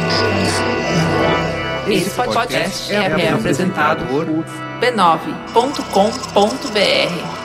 Esse podcast é apresentado por b9.com.br.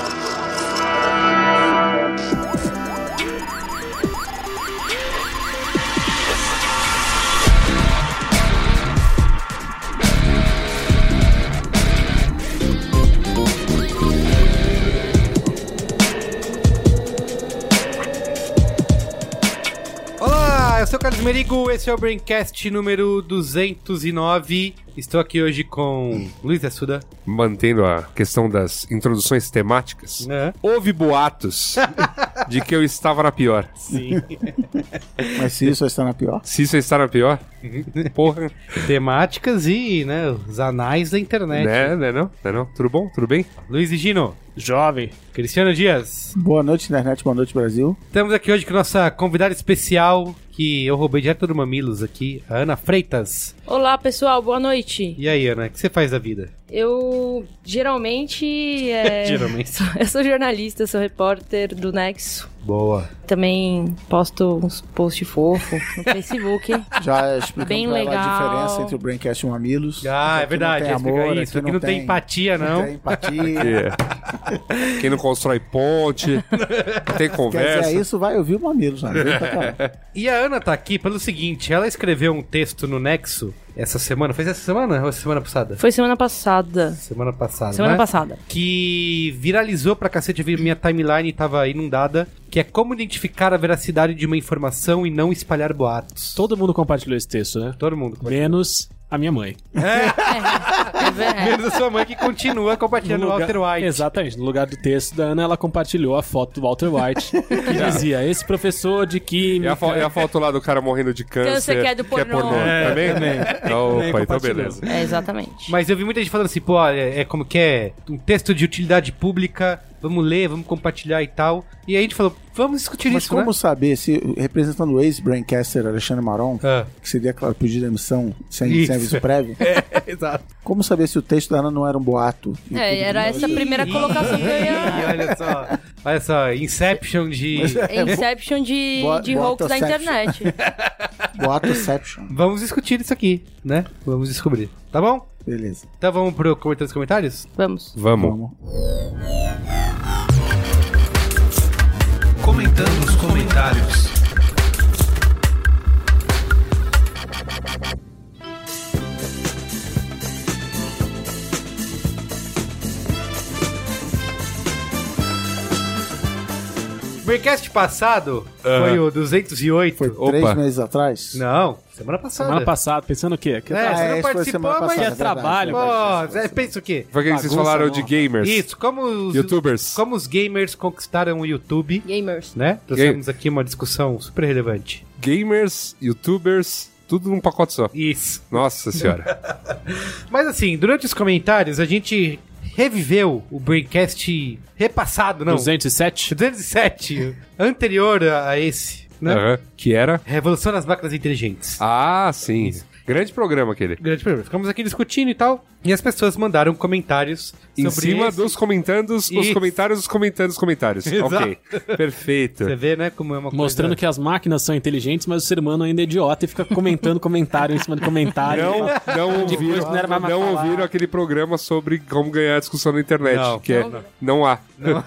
Eu sou o Carlos Merigo, esse é o Braincast número 209. Estou aqui hoje com Luiz Assuda. Mantendo a questão das introduções temáticas, houve boatos de que eu estava na pior. Sim. Mas se isso está na pior? Se isso está na pior? Porra. Temáticas e, os anais da internet. Não? Tudo bom? Tudo bem? Luiz e Gino. Jovem. Cristiano Dias. Boa noite, internet. Boa noite, Brasil. Estamos aqui hoje com nossa convidada especial, que eu roubei direto do Mamilos aqui, a Ana Freitas. Olá, pessoal. Boa noite. E aí, Ana, o que você faz da vida? Eu, geralmente... Eu sou jornalista, sou repórter do Nexo. Boa. Também posto uns posts fofos no Facebook. Já explicamos Bem pra legal. ela a diferença entre o Braincast e o Mamilos. É verdade. Não tem amor, isso aqui não tem empatia, não. Não tem empatia. Quem não constrói ponte, não tem conversa. Quer dizer, isso vai ouvir o Mamilos, né? E a Ana tá aqui pelo seguinte, ela escreveu um texto no Nexo essa semana, foi essa semana ou semana passada? Foi semana passada. Semana passada, Semana né? passada. Que viralizou pra cacete, minha timeline tava inundada, que é como identificar a veracidade de uma informação e não espalhar boatos. Todo mundo compartilhou esse texto, né? Todo mundo. Menos a minha mãe. Menos a sua mãe que continua compartilhando o Walter White. Exatamente. No lugar do texto da Ana, ela compartilhou a foto do Walter White, que dizia, esse professor de química... E a foto lá do cara morrendo de câncer. Câncer que é do pornô. Também? Opa, então compartilhou. beleza. Exatamente. Mas eu vi muita gente falando assim, pô, é como que é um texto de utilidade pública, vamos ler, vamos compartilhar e tal. E aí a gente falou, vamos discutir Mas isso, como saber se, representando o ex-Braincaster Alexandre Maron, que seria, claro, pedir demissão sem aviso prévio, exato. como saber se o texto da Ana não era um boato? Era essa a primeira colocação que eu ia... Olha só, Inception de... Inception de hoax da internet. Boatoception. Vamos discutir isso aqui, né? Vamos descobrir, tá bom? Beleza. Então vamos pro comentário dos comentários? Vamos. Vamos. Comentando os comentários. O Braincast passado foi o 208. Foi 3 meses atrás? Não, semana passada. Semana passada, pensando o quê? Você não esse foi participou, semana mas... passada, é trabalho, Pô, você pensa o quê? Foi que vocês falaram de gamers. Isso, como os YouTubers. Como os gamers conquistaram o YouTube, Gamers. né? Trouxemos aqui uma discussão super relevante. Gamers, YouTubers, tudo num pacote só. Isso. Nossa senhora. Mas assim, durante os comentários, a gente reviveu o Braincast repassado, não? 207? 207, anterior a esse, né? Aham. Que era? Revolução das Máquinas Inteligentes. Ah, sim. Grande programa aquele. Grande problema. Ficamos aqui discutindo e tal, e as pessoas mandaram comentários Em sobre cima esse. dos comentandos, os Isso. comentários, os comentandos, os comentários. Exato. Ok. Perfeito. Você vê, né, como é uma Mostrando coisa... que as máquinas são inteligentes, mas o ser humano ainda é idiota e fica comentando comentário em cima de comentário. Não coisa que não era mais pra falar. ouviram aquele programa sobre como ganhar a discussão na internet. Não, que é não há.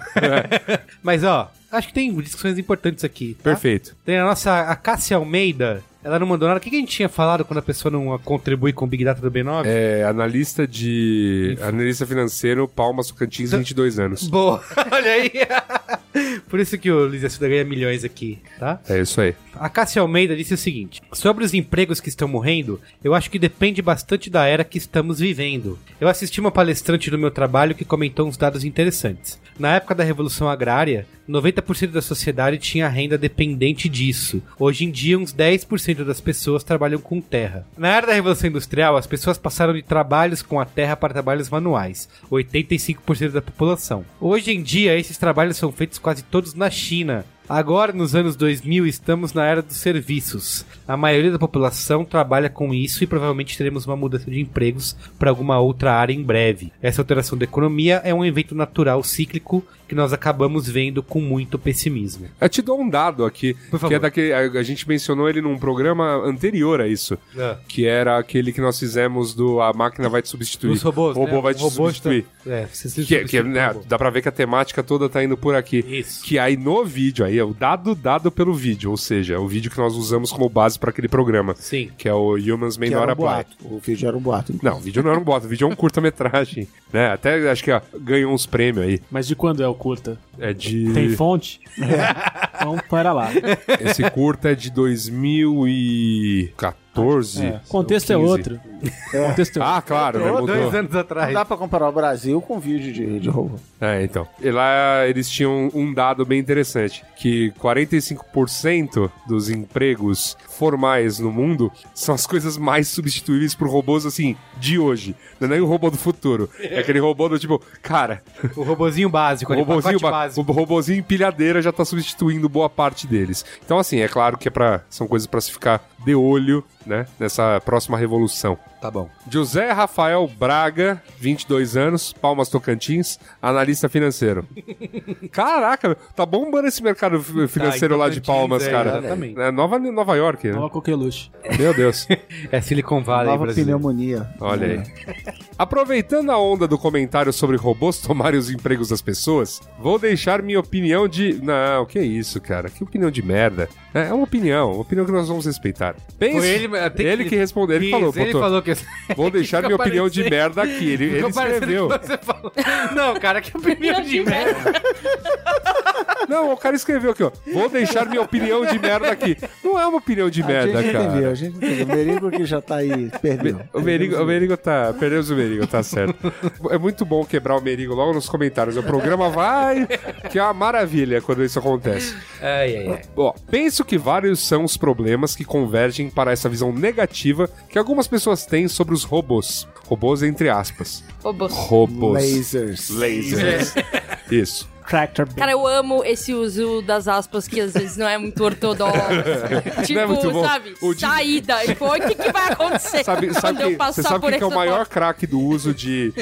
Mas, ó, acho que tem discussões importantes aqui. Tá? Perfeito. Tem a Cássia Almeida, ela não mandou nada. O que a gente tinha falado quando a pessoa não contribui com o Big Data do B9? Analista financeiro, Palmas Tocantins, 22 anos. Boa, olha aí. Por isso que o Luiz Assuda ganha milhões aqui, tá? É isso aí. A Cássia Almeida disse o seguinte: sobre os empregos que estão morrendo, eu acho que depende bastante da era que estamos vivendo. Eu assisti uma palestrante do meu trabalho que comentou uns dados interessantes. Na época da Revolução Agrária, 90% da sociedade tinha renda dependente disso. Hoje em dia, uns 10% das pessoas trabalham com terra. Na era da Revolução Industrial, as pessoas passaram de trabalhos com a terra para trabalhos manuais, 85% da população. Hoje em dia, esses trabalhos são feitos quase todos na China. Agora, nos anos 2000, estamos na era dos serviços. A maioria da população trabalha com isso e provavelmente teremos uma mudança de empregos para alguma outra área em breve. Essa alteração da economia é um evento natural cíclico que que nós acabamos vendo com muito pessimismo. Eu te dou um dado aqui, Por favor. que é daquele. A gente mencionou ele num programa anterior a isso, que era aquele que nós fizemos do A Máquina Vai Te Substituir. Os robôs, O robô né? vai te substituir. Dá pra ver que a temática toda tá indo por aqui. Isso. Que aí no vídeo, aí é o dado pelo vídeo, ou seja, o vídeo que nós usamos como base pra aquele programa. Sim. Que é o Humans May Que Not era um Apply. boato. O vídeo era um boato. Não, o vídeo não era um boato, o vídeo é um curta-metragem, né? Até acho que ganhou uns prêmios aí. Mas de quando é o curta? É de... Tem fonte? Então, para lá. Esse curta é de 2014. O contexto é 15. outro. O contexto é outro. Ah, claro, né? Mudou. 2 anos Não atrás. dá pra comparar o Brasil com vídeo de robô. Então. E lá eles tinham um dado bem interessante, que 45% dos empregos formais no mundo são as coisas mais substituíveis por robôs, assim, de hoje. Não é nem o robô do futuro. É aquele robô do tipo, cara... O robozinho básico, O robozinho, básico. o robozinho empilhadeira já tá substituindo boa parte deles. Então, assim, é claro que são coisas pra se ficar de olho, né? Nessa próxima revolução. Tá bom. José Rafael Braga, 22 anos, Palmas Tocantins, analista financeiro. Caraca, tá bombando esse mercado financeiro lá de Palmas, cara. Exatamente. É Nova York, né? Nova Coqueluche. Meu Deus. É Silicon Valley Nova brasileiro. pneumonia. Olha aí. Aproveitando a onda do comentário sobre robôs tomarem os empregos das pessoas, vou deixar minha opinião de... Não, que isso, cara? Que opinião de merda. É uma opinião que nós vamos respeitar. Pense... Foi ele que respondeu, ele falou, Ele botou, falou que... vou deixar minha opinião de merda aqui. Ele escreveu. Que você falou. Não, cara, que opinião de merda. Não, o cara escreveu aqui, ó. Vou deixar minha opinião de merda aqui. Não é uma opinião de merda, a gente cara. entendeu, a gente entendeu. O Merigo que já tá aí, perdeu. O Merigo tá... Perdemos o Merigo, tá certo. É muito bom quebrar o Merigo logo nos comentários. O programa vai... Que é uma maravilha quando isso acontece. Ai. Bom, penso que vários são os problemas que convergem para essa visão negativa que algumas pessoas têm sobre os robôs. Robôs entre aspas. Robôs. Lasers. Isso. Cara, eu amo esse uso das aspas que às vezes não é muito ortodoxo. Tipo, Não é muito bom. sabe? O Saída. E foi, o que vai acontecer quando eu passar você sabe por que é o essa maior porta? craque do uso de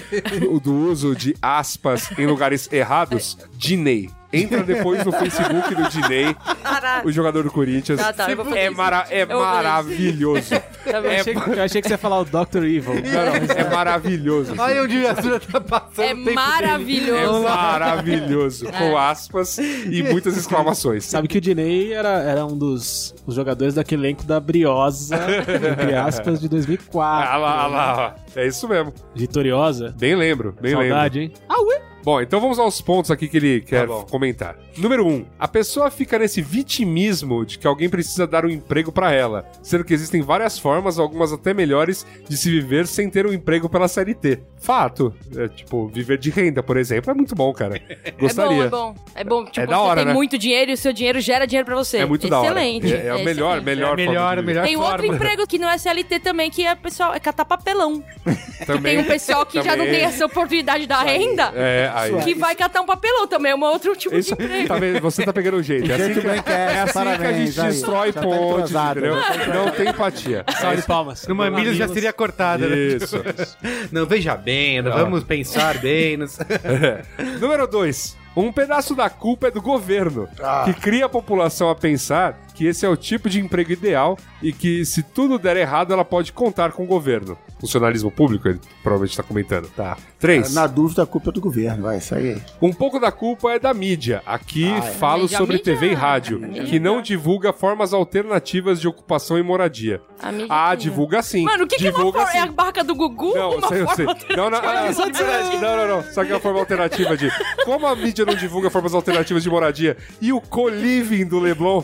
aspas em lugares errados? Diney. Entra depois no Facebook do Diney, o jogador do Corinthians. Eu vou fazer É isso. Eu vou fazer maravilhoso. Tá bom. Eu achei que você ia falar o Dr. Evil. Não, é maravilhoso. Olha onde a Asura tá passando. É o tempo maravilhoso. Maravilhoso. Com aspas e muitas exclamações. Sabe que o Diney era um dos os jogadores daquele elenco da Briosa, entre aspas, de 2004. Ah lá. É isso mesmo. Vitoriosa. Bem lembro. Saudade, hein? Bom, então vamos aos pontos aqui que ele quer comentar. Número 1. A pessoa fica nesse vitimismo de que alguém precisa dar um emprego pra ela, sendo que existem várias formas, algumas até melhores, de se viver sem ter um emprego pela CLT. Fato. Tipo, viver de renda, por exemplo, é muito bom, cara. Gostaria. É bom. Tipo, É da hora, você tem né? muito dinheiro e o seu dinheiro gera dinheiro pra você. É muito da hora. Excelente. É o melhor excelente. forma de viver. Tem outro emprego que não é CLT também, que é pessoal, é catar papelão. Também. Tem um pessoal que já não tem essa oportunidade da renda, Aí. que vai catar um papelão também, é um outro tipo Isso, de emprego. tá vendo? Você tá pegando o jeito. É assim Gente, que, Braincast, é assim que a parabéns, gente aí. destrói Já tá pontes, entrosado. entendeu? Não tem empatia. Salve de palmas. No Mamilos já seria cortada, né? Isso. Não, veja bem, vamos pensar bem. Número 2. Um pedaço da culpa é do governo, que cria a população a pensar que esse é o tipo de emprego ideal e que, se tudo der errado, ela pode contar com o governo. Funcionalismo público, ele provavelmente está comentando. Tá. 3. Na dúvida, a culpa é do governo, vai, segue aí. Um pouco da culpa é da mídia. Aqui falo Mídia, sobre mídia, TV e rádio, mídia. que não divulga formas alternativas de ocupação e moradia. A mídia Divulga sim. Mano, o que é uma divulga forma? sim. É a barca do Gugu? Não, Uma eu sei. forma Não. Só que é uma forma alternativa de... Como a mídia não divulga formas alternativas de moradia e o co-living do Leblon...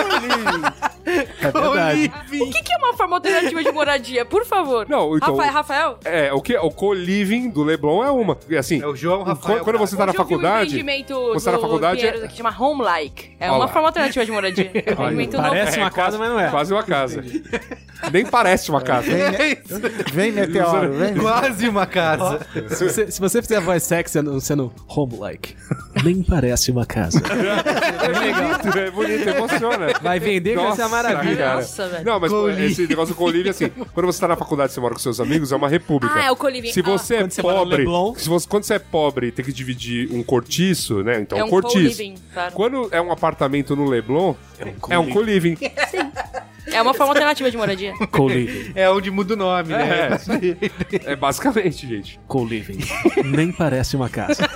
É verdade. O que é uma forma alternativa de moradia? Por favor. Não, então... Rafael? O que? O co-living do Leblon é uma. Assim, É o João Rafael. quando você tá na Hoje eu vi um faculdade... empreendimento Você tá na do faculdade... Pinheiros que chama Home-like. É Olha uma lá. forma alternativa de moradia. É um empreendimento novo. Parece uma casa, mas não é. Quase uma casa. Nem parece uma casa. Vem, meteoro, vem. Quase uma casa. Se você fizer a voz sexy sendo home-like, nem parece uma casa. É bonito, emociona. Vai vender, vai ser a Nossa, maravilha. Nossa, velho. Não, mas esse negócio do conlívio, assim, quando você tá na faculdade, você mora com seus amigos, é uma república. Ah, é o conlívio. Se você Quando é você mora no pobre, Leblon. quando você é pobre e tem que dividir um cortiço, né? Então, É um cortiço. co-living, claro. Quando é um apartamento no Leblon, é um co-living. É uma forma alternativa de moradia. Co-living. É onde muda o nome, né? É basicamente, gente. Co-living. Nem parece uma casa.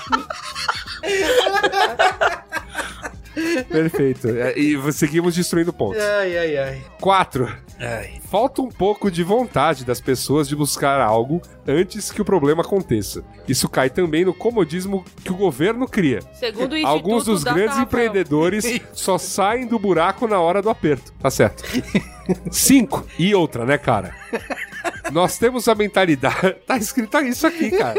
Perfeito. E seguimos destruindo pontos. Ai. 4. Falta um pouco de vontade das pessoas de buscar algo antes que o problema aconteça. Isso cai também no comodismo que o governo cria. Segundo o Instituto Alguns dos Data grandes Rafael. empreendedores só saem do buraco na hora do aperto. Tá certo. 5. E outra, né, cara? Nós temos a mentalidade... Tá escrito isso aqui, cara.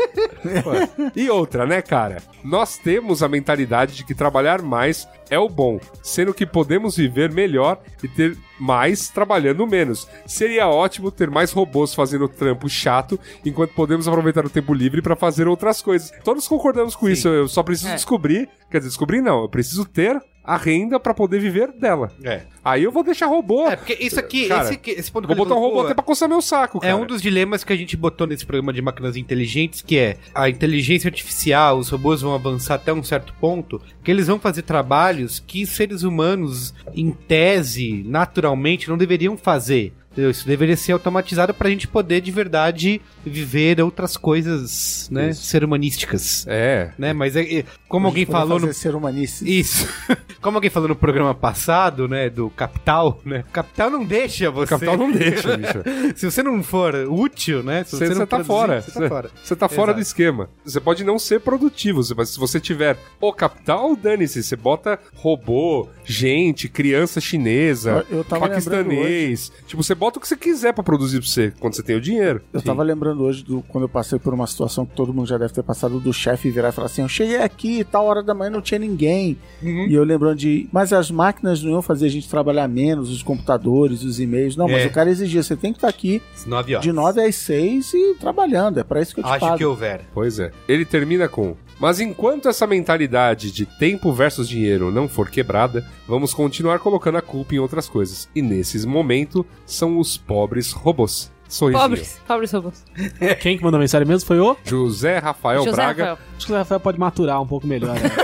E outra, né, cara? Nós temos a mentalidade de que trabalhar mais é o bom, sendo que podemos viver melhor e ter mais trabalhando menos. Seria ótimo ter mais robôs fazendo trampo chato, enquanto podemos aproveitar o tempo livre pra fazer outras coisas. Todos concordamos com isso. Eu só preciso descobrir... Quer dizer, descobrir não. Eu preciso ter a renda pra poder viver dela. Aí eu vou deixar robô. Porque isso aqui, Cara, esse ponto vou botar um robô até pra coçar meu saco, cara. É um dos dilemas que a gente botou nesse programa de máquinas inteligentes, que é a inteligência artificial, os robôs vão avançar até um certo ponto, que eles vão fazer trabalhos que seres humanos, em tese, naturalmente, não deveriam fazer. Isso deveria ser automatizado pra gente poder, de verdade, viver outras coisas, né, ser humanísticas. Né, mas como alguém falou no... ser humanista. Isso. Como alguém falou no programa passado, né, do Capital, né, o Capital não deixa você... O Capital não deixa, bicho. Se você não for útil, né, se você não tá produzir, fora. você tá fora. Você tá fora Exato. do esquema. Você pode não ser produtivo, mas se você tiver o Capital, dane-se. Você bota robô, gente, criança chinesa, Eu tava paquistanês. Tipo, você bota o que você quiser pra produzir pra você, quando você tem o dinheiro. Eu tava lembrando hoje quando eu passei por uma situação que todo mundo já deve ter passado, do chefe virar e falar assim: eu cheguei aqui, tal hora da manhã não tinha ninguém. E eu lembrando mas as máquinas não iam fazer a gente trabalhar menos, os computadores, os e-mails. Não, mas o cara exigia, você tem que estar aqui 9 horas. de 9 às 6 e trabalhando. É pra isso que eu te pago. Acho que houver. Pois é. Ele termina com: mas enquanto essa mentalidade de tempo versus dinheiro não for quebrada, vamos continuar colocando a culpa em outras coisas. E nesses momentos são os pobres robôs. Sorrisinho. Pobres robôs. Quem que mandou mensagem mesmo foi o José Rafael Braga. Rafael. Acho que o Rafael pode maturar um pouco melhor, né?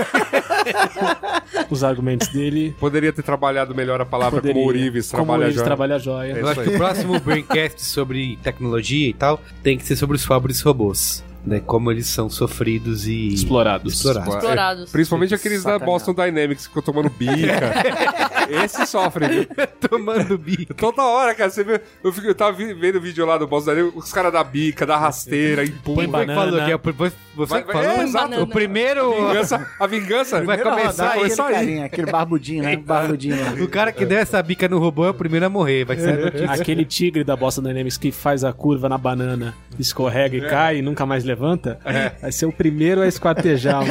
Os argumentos dele. Poderia ter trabalhado melhor a palavra como Ourives trabalha joia. Eu acho que o próximo Braincast sobre tecnologia e tal tem que ser sobre os pobres robôs. Né, como eles são sofridos e explorados. Principalmente aqueles da Boston Dynamics que ficam tomando bica. Esse sofre, viu? Tomando bica. Toda hora, cara. Você vê, eu tava vendo o vídeo lá do Boston Dynamics, os caras da bica, da rasteira, empurra. Quem foi que falou? Você que falou? Exato. O primeiro... A vingança vai começar aí. Aquele barbudinho, né? Barbudinho lá. O cara que deu essa bica no robô é o primeiro a morrer. Vai ser aquele tigre da Boston Dynamics que faz a curva na banana, escorrega e cai e nunca mais levanta, vai ser o primeiro a esquartejar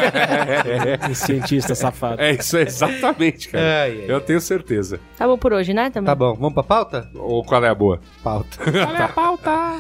um cientista safado. É isso, exatamente, cara. Eu tenho certeza. Tá bom por hoje, né? Também. Tá bom, vamos pra pauta? Ou qual é a boa? Pauta. Qual é a pauta?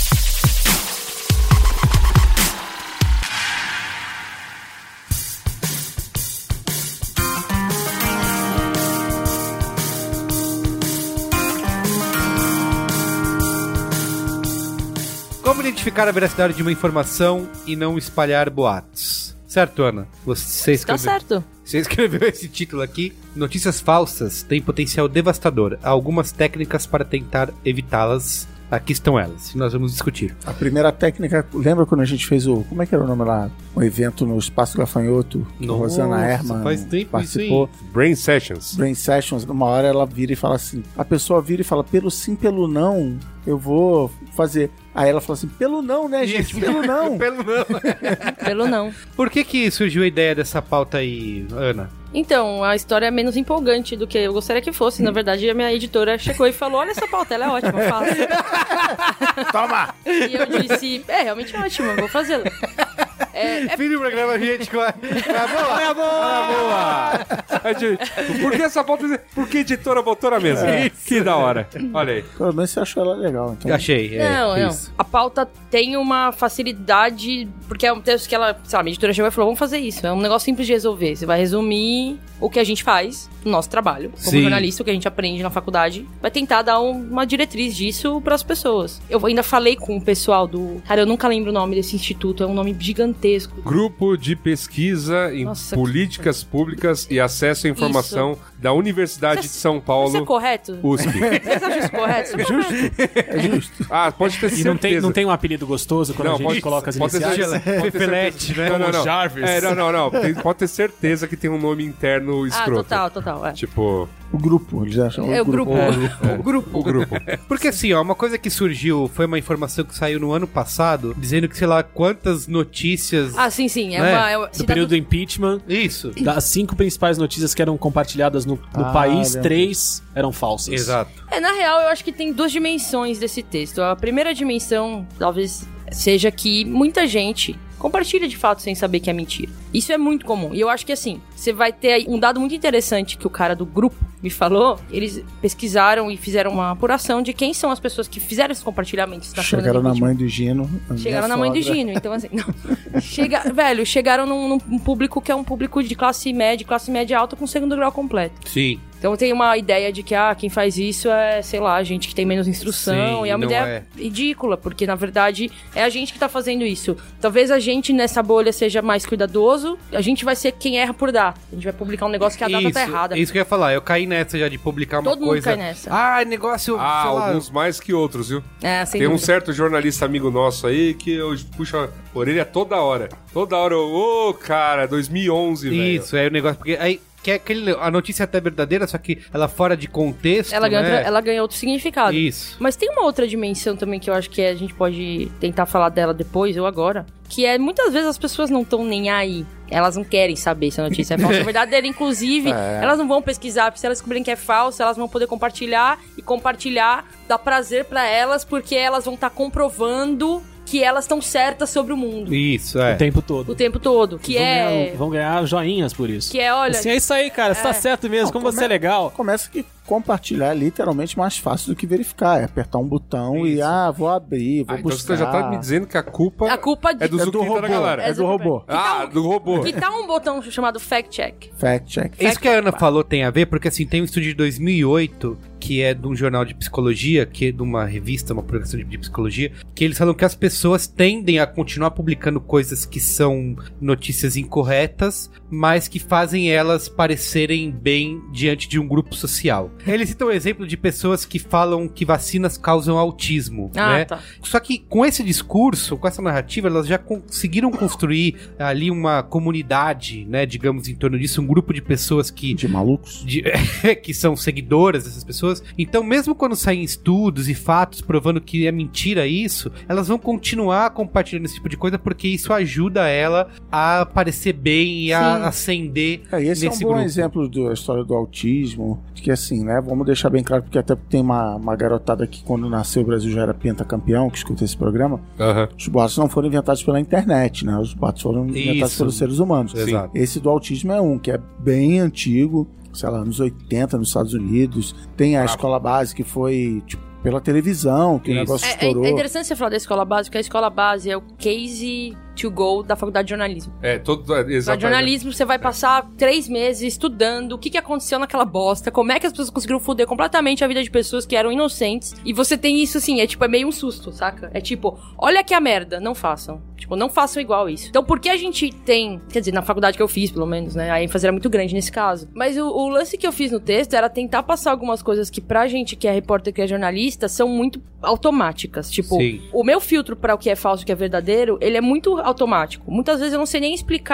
Como identificar a veracidade de uma informação e não espalhar boatos? Certo, Ana? Você escreveu... Tá certo. Você escreveu esse título aqui. Notícias falsas têm potencial devastador. Há algumas técnicas para tentar evitá-las. Aqui estão elas, e nós vamos discutir. A primeira técnica, lembra quando a gente fez como é que era o nome lá? Um evento no Espaço Gafanhoto, que a Rosana Herman faz tempo participou. Isso, Brain Sessions. Brain Sessions, numa hora ela vira e fala assim, a pessoa vira e fala, pelo sim, pelo não, eu vou fazer. Aí ela fala assim, pelo não, né, gente? Pelo não. Pelo não. Pelo não. Por que surgiu a ideia dessa pauta aí, Ana? Então, a história é menos empolgante do que eu gostaria que fosse. Na verdade, a minha editora chegou e falou, olha essa pauta, ela é ótima, faça. Toma! E eu disse, realmente ótima, vou fazê-la. Fim do programa, gente. É boa! Por que essa pauta? Por que a editora botou na mesa? Que da hora. Olha aí. Pelo menos você achou ela legal, então. Achei. Não. A pauta tem uma facilidade, porque é um texto que ela, sei lá, a editora chegou e falou, vamos fazer isso. É um negócio simples de resolver. Você vai resumir o que a gente faz no nosso trabalho, como jornalista, o que a gente aprende na faculdade, vai tentar dar uma diretriz disso pras pessoas. Eu ainda falei com o pessoal do... Cara, eu nunca lembro o nome desse instituto, é um nome gigantesco. Grupo de Pesquisa em Políticas Públicas e Acesso à Informação da Universidade de São Paulo. Isso é correto? USP. Vocês acham isso correto? É justo. Pode ter certeza. E não tem um apelido gostoso quando a gente coloca as iniciais? Fefelete, né? Não. Jarvis. Não. Pode ter certeza que tem um nome interno escroto. Total. Tipo... O grupo, eles acham O grupo. O grupo. Porque assim, uma coisa que surgiu, foi uma informação que saiu no ano passado, dizendo que sei lá quantas notícias... Sim. Do período do impeachment. Isso. Das 5 principais notícias que eram compartilhadas no país, 3 eram falsas. Exato. Na real, eu acho que tem 2 dimensões desse texto. A primeira dimensão, talvez, seja que muita gente compartilha de fato sem saber que é mentira. Isso é muito comum. E eu acho que assim, você vai ter aí um dado muito interessante que o cara do grupo me falou. Eles pesquisaram e fizeram uma apuração de quem são as pessoas que fizeram esses compartilhamentos. Chegaram na mãe do Gino. Chegaram na mãe do Gino. Então assim, não. Chegaram num público que é um público de classe média alta com 2º grau completo. Sim. Então tem uma ideia de que, quem faz isso é, sei lá, gente que tem menos instrução. Sim, e é uma ideia ridícula, porque na verdade é a gente que tá fazendo isso. Talvez a gente nessa bolha seja mais cuidadoso, a gente vai ser quem erra por data. A gente vai publicar um negócio que a data tá errada. Isso que eu ia falar, eu caí nessa já de publicar uma coisa... Todo mundo cai nessa. Negócio... Alguns mais que outros, viu? Sem Tem dúvida. um certo jornalista amigo nosso aí que eu puxo a orelha toda hora. Toda hora cara, 2011, velho. Isso, é o negócio, porque aí... Que é a notícia é até verdadeira, só que ela fora de contexto, ela ganha outro significado. Isso. Mas tem uma outra dimensão também que eu acho que a gente pode tentar falar dela depois ou agora, que é, muitas vezes as pessoas não estão nem aí. Elas não querem saber se a notícia é falsa ou verdadeira. Inclusive, elas não vão pesquisar, porque se elas descobrirem que é falsa, elas vão poder compartilhar, e compartilhar dá prazer pra elas, porque elas vão estar comprovando que elas estão certas sobre o mundo. Isso, é. O tempo todo. O tempo todo. Que vão ganhar joinhas por isso. Que é, olha... Assim, é isso aí, cara. Você tá certo mesmo. Como você é legal. Começa que compartilhar é literalmente mais fácil do que verificar. É apertar um botão e, vou abrir, vou buscar. Então você já tá me dizendo que a culpa é do Zuckerberg da galera. É do robô. Do robô. E tá um botão chamado Fact Check. Fact Check. Isso que a Ana falou tem a ver, porque assim, tem um estudo de 2008, que é de um jornal de psicologia, que é de uma revista, uma publicação de psicologia, que eles falam que as pessoas tendem a continuar publicando coisas que são notícias incorretas, mas que fazem elas parecerem bem diante de um grupo social. Eles citam o exemplo de pessoas que falam que vacinas causam autismo, né? Tá. Só que com esse discurso, com essa narrativa, elas já conseguiram construir ali uma comunidade, né, digamos, em torno disso, um grupo de pessoas que... De malucos? Que são seguidoras dessas pessoas. Então, mesmo quando saem estudos e fatos provando que é mentira isso, elas vão continuar compartilhando esse tipo de coisa, porque isso ajuda ela a parecer bem e a ascender esse nesse é um bom grupo. exemplo da história do autismo, que assim, né, vamos deixar bem claro, porque até tem uma garotada que quando nasceu o Brasil já era pentacampeão, que escuta esse programa. Os boatos não foram inventados pela internet, né, os boatos foram inventados pelos seres humanos. Exato. Esse do autismo é um, que é bem antigo, sei lá, nos 80, nos Estados Unidos. Tem a escola base que foi, tipo, pela televisão, que o negócio estourou. É interessante você falar da escola base, porque a escola base é o case to go da faculdade de jornalismo. Exatamente. Na jornalismo, você vai passar 3 meses estudando o que aconteceu naquela bosta, como é que as pessoas conseguiram foder completamente a vida de pessoas que eram inocentes, e você tem isso assim, é meio um susto, saca? É tipo, olha que a merda, não façam. Tipo, não façam igual isso. Então, por que a gente tem, quer dizer, na faculdade que eu fiz, pelo menos, né, a ênfase era muito grande nesse caso. Mas o lance que eu fiz no texto era tentar passar algumas coisas que pra gente que é repórter, que é jornalista, são muito automáticas. Tipo, o meu filtro pra o que é falso e o que é verdadeiro, ele é muito automático. Muitas vezes eu não sei nem explicar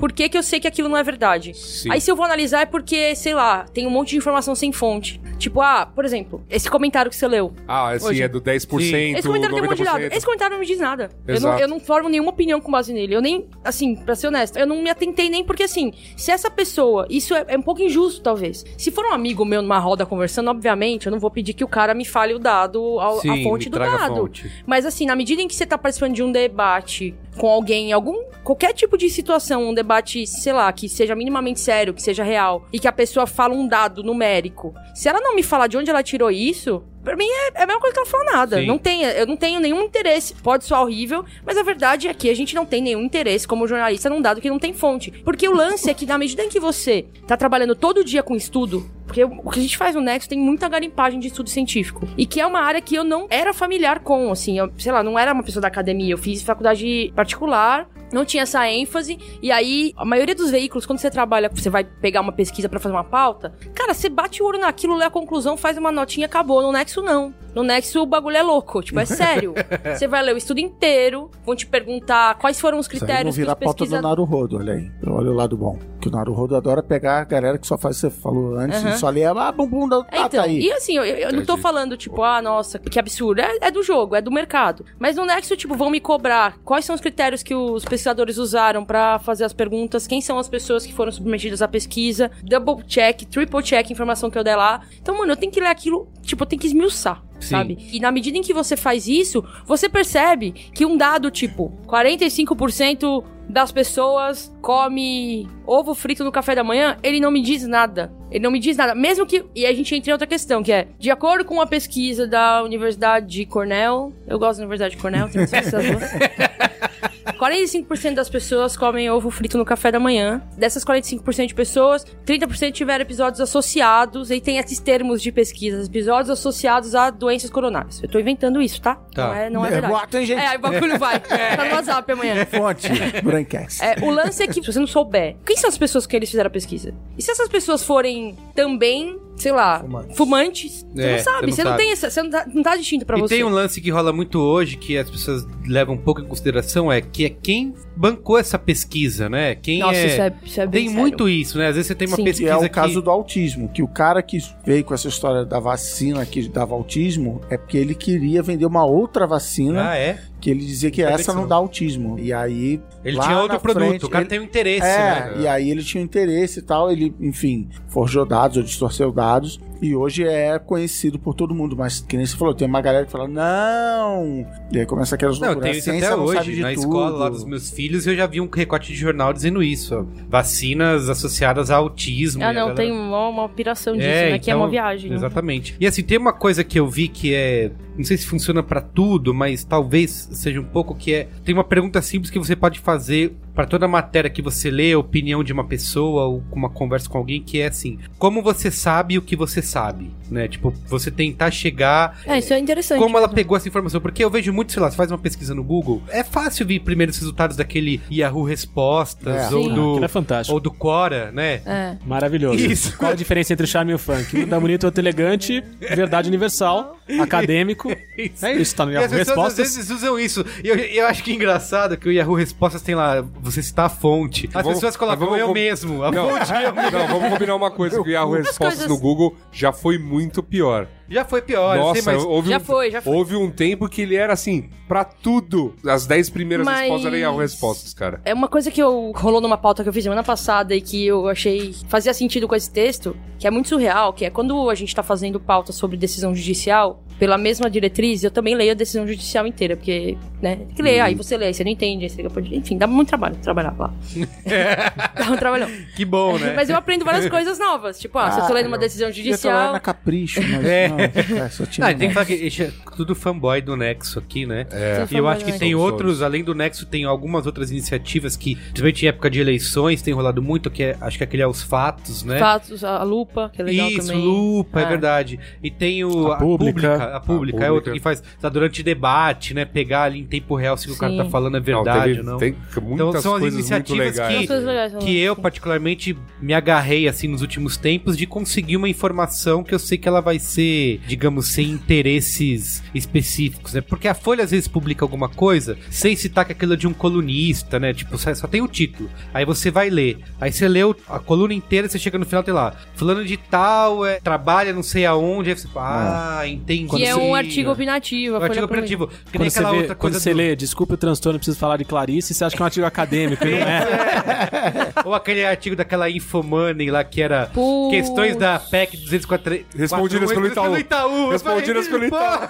por que eu sei que aquilo não é verdade. Sim. Aí se eu vou analisar é porque, sei lá, tem um monte de informação sem fonte. Tipo, por exemplo, esse comentário que você leu. Assim, hoje. é do 10%, Esse comentário tem um monte de 90%. dado. Esse comentário não me diz nada. Exato. Eu não formo nenhuma opinião com base nele. Eu nem, assim, pra ser honesto, eu não me atentei nem porque, assim, se essa pessoa... Isso é um pouco injusto, talvez. Se for um amigo meu numa roda conversando, obviamente, eu não vou pedir que o cara me fale o dado, a fonte do dado. Mas, assim, na medida em que você tá participando de um debate com alguém, qualquer tipo de situação, um debate, sei lá, que seja minimamente sério, que seja real, e que a pessoa fala um dado numérico, se ela não me falar de onde ela tirou isso, pra mim é a mesma coisa que ela falou nada. Eu não tenho nenhum interesse. Pode soar horrível, mas a verdade é que a gente não tem nenhum interesse como jornalista num dado que não tem fonte. Porque o lance é que na medida em que você tá trabalhando todo dia com estudo, porque o que a gente faz no Nexo tem muita garimpagem de estudo científico. E que é uma área que eu não era familiar com, assim, sei lá, não era uma pessoa da academia. Eu fiz faculdade particular, não tinha essa ênfase, e aí, a maioria dos veículos, quando você trabalha, você vai pegar uma pesquisa pra fazer uma pauta, cara, você bate o olho naquilo, lê a conclusão, faz uma notinha, acabou. No Nexo, não. No Nexo, o bagulho é louco, tipo, é sério. Você vai ler o estudo inteiro, vão te perguntar quais foram os critérios que os pesquisadores... Não vira a pauta do Naruhodo, olha aí. Olha o lado bom. Que o Naruhodo adora pegar a galera que só faz o que você falou antes, e só lê, bumbum da então, aí. E assim, eu não tô falando, tipo, nossa, que absurdo. É do jogo, é do mercado. Mas no Nexo, tipo, vão me cobrar quais são os critérios que os pesquisadores usaram pra fazer as perguntas, quem são as pessoas que foram submetidas à pesquisa, double check, triple check a informação que eu der lá. Então, mano, eu tenho que ler aquilo, tipo, eu tenho que esmiuçar. Sabe? E na medida em que você faz isso, você percebe que um dado tipo 45% das pessoas come ovo frito no café da manhã, ele não me diz nada. Ele não me diz nada. Mesmo que... E a gente entra em outra questão, que é... De acordo com uma pesquisa da Universidade de Cornell... Eu gosto da Universidade de Cornell, tem essas duas. 45% das pessoas comem ovo frito no café da manhã. Dessas 45% de pessoas, 30% tiveram episódios associados, e tem esses termos de pesquisa, episódios associados a doenças coronárias. Eu tô inventando isso, tá? Não é verdade. Tem gente. O bagulho vai. Tá no WhatsApp amanhã. Fonte, Braincast. O lance é que, se você não souber, quem são as pessoas que eles fizeram a pesquisa? E se essas pessoas forem também, sei lá, fumantes? Você não sabe. Você não tem essa... Você não tá distinto pra você. E tem um lance que rola muito hoje, que as pessoas levam um pouco em consideração, que é quem bancou essa pesquisa, né? Isso é bem tem sério. muito isso, né? Às vezes você tem uma pesquisa que é o caso do autismo, que o cara que veio com essa história da vacina que dava autismo, é porque ele queria vender uma outra vacina que ele dizia que essa não dá autismo. E aí... Ele tinha outro produto, o cara tem um interesse, né? E aí ele tinha um interesse e tal, ele, enfim, forjou dados ou distorceu dados, e hoje é conhecido por todo mundo, mas que nem você falou, tem uma galera que fala, não! E aí começa aquelas loucuras. Tem isso até hoje, na escola lá dos meus filhos, eu já vi um recorte de jornal dizendo isso, ó, vacinas associadas a autismo. Tem uma piração disso, né? Que é uma viagem. Exatamente. E assim, tem uma coisa que eu vi que não sei se funciona pra tudo, mas talvez seja um pouco tem uma pergunta simples que você pode fazer pra toda matéria que você lê, a opinião de uma pessoa ou uma conversa com alguém, que é assim, como você sabe o que você sabe, né? Tipo, você tentar chegar... isso é interessante. Como ela pegou essa informação, porque eu vejo muito, sei lá, você faz uma pesquisa no Google, é fácil ver primeiros resultados daquele Yahoo Respostas, é fantástico. ou do Quora, né? Maravilhoso. Isso. Qual a diferença entre o charme e o funk? Um tá bonito, outro elegante, verdade universal, acadêmico. Isso, tá no Yahoo Respostas. As pessoas às vezes usam isso. E eu acho que é engraçado que o Yahoo Respostas tem lá, você citar a fonte. As pessoas colocam eu mesmo. A fonte eu mesmo. Não, vamos combinar uma coisa, que o Yahoo Respostas no Google já foi muito pior. Já foi pior. Nossa, mas... já foi. Houve um tempo que ele era assim, pra tudo. As 10 primeiras respostas eram Yahoo Respostas, cara. É uma coisa que rolou numa pauta que eu fiz semana passada e que eu achei fazia sentido com esse texto, que é muito surreal, que é quando a gente tá fazendo pauta sobre decisão judicial, pela mesma diretriz, eu também leio a decisão judicial inteira, porque, né, tem que ler, aí você lê, aí você não entende, aí você liga, enfim, dá muito trabalho trabalhar lá. Dá um trabalhão. Que bom, né? Mas eu aprendo várias coisas novas, tipo, se eu tô lendo uma decisão judicial... Eu na Capricho, mas só tinha tem que falar que é tudo fanboy do Nexo aqui, né? E eu acho que tem outros, além do Nexo, tem algumas outras iniciativas que, principalmente em época de eleições, tem rolado muito, que acho que aquele é os Fatos, né? Fatos, a Lupa, que é legal também. Isso, Lupa, é verdade. E tem a Pública, é outra que faz, durante debate, né? Pegar ali em tempo real se o cara tá falando é verdade ou não. Tem então são as iniciativas que eu particularmente me agarrei, assim, nos últimos tempos, de conseguir uma informação que eu sei que ela vai ser ser, digamos, sem interesses específicos, né? Porque a Folha às vezes publica alguma coisa sem citar que aquilo é de um colunista, né? Tipo, só tem o título. Aí você vai ler. Aí você leu a coluna inteira, você chega no final, tem lá, fulano de tal, trabalha não sei aonde, aí você fala, entendi. Que é um artigo opinativo. Um artigo opinativo. Que nem aquela outra coisa. Quando você lê, desculpe o transtorno, preciso falar de Clarice, você acha que é um artigo acadêmico, não é? Ou aquele artigo daquela Infomoney lá, que era questões da PEC 243... Respondidas pelo Itaú. Respondidas pelo Itaú.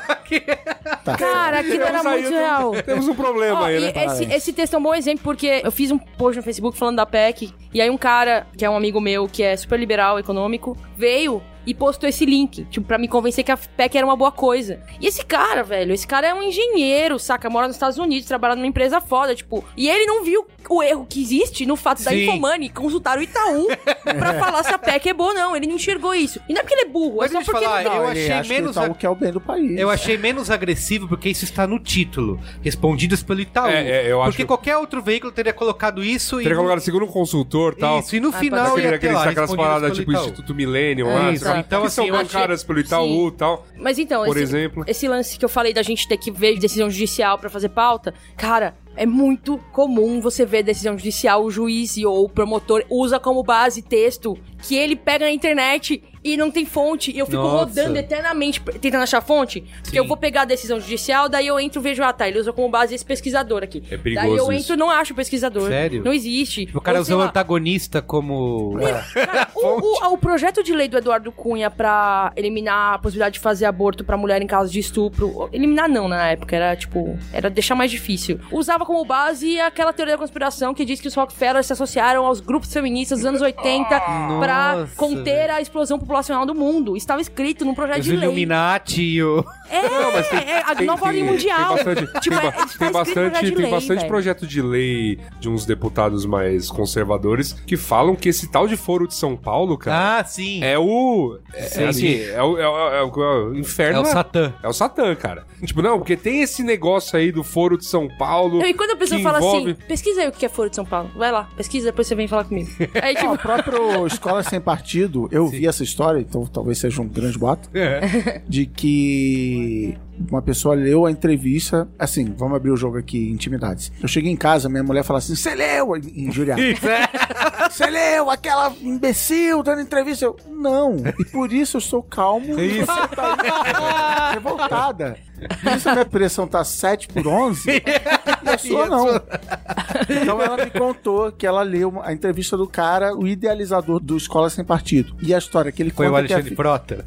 Cara, aquilo era muito real. Temos um problema aí, né? Esse texto é um bom exemplo, porque eu fiz um post no Facebook falando da PEC, e aí um cara, que é um amigo meu, que é super liberal econômico, veio e postou esse link, tipo, pra me convencer que a PEC era uma boa coisa. E esse cara, velho, é um engenheiro, saca? Mora nos Estados Unidos, trabalha numa empresa foda, tipo... E ele não viu o erro que existe no fato da Infomoney consultar o Itaú pra falar se a PEC é boa ou não. Ele não enxergou isso. E não é porque ele é burro, é só porque falar, não dá. eu achei menos... que é o bem do país. Eu achei menos agressivo porque isso está no título. Respondidas pelo Itaú. Porque qualquer outro veículo teria colocado isso teria colocado segundo um consultor e tal. Isso, e no final ia ter lá, aquelas paradas tipo Instituto Millennium lá. Então, assim, são bancadas pelo Itaú e tal. Mas então, por exemplo, esse lance que eu falei da gente ter que ver decisão judicial pra fazer pauta, cara... É muito comum você ver decisão judicial, o juiz ou o promotor usa como base texto que ele pega na internet e não tem fonte. E eu fico rodando eternamente tentando achar fonte. Porque eu vou pegar a decisão judicial, daí eu entro e vejo, ele usa como base esse pesquisador aqui. É perigoso. Daí eu entro e não acho o pesquisador. Sério? Não existe. O cara usa o antagonista como... Cara, o projeto de lei do Eduardo Cunha pra eliminar a possibilidade de fazer aborto pra mulher em caso de estupro... Eliminar não, na época. Era deixar mais difícil. Usava como base aquela teoria da conspiração que diz que os Rockefeller se associaram aos grupos feministas dos anos 80 pra conter a explosão populacional do mundo. Estava escrito num projeto de lei. Os Illuminati e o... a nova ordem mundial. Tem bastante projeto de lei de uns deputados mais conservadores que falam que esse tal de Foro de São Paulo, cara... sim. É o inferno. É o Satã. É o Satã, cara. Tipo, não, porque tem esse negócio aí do Foro de São Paulo... E quando a pessoa fala assim, pesquisa aí o que é Foro de São Paulo. Vai lá, pesquisa, depois você vem falar comigo. Aí, tipo... O próprio Escola Sem Partido, eu vi essa história, então talvez seja um grande boato, de que uma pessoa leu a entrevista, assim, vamos abrir o jogo aqui, intimidades. Eu cheguei em casa, minha mulher fala assim, você leu, injuriado. Você leu aquela imbecil dando entrevista? Eu, não, e por isso eu estou calmo e você tá aí, revoltada. Por isso a minha pressão tá 7/11 e a sua não. Então ela me contou que ela leu a entrevista do cara, o idealizador do Escola Sem Partido. E a história que ele conta... Foi o Alexandre Frota?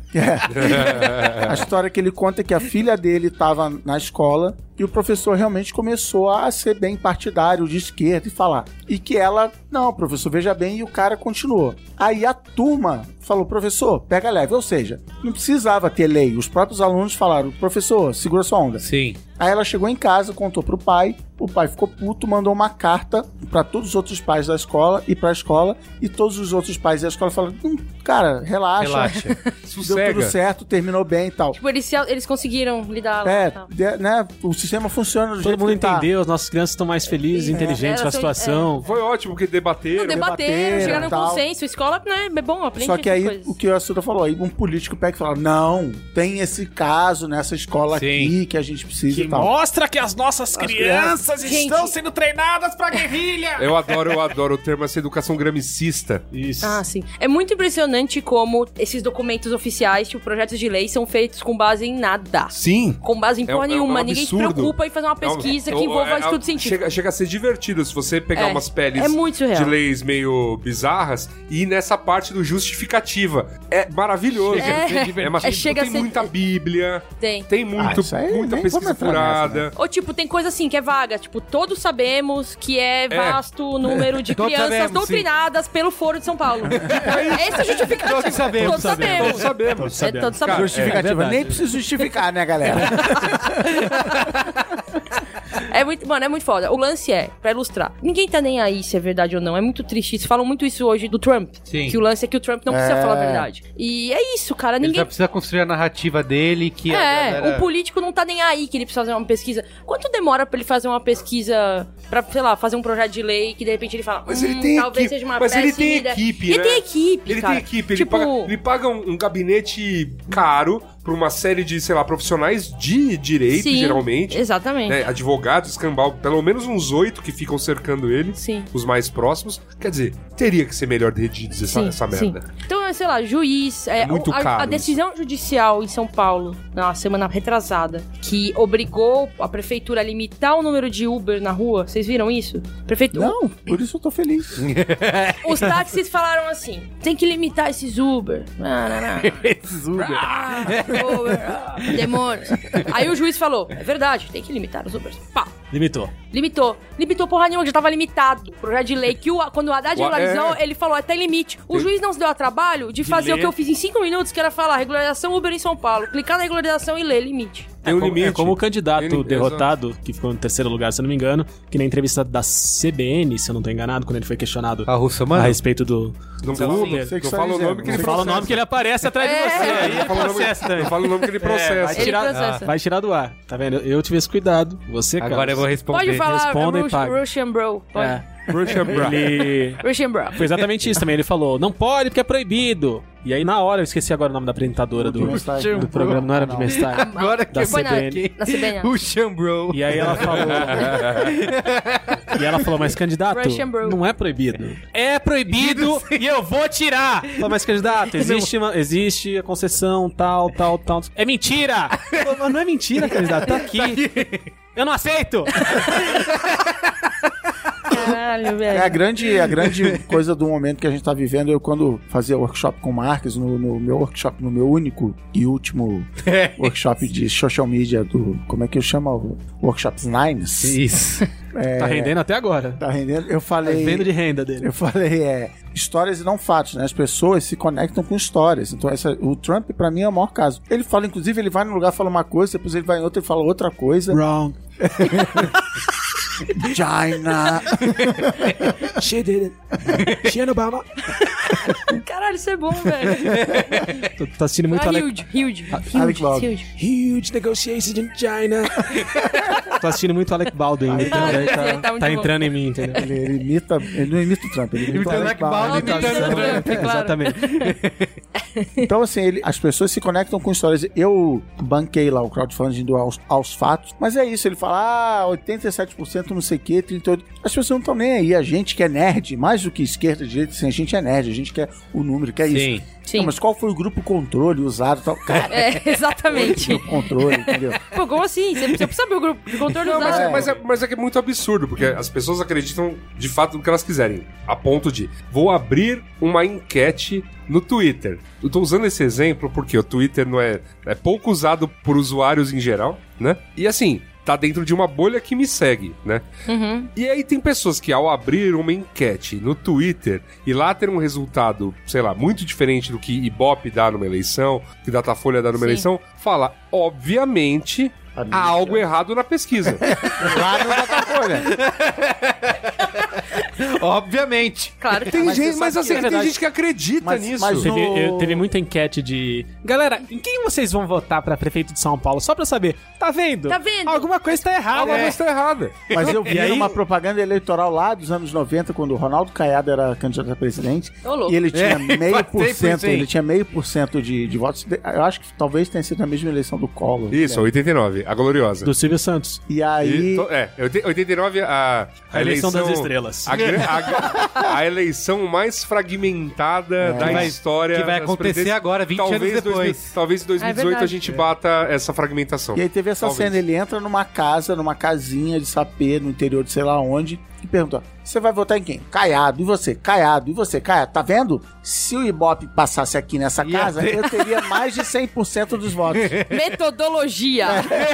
A história que ele conta é que a filha dele tava na escola e o professor realmente começou a ser bem partidário, de esquerda, e falar. E que ela, não, professor, veja bem, e o cara continuou. Aí a turma falou, professor, pega leve. Ou seja, não precisava ter lei. Os próprios alunos falaram, professor, segura sua onda. Sim. Aí ela chegou em casa, contou pro pai, o pai ficou puto, mandou uma carta pra todos os outros pais da escola e pra escola, e todos os outros pais da escola falaram, cara, relaxa. Deu tudo certo, terminou bem e tal. Tipo, eles conseguiram lidar lá. Né, o sistema funciona do jeito que todo mundo entendeu, as nossas crianças estão mais felizes, inteligentes com a situação. Foi ótimo, porque debateram, chegaram no consenso, escola, né, é bom, aprender. Só que aí, coisas. O que a Assuda falou, aí um político pega e fala, não, tem esse caso nessa escola aqui que a gente precisa e tal. Mostra que as nossas crianças estão sendo treinadas pra guerrilha. Eu adoro o termo essa educação gramicista. Isso. Ah, sim. É muito impressionante como esses documentos oficiais, tipo, projetos de lei, são feitos com base em nada. Sim. Com base em porra nenhuma. Ninguém se preocupa em fazer uma pesquisa que envolva estudo científico. Chega a ser divertido se você pegar umas peles de leis meio bizarras e ir nessa parte do justificativa. É maravilhoso. Tem muita Bíblia. Tem muita pesquisa furada. Ou tipo, tem coisa assim que é vaga. Tipo, todos sabemos que é vasto o número de crianças doutrinadas pelo Foro de São Paulo. Esse é justificativo. Todos sabemos. Todos sabemos. Justificativa. Nem precisa justificar, né, galera? Mano, é muito foda. O lance pra ilustrar, ninguém tá nem aí se é verdade ou não. É muito triste isso. Falam muito isso hoje do Trump. Sim. Que o lance é que o Trump não precisa falar a verdade. E é isso, cara. Ele Ninguém... só precisa construir a narrativa dele, que a galera... o político não tá nem aí que ele precisa fazer uma pesquisa. Quanto demora pra ele fazer uma pesquisa pra, sei lá, fazer um projeto de lei que de repente ele fala, Mas ele tem talvez equipe. seja uma Mas ele péssima tem ideia. equipe, Ele né? tem equipe, Ele cara. tem equipe, Tipo... ele paga um gabinete caro pra uma série de, sei lá, profissionais de direito, Sim, geralmente. exatamente. Né? Advogados, escambau, pelo menos uns 8 que ficam cercando ele. Sim. Os mais próximos. Quer dizer, teria que ser melhor redigidos essa merda. Então, sei lá, juiz... muito caro a decisão judicial em São Paulo, na semana retrasada, que obrigou a prefeitura a limitar o número de Uber na rua. Vocês viram isso? Não, por isso eu tô feliz. Os táxis falaram assim, tem que limitar esses Uber. Esses Uber. Uber, demônios. Aí o juiz falou, é verdade, tem que limitar os Ubers. Pá. Limitou porra nenhuma, já tava limitado. O projeto de lei que quando o Haddad regularizou, ele falou, até limite. O juiz não se deu a trabalho de fazer o que eu fiz em 5 minutos, que era falar regularização Uber em São Paulo. Clicar na regularização e ler limite. Tem um limite. É como o candidato derrotado, que ficou em terceiro lugar, se eu não me engano, que na entrevista da CBN, se eu não tô enganado, quando ele foi questionado A Russomano? a respeito do Não Uber. fala o nome que ele Fala o nome que ele aparece atrás de você. Aí é processo também. Não fala o nome que ele processa. Ele processa. Vai tirar do ar. Tá vendo? Eu tive esse cuidado. Você, cara. Agora eu vou responder. Pode falar responda e paga. Russian Bro. Pode. Ele... Russian Bro. Foi exatamente isso também. Ele falou, não pode porque é proibido. E aí, na hora, eu esqueci agora o nome da apresentadora do programa. Não era do Mestar. Agora que Da eu Foi CBN. na CBN. O Chambro. E aí ela falou... E ela falou, mas candidato, Russian bro. não é proibido. É proibido e eu vou tirar. Falou, mas candidato, existe a concessão, tal. É mentira! Falou, mas não é mentira, candidato, tá aqui. Eu não aceito! Caralho, velho. É a grande coisa do momento que a gente tá vivendo. Eu, quando fazia workshop com marcas, no meu workshop, no meu único e último workshop de social media como é que eu chamo? Workshops Nines. Isso. Tá rendendo até agora. Tá rendendo. Eu Tá falei... vendo de renda dele. Eu falei, histórias e não fatos, né? As pessoas se conectam com histórias. Então, o Trump, pra mim, é o maior caso. Ele fala, inclusive, ele vai num lugar, fala uma coisa, depois ele vai em outro e fala outra coisa. Wrong. China. She did it. She and Obama. Caralho, isso é bom, velho. Tá assistindo muito Huge. Alec Baldwin. Huge negotiations in China. Tô assistindo muito Alec Baldwin ainda. Então, daí tá muito tá bom. entrando em mim, entendeu? Ele não imita o Trump, ele imita o Alec Baldwin. imitando o Trump, claro. Exatamente. Então, assim, as pessoas se conectam com histórias. Eu banquei lá o crowdfunding do aos fatos, mas é isso, ele fala, 87% não sei o que, 38%. As pessoas não estão nem aí. A gente que é nerd, mais do que esquerda, direita, assim, a gente é nerd, a gente quer o número, quer isso. Sim. Não, mas qual foi o grupo controle usado e tal? Cara, Exatamente. grupo controle, entendeu? Pô, como assim? Você precisa saber o grupo de controle Não, usado. mas é que é muito absurdo, porque as pessoas acreditam de fato no que elas quiserem. A ponto de, vou abrir uma enquete no Twitter. Eu tô usando esse exemplo porque o Twitter não é pouco usado por usuários em geral, né? E assim, tá dentro de uma bolha que me segue, né? Uhum. E aí tem pessoas que ao abrir uma enquete no Twitter e lá ter um resultado, sei lá, muito diferente do que Ibope dá numa eleição, que Datafolha dá numa eleição, fala, obviamente, há algo errado na pesquisa. Lá no Datafolha. Obviamente. Claro que Tem Mas gente, você mas sabe assim, que é tem verdade. gente que acredita Mas- nisso. mas no- Teve muita enquete de... Galera, em quem vocês vão votar pra prefeito de São Paulo? Só pra saber. Tá vendo? Tá vendo? Alguma coisa tá errada. Alguma coisa tá errada. Mas eu vi E aí- uma propaganda eleitoral lá dos anos 90, quando o Ronaldo Caiado era candidato a presidente. Ô, louco. E ele tinha meio por batei cento. por cem. Ele tinha meio por cento de votos. Eu acho que talvez tenha sido a mesma eleição do Collor. Isso, 89, a gloriosa. Do Silvio Santos. E aí. 89 a eleição das estrelas. A eleição mais fragmentada da história. que vai das acontecer presidências. agora, 20 anos depois. Talvez em 2018 verdade. a gente bata essa fragmentação. E aí teve essa Talvez. cena, ele entra numa casinha de sapê no interior de sei lá onde, e pergunta, você vai votar em quem? Caiado, e você? Caiado, e você? Caiado, tá vendo? Se o Ibope passasse aqui nessa Ia casa, ter. eu teria mais de 100% dos votos. Metodologia.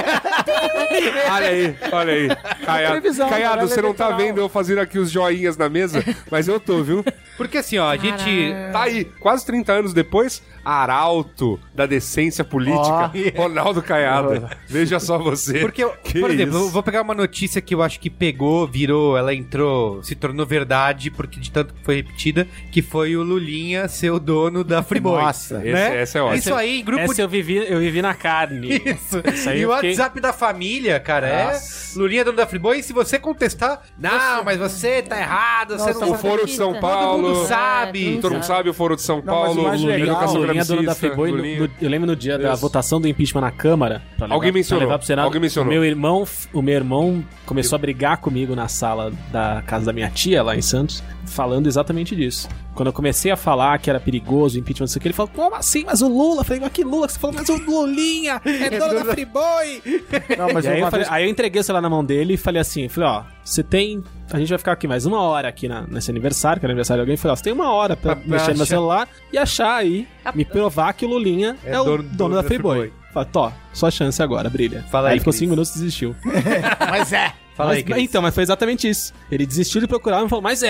Olha aí. Caiado, Previsão, Caiado, tabela você não tá eleitoral. vendo eu fazer aqui os joinhas na mesa, mas eu tô, viu? Porque assim, ó, a gente... Tá aí, quase 30 anos depois, arauto da decência política, Ronaldo Caiado. Veja só você. Porque, por exemplo, eu vou pegar uma notícia que eu acho que pegou, virou, ela entrou, se tornou verdade, porque de tanto que foi repetida, que foi o Lulinha ser o dono da Friboi. Nossa. né? Essa é ótima. Isso aí, em grupo Essa eu vivi na carne. Isso. aí E eu o fiquei- WhatsApp da família, cara, Nossa. é Lulinha dono da Friboi, e se você contestar, não, mas você tá errado, você Nossa, não O Foro de São Todo Paulo. mundo sabe. Todo mundo sabe o Foro de São Não, mas Paulo. o mais legal, educação Lulinha, dono da progressista, Friboi, Lulinha. eu lembro no dia da Isso. votação do impeachment na Câmara. pra levar- Alguém mencionou, pra levar pro Senado, alguém mencionou. O meu irmão começou a brigar comigo na sala da casa da minha tia, lá em Santos, falando exatamente disso. Quando eu comecei a falar que era perigoso o impeachment, não sei o que, ele falou, como assim? Mas o Lula? Eu falei, mas que Lula? Você falou, mas o Lulinha é dono da Friboi. Não, mas E aí, uma eu falei- vez- aí eu entreguei o celular na mão dele e falei assim, ó, você tem... A gente vai ficar aqui mais 1 hora aqui nesse aniversário, que era aniversário de alguém. Falei, ó, você tem 1 hora pra mexer no meu achar. celular e achar aí, me provar que o Lulinha é o dono da Friboi. Falei, sua chance agora, brilha. Fala aí aí, ele ficou Cris. 5 minutos e desistiu. Mas é. Fala aí, Cris. Então, mas foi exatamente isso. Ele desistiu de procurar e falou, mas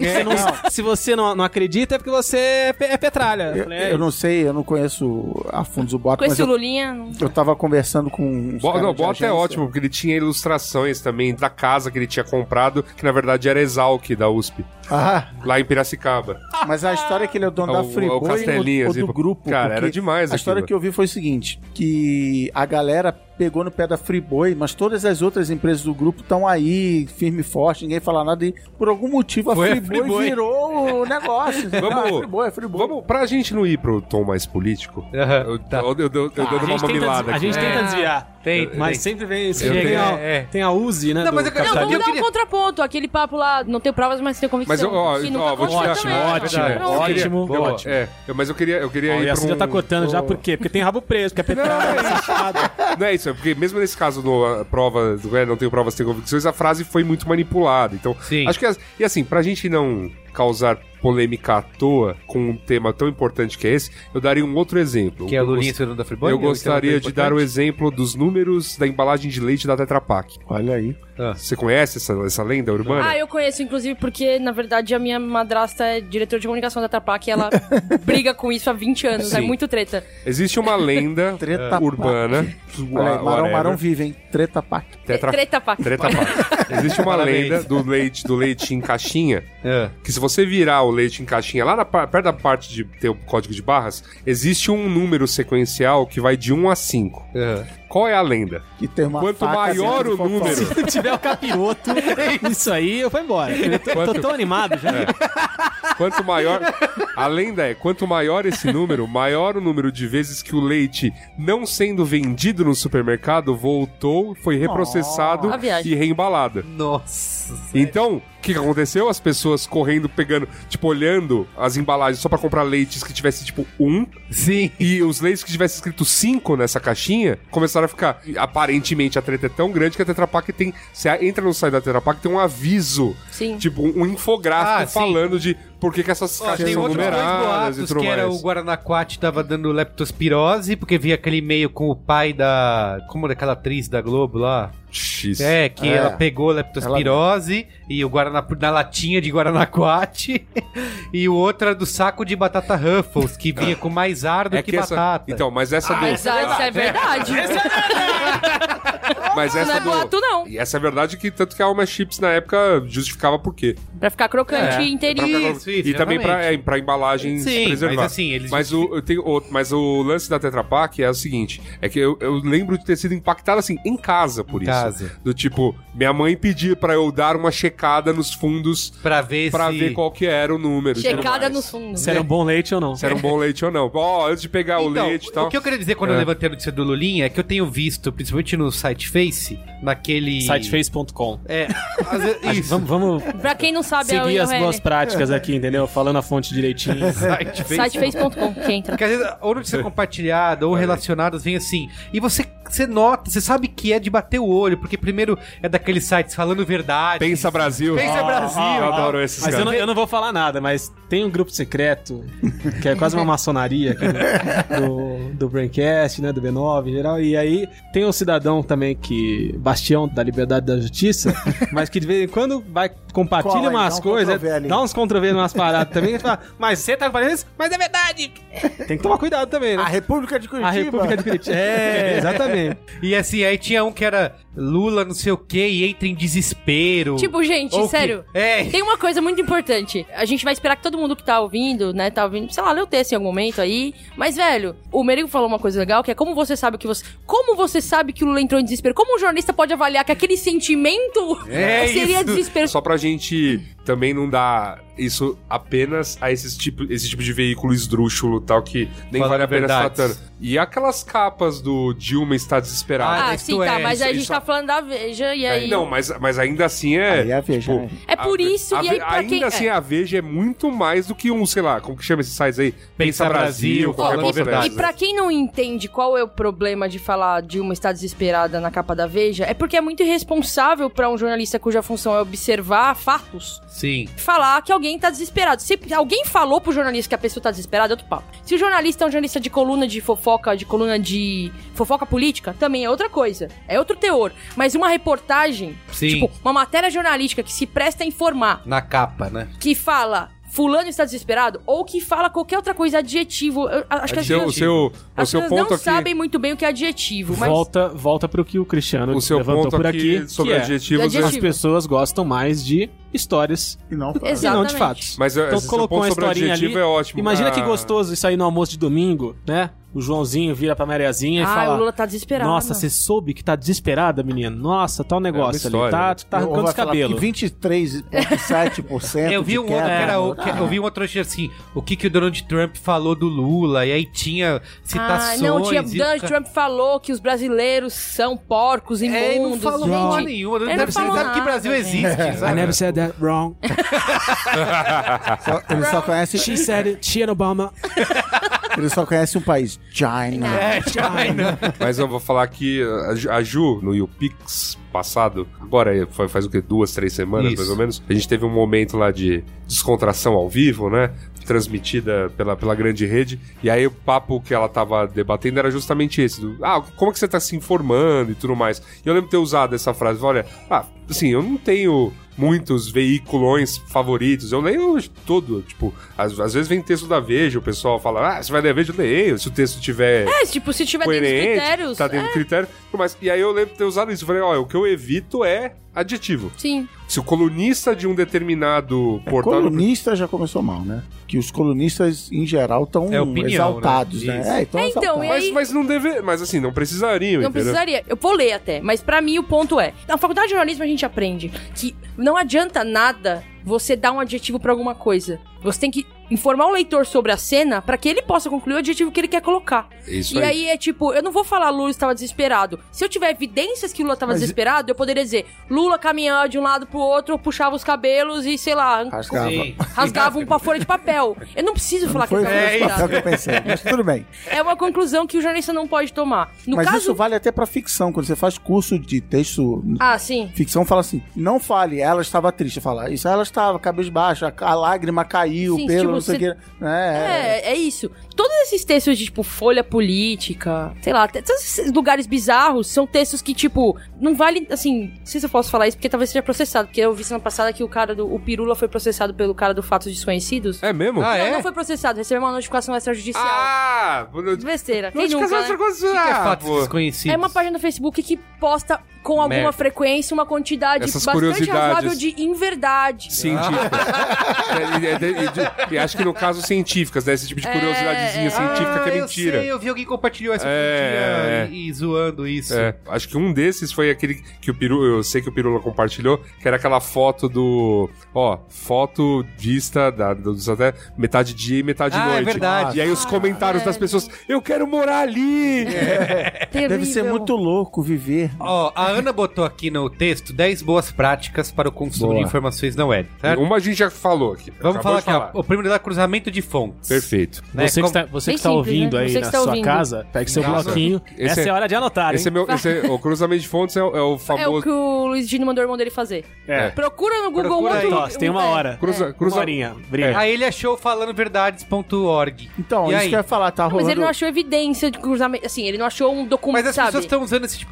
se você não acredita é porque você é petralha. Eu falei, Eu não sei, eu não conheço a fundo o Bota, Com mas esse eu, Lulinha... não- eu tava conversando com uns caras Não, de Bota é agência. ótimo, porque ele tinha ilustrações também da casa que ele tinha comprado, que na verdade era Exalc da USP, Ah, lá em Piracicaba. mas a história é que ele é o dono da O Friboi Castelinha, ou assim, do grupo. cara, porque era demais A história aquilo. que eu vi foi o seguinte, que a galera pegou no pé da Friboi, mas todas as outras empresas do grupo estão aí, firme e forte, ninguém fala nada, e por algum motivo a Foi a Friboi Friboi. virou o negócio. Vamos- É Friboi. Vamos, pra gente não ir pro tom mais político, Aham, eu tá. dando uma mamilada a aqui. gente tenta desviar. Tem, Mas tem. sempre vem esse Eu chega, tenho- tem a Uzi, né? Não, mas do eu quero- Não, capitalismo. vamos dar queria- um contraponto. Aquele papo lá, não tenho provas, mas tenho convicção. Mas, ó, que nunca vou te aconteceu dar- também. ótimo, É, pronto. ótimo. Boa. Ótimo. Mas eu queria Ó, ir e assim pra já tá cortando já, por quê? Porque tem rabo preso, porque é petróleo. Não é isso, é porque mesmo nesse caso no prova, não tenho provas, tenho convicções, a frase foi muito manipulada. Então, Sim. acho que e assim, pra gente não causar polêmica à toa com um tema tão importante que é esse, eu daria um outro exemplo. Que é o Eu Lulinha ser dono da Friboi? Eu É um tema gostaria tão de dar o importante? exemplo dos números da embalagem de leite da Tetra Pak. Olha aí. Você conhece essa lenda urbana? Ah, eu conheço, inclusive, porque, na verdade, a minha madrasta é diretora de comunicação da Trapac e ela briga com isso há 20 anos. Sim. É muito treta. Existe uma lenda Treta urbana. Olha aí, Marão whatever. vive, hein? Treta Pac. Treta Pac. Treta Pak. Existe uma Parabéns. lenda do leite em caixinha, É. que se você virar o leite em caixinha, lá perto da parte de ter o código de barras, existe um número sequencial que vai de 1 a 5. Qual é a lenda? Que tem uma Quanto faca maior dentro o do número, Se não tiver o capiroto, isso aí, eu vou embora. Eu tô tão animado já. quanto maior... A lenda é, quanto maior esse número, maior o número de vezes que o leite, não sendo vendido no supermercado, voltou, foi reprocessado A viagem. e reembalado. Nossa. Então, o que aconteceu? As pessoas correndo, pegando, tipo, olhando as embalagens só pra comprar leites que tivesse, tipo, 1. Sim. E os leites que tivesse escrito 5 nessa caixinha começaram a ficar. Aparentemente a treta é tão grande que a Tetra Pak tem. Você entra no site da Tetra Pak, tem um aviso. Sim. Tipo, um infográfico sim. falando de por que essas Ó, caixas tem são outros dois numeradas e boatos, tudo que era mais. o Guaranaquat tava dando leptospirose, porque via aquele e-mail com o pai da... Como daquela atriz da Globo lá? X. É, que É. ela pegou leptospirose e o Guaraná na latinha de Guaranaquat e o outro era do saco de batata Ruffles, que vinha com mais ar do que essa... batata. Então, mas essa do. Mas isso é verdade. Mas essa Não é do. boato, não. E essa é verdade que tanto que a Alma Chips na época justificava por quê. Pra ficar crocante É. inteirinho. Isso, E também exatamente. pra embalagem Sim, preservar. mas assim, eles Mas o lance da Tetra Pak é o seguinte: é que eu lembro de ter sido impactado assim, em casa por Em isso. casa. Do tipo, minha mãe pedia pra eu dar uma checada nos fundos pra ver pra se... ver qual que era o número. e tudo Checada mais. nos fundos. Se era um bom leite ou não. Se era um bom leite ou não. Ó, antes de pegar o Então, leite e tal. o que eu queria dizer quando eu levantei a notícia do Lulinha é que eu tenho visto, principalmente no site Face, naquele... Siteface.com. É, às vezes, isso. Vamos Pra quem não sabe, é o seguir as boas URL. práticas aqui, entendeu? Falando a fonte direitinho. Site Face. Siteface.com, que entra. Porque às vezes, ou notícia compartilhada, ou relacionadas, vem assim. E você nota, você sabe que é de bater o olho, porque primeiro é daqueles sites falando verdade. Pensa Brasil. Pensa Brasil. Eu adoro esses Mas caras. eu não vou falar nada, mas tem um grupo secreto, que é quase uma maçonaria aqui do Braincast, né? Do B9 em geral. E aí tem um cidadão também que. Bastião da Liberdade e da Justiça, mas que de vez em quando compartilha Cola uma umas coisas, Ctrl+V ali. dá uns Ctrl+V umas paradas também. Mas você tá fazendo isso? Mas é verdade. Tem que tomar cuidado também, né? A República de Curitiba. A República de Curitiba. É, exatamente. E assim, aí tinha um que era Lula não sei o que e entra em desespero. Tipo, gente, Ou que- sério. É. Tem uma coisa muito importante. A gente vai esperar que todo mundo que tá ouvindo, né, sei lá, leu o texto em algum momento aí. Mas, velho, o Merigo falou uma coisa legal, que é como você sabe que o Lula entrou em desespero? Como um jornalista pode avaliar que aquele sentimento seria isso. desespero? Só pra gente também não dar isso apenas a esse tipo de veículo esdrúxulo tal, que nem Falando vale a pena estar verdades. tratando. E aquelas capas do Dilma está desesperado. Ah, isso sim, tá, é, mas aí a gente isso- tá falando da Veja e aí... Não, mas ainda assim é... Aí é a Veja, né? É por isso, e aí pra ainda quem... assim, a Veja é muito mais do que um, sei lá, como que chama esses sites aí? Pensa Brasil, qualquer falando coisa verdade. E pra quem não entende qual é o problema de falar Dilma está desesperada na capa da Veja, é porque é muito irresponsável pra um jornalista cuja função é observar fatos, Sim. falar que alguém tá desesperado. Se alguém falou pro jornalista que a pessoa tá desesperada, é outro papo. Se o jornalista é um jornalista de coluna de coluna de fofoca política, também é outra coisa. É outro teor. Mas uma reportagem, Sim. tipo, uma matéria jornalística que se presta a informar, Na capa, né? que fala fulano está desesperado, ou que fala qualquer outra coisa, adjetivo. Eu acho que as O seu pessoas ponto não aqui... sabem muito bem o que é adjetivo, mas... Volta pro que o Cristiano O seu levantou ponto por aqui aqui, sobre que é, adjetivos... Adjetivo. as pessoas gostam mais de histórias E não fala. e não Exatamente. de fatos. Mas Então esse colocou ponto uma sobre historinha adjetivo ali. é ótimo. Imagina que Ah, gostoso isso aí no almoço de domingo, né? O Joãozinho vira pra Mariazinha e Ah, fala... o Lula tá desesperado. Nossa, você soube que tá desesperada, menina? Nossa, tal negócio ali. história, Tá, né? tá arrancando os cabelos. 23,7% Eu vi um outro que era eu vi um outro assim, o que o Donald Trump falou do Lula, e aí tinha citações. Ah, não, e o Donald ca- Trump falou que os brasileiros são porcos, imundos. É, e não falou porra gente. nenhuma. Ele Não não deve falou sabe que nada, Brasil gente. existe, sabe? I never said that wrong. Ele só conhece, She said it. She and Obama. ele só conhece um país. China. É, China. Mas eu vou falar que a Ju, no YouPix passado, agora faz o que? 2, 3 semanas, Isso. mais ou menos, a gente teve um momento lá de descontração ao vivo, né? Transmitida pela grande rede. E aí o papo que ela tava debatendo era justamente esse. Como é que você tá se informando e tudo mais. E eu lembro de ter usado essa frase. Olha, assim, eu não tenho muitos veiculões favoritos. Eu leio tudo. Tipo, às vezes vem texto da Veja, o pessoal fala, você vai ler a Veja, eu leio. Se o texto tiver Tipo, se tiver dentro dos coerente, critérios. tá dentro do critério. Mas, e aí eu lembro de ter usado isso. Eu falei, o que eu evito é adjetivo. Sim. Se o colunista de um determinado portal... Colunista já começou mal, né? Que os colunistas, em geral, estão É opinião, exaltados, né? né? Isso. Então, Então, e aí- Mas não deve... Mas assim, não precisariam, Não entendeu? precisaria. Eu vou ler até, mas pra mim o ponto é... Na faculdade de jornalismo a gente aprende que não adianta nada você dar um adjetivo pra alguma coisa. Você tem que informar o leitor sobre a cena pra que ele possa concluir o adjetivo que ele quer colocar. Isso E aí. aí é tipo, eu não vou falar Lula estava desesperado. Se eu tiver evidências que Lula estava Mas- desesperado, eu poderia dizer Lula caminhava de um lado pro outro, puxava os cabelos e, sei lá, Rasgava. Sim. rasgava uma folha de papel. Eu não preciso falar que Foi ele estava esse papel que eu desesperado. pensei, mas tudo bem. É uma conclusão que o jornalista não pode tomar. No Mas caso... isso vale até pra ficção. Quando você faz curso de texto, Ah, sim. ficção fala assim, não fale, ela estava triste. Fala, isso ela estava, cabisbaixa, a lágrima caiu, Sim, pelo, tipo, não sei o que. É isso. Todos esses textos de, tipo, folha política, sei lá, todos esses lugares bizarros são textos que, tipo, não vale, assim, não sei se eu posso falar isso, porque talvez seja processado, porque eu vi semana passada que o Pirula foi processado pelo cara do Fatos Desconhecidos. É mesmo? Ah, Não, é? não foi processado, recebeu uma notificação extrajudicial. Besteira. Quem nunca, Notificação né? O que é fatos pô. desconhecidos? É uma página do Facebook que posta com alguma Merda. frequência uma quantidade Essas bastante curiosidades. razoável de inverdade. Científica. E acho que no caso científicas, né? Esse tipo de curiosidadezinha científica que é mentira. Eu sei, eu vi alguém compartilhou essa É. notícia e zoando isso. É, acho que um desses foi aquele que o Pirula, eu sei que o Pirula compartilhou, que era aquela foto do, foto vista dos até metade dia e metade Ah, é noite. verdade. E aí os comentários das pessoas, eu quero morar ali! Deve ser Terrível. muito louco viver. Ó, a Ana botou aqui no texto 10 boas práticas para o consumo Boa. de informações na web, certo? Uma a gente já falou aqui. Vamos acabou falar de aqui, ó. O primeiro dela é cruzamento de fontes. Perfeito. Né? Você que Como- está Bem tá simples, ouvindo né? aí Você que na está sua ouvindo. casa, pegue seu Nossa. bloquinho. Esse Essa é a hora de anotar, Esse é hein? o cruzamento de fontes é o É o famoso... que o Luiz Gino mandou o irmão dele fazer. É. Procura no Google Procura aí. outro... Ó, você tem uma hora. Cruza- Uma horinha. Brilha. Aí ele achou falandoverdades.org. Então, E isso aí? que eu ia falar, tá Mas rolando... ele não achou evidência de cruzamento. Assim, ele não achou um documento, Mas as sabe? pessoas estão usando esse tipo de coisa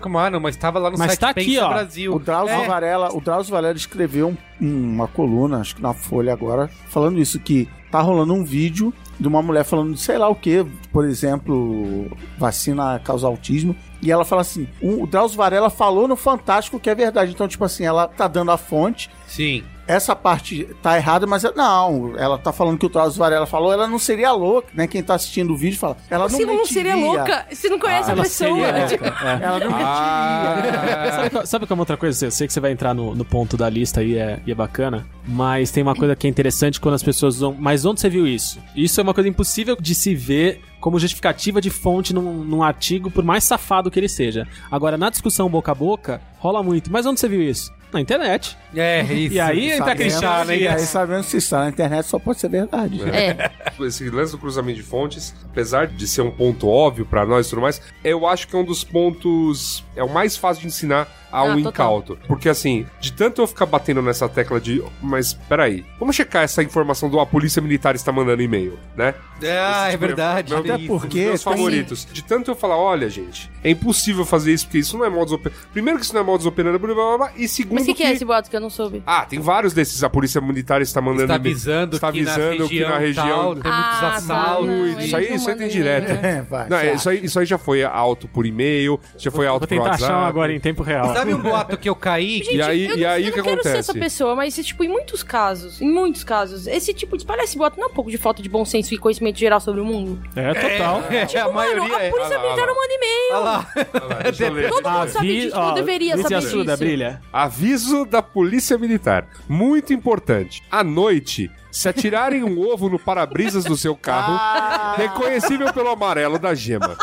como, não, mas tava lá no Mas site tá aqui, Pensa ó. Brasil. O Drauzio Varela escreveu uma coluna, acho que na Folha agora, falando isso, que tá rolando um vídeo de uma mulher falando de sei lá o que, por exemplo, vacina causa autismo, e ela fala assim, o Drauzio Varela falou no Fantástico que é verdade, então tipo assim, ela tá dando a fonte. Sim. Essa parte tá errada, mas não, ela tá falando que o Drauzio Varela falou, ela não seria louca, né? Quem tá assistindo o vídeo fala, ela Você não não seria louca? Você não conhece a pessoa. Ela não mentiria. Sabe como outra coisa? Eu sei que você vai entrar no ponto da lista aí e é bacana, mas tem uma coisa que é interessante quando as pessoas vão... Mas onde você viu isso? Isso é uma coisa impossível de se ver como justificativa de fonte num artigo, por mais safado que ele seja. Agora, na discussão boca a boca, rola muito. Mas onde você viu isso? Na internet. É, isso. E aí entra a Cristiano, né? E aí, sabendo se está na internet, só pode ser verdade. Esse lance do cruzamento de fontes, apesar de ser um ponto óbvio pra nós e tudo mais, eu acho que é um dos pontos... É o mais fácil de ensinar a um incauto. Porque assim, de tanto eu ficar batendo nessa tecla de... Mas, peraí, vamos checar essa informação do a polícia militar está mandando e-mail, né? É verdade. Até porque... Meus favoritos. De tanto eu falar, olha, gente, é impossível fazer isso, porque isso não é modus operandi. Primeiro que isso não é modus operandi, blá, blá, blá, e segundo Mas o que é esse boato que eu não soube? tem vários desses. A polícia militar está mandando Está e-mail. avisando, Está avisando que na região... tal, tem muitos assaltos. Isso aí tem direto. Vai, Não, isso aí já foi alto por e-mail, já foi alto Vou por tentar WhatsApp. achar um agora em tempo real. Sabe um boato que eu caí? E aí o que eu não quero ser acontece? essa pessoa, mas tipo, em muitos casos, esse tipo de espalhar esse boato não é um pouco de falta de bom senso e conhecimento geral sobre o mundo? É, total. A maioria A polícia militar não manda e-mail. Olha lá. Deixa eu ler. Todo mundo sabe disso, ou deveria saber disso. Ajuda, Brilha. Aviso da polícia militar. Muito importante. À noite, se atirarem um ovo no para-brisas do seu carro, reconhecível pelo amarelo da gema.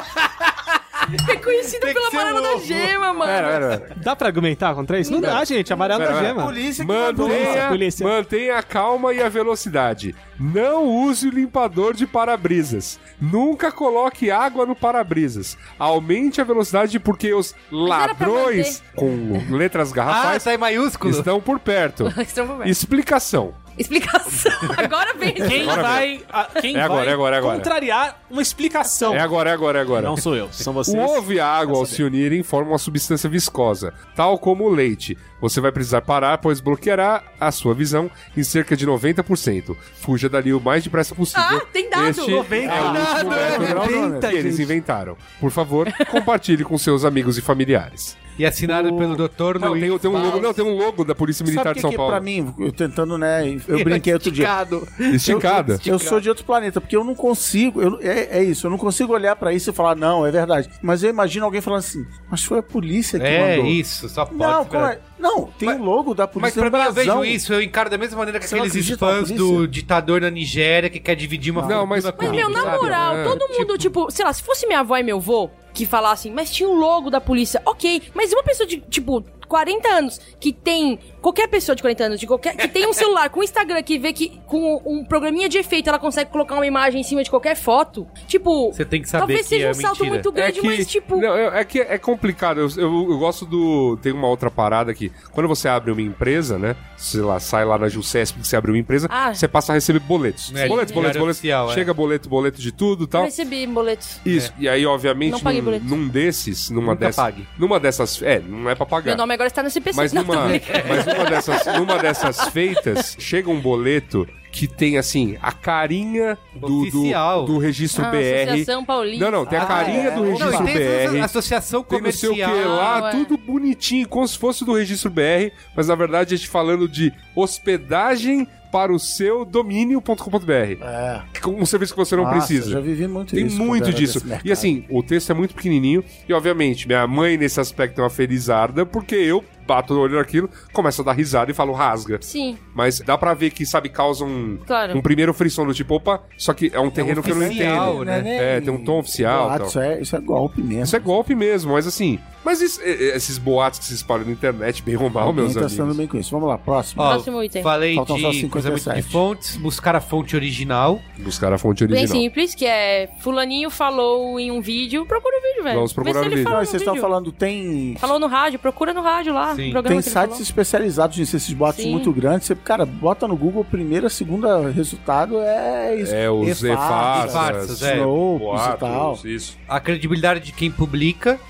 Reconhecido pelo amarelo da gema, mano. Pera. Dá pra argumentar contra isso? Não dá, gente. Amarelo da gema. Polícia que mandou. Polícia. Mantenha a calma e a velocidade. Não use o limpador de para-brisas. Nunca coloque água no para-brisas. Aumente a velocidade porque os era pra ladrões com letras garrafais sai maiúsculo. estão por perto. Explicação. Explicação. Agora vem. Quem vai agora. contrariar uma explicação? É agora. Não sou eu, são vocês. O ovo e a água, ao se unirem, formam uma substância viscosa, tal como o leite. Você vai precisar parar, pois bloqueará a sua visão em cerca de 90%. Fuja dali o mais depressa possível. Tem dado. Este é o último método que eles inventaram. Por favor, compartilhe com seus amigos e familiares. E assinado pelo doutor Não, Luiz tem um logo da Polícia Militar Sabe de São que Paulo. pra mim, eu tentando, né, eu brinquei outro dia. Esticada. Eu sou de outro planeta, porque eu não consigo, é isso, eu não consigo olhar pra isso e falar, não, é verdade. Mas eu imagino alguém falando assim, mas foi a polícia que mandou. Isso, só pode. Não, como é? Não, tem o logo da Mas polícia pra no mim eu brasão. vejo isso, eu encaro da mesma maneira que Você não aqueles acredita na spams polícia? do ditador na Nigéria que quer dividir uma Não, mas- fortuna Mas, meu, na sabe? moral, todo mundo, tipo, sei lá, se fosse minha avó e meu avô que falassem, mas tinha o logo da polícia, ok, mas uma pessoa de, tipo, 40 anos, que tem, qualquer pessoa de 40 anos, que tem um celular com Instagram, que vê que com um programinha de efeito ela consegue colocar uma imagem em cima de qualquer foto, tipo, Você tem que saber talvez que seja é um salto mentira. muito grande, mas tipo... Não, é que é complicado. Eu gosto do... Tem uma outra parada aqui. Quando você abre uma empresa, né? Sei lá, sai lá na Gilcesp que você abre uma empresa, você passa a receber boletos. É, Boletos. diário oficial, Chega boleto de tudo e Eu tal. recebi boletos. Isso. E aí, obviamente, Não paguei boleto. numa dessas... pague. Numa dessas... não é pra pagar. Meu nome agora está no CPC. Mas Não, tô brincando. numa dessas feitas, chega um boleto que tem, assim, a carinha Oficial. do registro BR. Associação Paulista. Não, tem a carinha do registro Não, e tem BR. associação Tem não sei o que comercial. lá, ué. tudo bonitinho, como se fosse do registro BR, mas na verdade a gente falando de hospedagem para o seu domínio.com.br. É. Um serviço que você não Nossa, precisa. já vivi muito Tem isso. quando muito era disso. desse mercado. E assim, o texto é muito pequenininho. E obviamente, minha mãe nesse aspecto é uma felizarda, porque eu bato o olho naquilo, começo a dar risada e falo rasga. Sim, Mas dá pra ver que, sabe, causa Claro. um primeiro frisson do tipo, opa, só que é um terreno que eu não oficial, entendo. né? Tem um tom oficial. Boato, Tal. isso é golpe mesmo. Isso é golpe mesmo, mas assim... Mas esses boatos que se espalham na internet, bem ou mal, Alguém meus tá amigos. sendo bem com isso. Vamos lá, próximo. Ó, Próximo item. falei Faltam só de 57. cruzamento de fontes, buscar a fonte original. Buscar a fonte Bem original. simples, que é fulaninho falou em um vídeo. Procura o vídeo, velho. Vamos procurar Vê se o ele vídeo. falou Não, no vocês estão vídeo. falando, tem Falou no rádio, procura no rádio lá. Sim. no programa Tem que ele sites falou. especializados nisso, esses boatos Sim. muito grandes. Você, cara, bota no Google, primeira, segunda resultado é isso. É, os E-farsas, e-farsas, é. Snopes e boatos, tal. isso. A credibilidade de quem publica.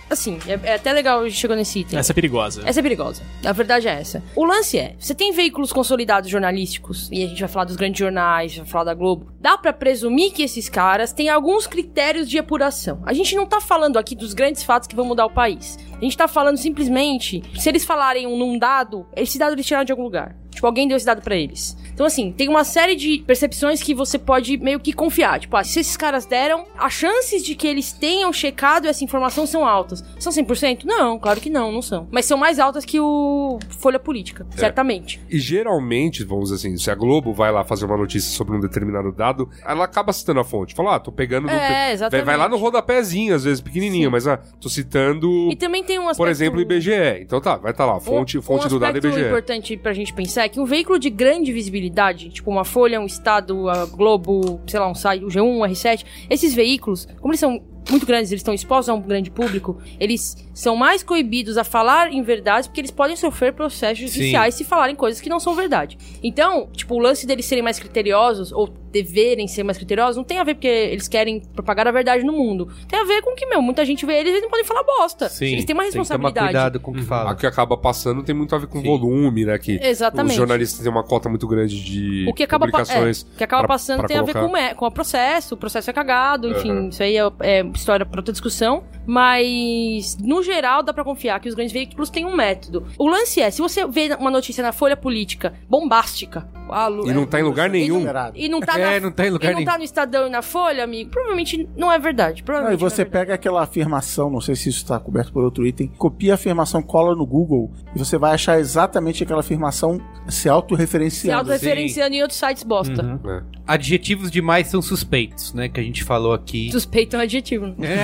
assim, é até legal a gente chegou nesse item. Essa é perigosa. Essa é perigosa. A verdade é essa. O lance é, você tem veículos consolidados jornalísticos, e a gente vai falar dos grandes jornais, vai falar da Globo. Dá pra presumir que esses caras têm alguns critérios de apuração. A gente não tá falando aqui dos grandes fatos que vão mudar o país. A gente tá falando simplesmente, se eles falarem num dado, esse dado eles tiraram de algum lugar. Tipo, alguém deu esse dado pra eles. Então, assim, tem uma série de percepções que você pode meio que confiar. Tipo, se esses caras deram, as chances de que eles tenham checado essa informação são altas. São 100%? Não, claro que não são. Mas são mais altas que o Folha Política, certamente. E geralmente, vamos dizer assim, se a Globo vai lá fazer uma notícia sobre um determinado dado, ela acaba citando a fonte. Fala, tô pegando... exatamente. Vai lá no rodapézinho, às vezes pequenininho, mas tô citando... E também tem um aspecto... Por exemplo, IBGE. Então vai estar lá, fonte do dado IBGE. Um aspecto importante pra gente pensar é que um veículo de grande visibilidade, tipo uma Folha, um Estado, a Globo, sei lá, um site, o G1, o R7, esses veículos, como eles são muito grandes, eles estão expostos a um grande público, eles são mais coibidos a falar em verdades porque eles podem sofrer processos judiciais se falarem coisas que não são verdade. Então, tipo, o lance deles serem mais criteriosos ou deverem ser mais criteriosos não tem a ver porque eles querem propagar a verdade no mundo. Tem a ver com que, muita gente vê eles e não podem falar bosta. Sim, eles têm uma responsabilidade. Tem que tomar cuidado com o que fala. A que acaba passando tem muito a ver com volume, né? Que exatamente. Os jornalistas têm uma cota muito grande de publicações. O que acaba passando tem a ver com o processo é cagado, enfim, isso aí é história para outra discussão, mas no geral dá pra confiar que os grandes veículos têm um método. O lance é, se você vê uma notícia na Folha Política bombástica, e não tá em lugar nenhum. E não tá não tá em lugar nenhum. Não tá no Estadão e na Folha, amigo, provavelmente não é verdade. E você pega aquela afirmação, não sei se isso tá coberto por outro item, copia a afirmação, cola no Google e você vai achar exatamente aquela afirmação se autorreferenciando. Em outros sites bosta. Adjetivos demais são suspeitos, né? Que a gente falou aqui. Suspeito é um adjetivo.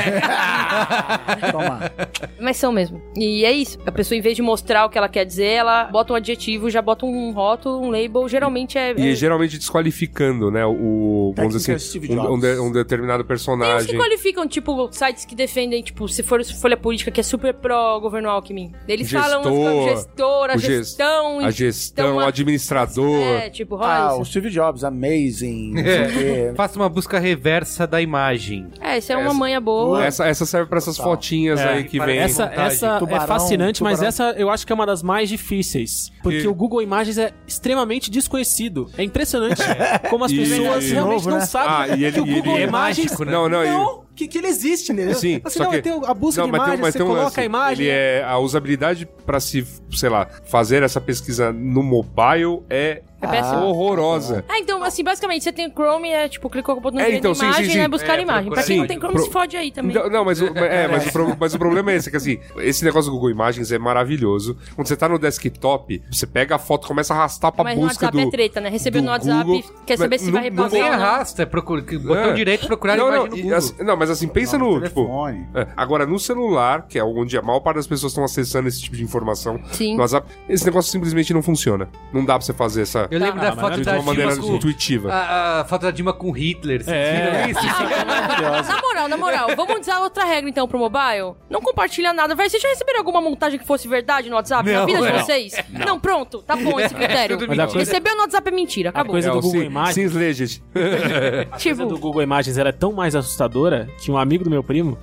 Toma. Mas são mesmo. E é isso. A pessoa, em vez de mostrar o que ela quer dizer, ela bota um adjetivo, já bota um rótulo, um label, geralmente geralmente desqualificando, né? Vamos dizer assim, um determinado personagem. Tem uns que qualificam, tipo, sites que defendem, tipo, se for Folha Política, que é super pró-governo Alckmin. Eles falam gestor, a gestão, o administrador. Tipo, o Steve Jobs, amazing. Faça uma busca reversa da imagem. Isso é uma manha boa. Essa serve pra essas fotinhas aí que vem. Essa tubarão, é fascinante, mas essa eu acho que é uma das mais difíceis. Porque o Google Imagens é extremamente desconhecido. É impressionante como as pessoas realmente não sabem que o Google Imagens... mágico, né? Não, que ele existe, né? Sim, você não vai ter a busca de imagens, você coloca a imagem... A usabilidade pra se, sei lá, fazer essa pesquisa no mobile é horrorosa. Então, assim, basicamente, você tem o Chrome, tipo, clicou com o botão de imagem, né? Buscar imagem. Pra quem não tem Chrome, se fode aí também. Mas o problema é esse, que assim, esse negócio do Google Imagens é maravilhoso. Quando você tá no desktop, você pega a foto, começa a arrastar pra busca do... Mas no WhatsApp é treta, né? Recebeu no WhatsApp, Google, quer saber se vai repassar ou não. Arrasta, botão direito, procurar imagem no Google. Mas assim, pensa no agora, no celular, que é onde a maior parte das pessoas estão acessando esse tipo de informação, no WhatsApp, esse negócio simplesmente não funciona. Não dá pra você fazer essa... Eu lembro da foto de da uma maneira Dilma intuitiva. A foto da Dilma com Hitler. Na moral, vamos usar outra regra então pro mobile? Não compartilha nada. Vocês já receberam alguma montagem que fosse verdade no WhatsApp? Na vida de vocês? Não, pronto. Tá bom esse critério. Recebeu no WhatsApp é mentira. Acabou. A coisa do Google Imagens... A coisa do Google Imagens era tão mais assustadora que um amigo do meu primo...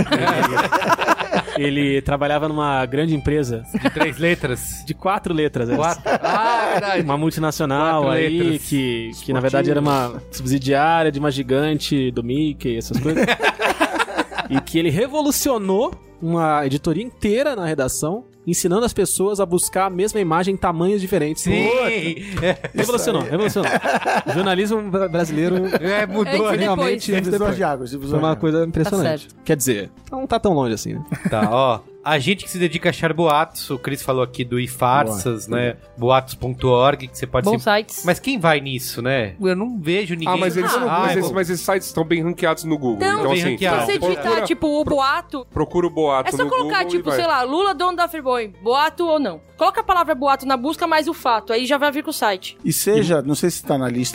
Ele trabalhava numa grande empresa. De 3 letras? De 4 letras. 4? Verdade. Uma multinacional aí, que na verdade era uma subsidiária de uma gigante do Mickey, essas coisas. E que ele revolucionou uma editoria inteira na redação, ensinando as pessoas a buscar a mesma imagem em tamanhos diferentes. Sim! Revolucionou. O jornalismo brasileiro mudou realmente. Foi uma coisa impressionante. Quer dizer, não tá tão longe assim, né? Tá, a gente que se dedica a achar boatos, o Chris falou aqui do iFarsas, né? Boatos.org, que você pode... Bons sites. Mas quem vai nisso, né? Eu não vejo ninguém... Mas esses sites estão bem ranqueados no Google. Então assim, se você digitar, tipo, o boato... Procura o boato no Google. É só colocar, tipo, sei lá, Lula, dono da Friboi, boato ou não. Coloca a palavra boato na busca, mais o fato, aí já vai vir com o site. E seja, não sei se tá na lista aí,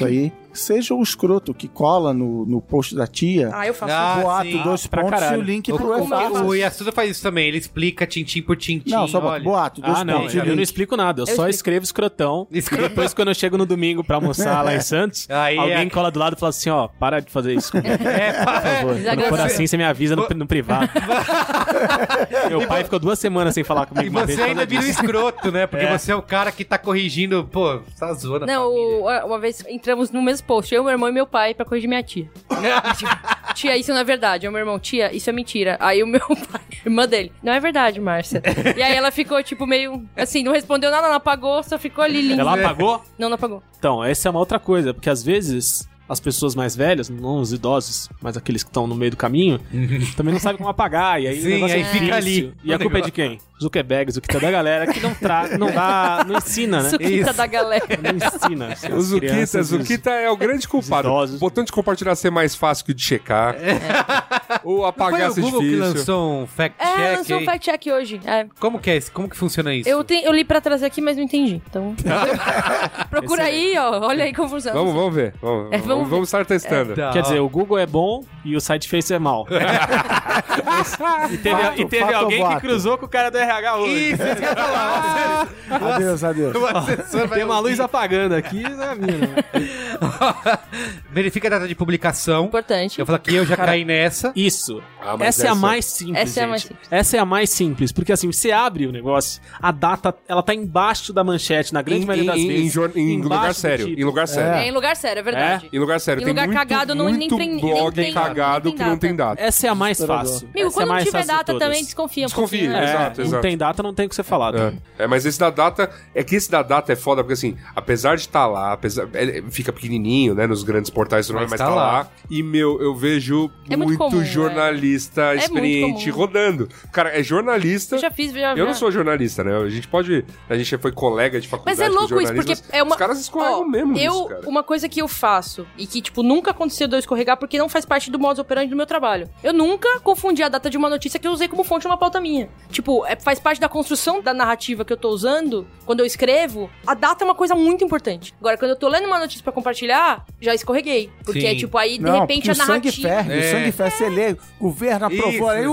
seja o escroto que cola no post da tia. Ah, eu faço Boato, sim. 2 pra pontos e caralho. o link pro EFAP. O Yasuda faz isso também, ele explica tintim por tintim. Não, só bota olha. boato, 2 Não, pontos e eu não link. explico nada, eu só explico. escrevo escrotão. E depois, quando eu chego no domingo pra almoçar lá em Santos, Aí alguém é- cola do lado e fala assim, ó, para de fazer isso comigo, por favor. Quando for assim, você me avisa no privado. Meu pai ficou 2 semanas sem falar comigo. E uma vez você por ainda causa vira um disso. escroto, né? Porque você é o cara que tá corrigindo, pô, tá zoando a Não, família. uma vez entramos no mesmo post, eu, meu irmão e meu pai, pra corrigir minha tia. Tia, isso não é verdade. Aí o meu irmão, tia, isso é mentira. Aí o meu pai, irmã dele, não é verdade, Márcia. E aí ela ficou, tipo, meio, assim, não respondeu nada, não apagou, só ficou ali linda. Ela apagou? Não apagou. Então, essa é uma outra coisa, porque às vezes as pessoas mais velhas, não os idosos, mas aqueles que estão no meio do caminho, também não sabem como apagar, e aí Sim, o negócio aí é fica difícil. ali. E a culpa é de quem? Zuckerberg, Zuquita da galera, que não ensina, né? Suquita da galera. Não ensina. O Zuquita é o grande culpado. idosos. O botão de compartilhar ser mais fácil que o de checar. Ou Foi apagar o ser Google que difícil. lançou um fact-check Lançou um aí? fact-check hoje. É. Como que é isso? Como que funciona isso? Eu li pra trazer aqui, mas não entendi. Então. Procura aí, ó. Olha aí como funciona. Vamos ver. Vamos estar testando. Tá, Quer ó. dizer, o Google é bom e o Sideface é mal. E teve fato alguém ou que boato? cruzou com o cara do RH hoje. Isso, isso que eu ia falar. Adeus, adeus. O assessor vai Tem uma luz ouvir. apagando aqui, não é minha, né? Verifica a data de publicação. Importante. Eu falo que eu já caí nessa. Isso. Ah, mas Essa é a mais simples, Essa é a mais gente. simples. Essa é a mais simples, porque assim, você abre o negócio, a data, ela tá embaixo da manchete, na grande maioria das vezes. Em embaixo lugar do sério. título. Em lugar sério. É em lugar sério, é verdade. Em lugar sério. Em Tem lugar muito, cagado, não- muito nem blog tem cagado data. que não tem data. Essa é a mais Desesperador. fácil. Amigo, Essa quando é a não mais tiver fácil de data todas. também, desconfia um Desconfia, pouquinho, né? exato. Não tem data, não tem o que ser falado. Mas esse da data, é que esse da data é foda, porque assim, apesar de estar lá, fica pequenininho, né, nos grandes portais, tudo mais, mas tá lá. E, eu vejo É muito comum, jornalista muito experiente comum. rodando. Cara, é jornalista. Eu já fiz, Eu não sou jornalista, né? A gente foi colega de faculdade. Mas é louco com isso, porque jornalistas. é uma... Os caras escorregam mesmo nisso, cara. Uma coisa que eu faço, e que, tipo, nunca aconteceu de eu escorregar, porque não faz parte do modus operandi do meu trabalho. Eu nunca confundi a data de uma notícia que eu usei como fonte numa pauta minha. Tipo, faz parte da construção da narrativa que eu tô usando, quando eu escrevo, a data é uma coisa muito importante. Agora, quando eu tô lendo uma notícia pra compartilhar, já escorreguei. Porque Sim. é, tipo, aí, de Não, repente, porque a o sangue narrativa... ferve, o sangue ferve, você lê, o governo aprovou, Isso. aí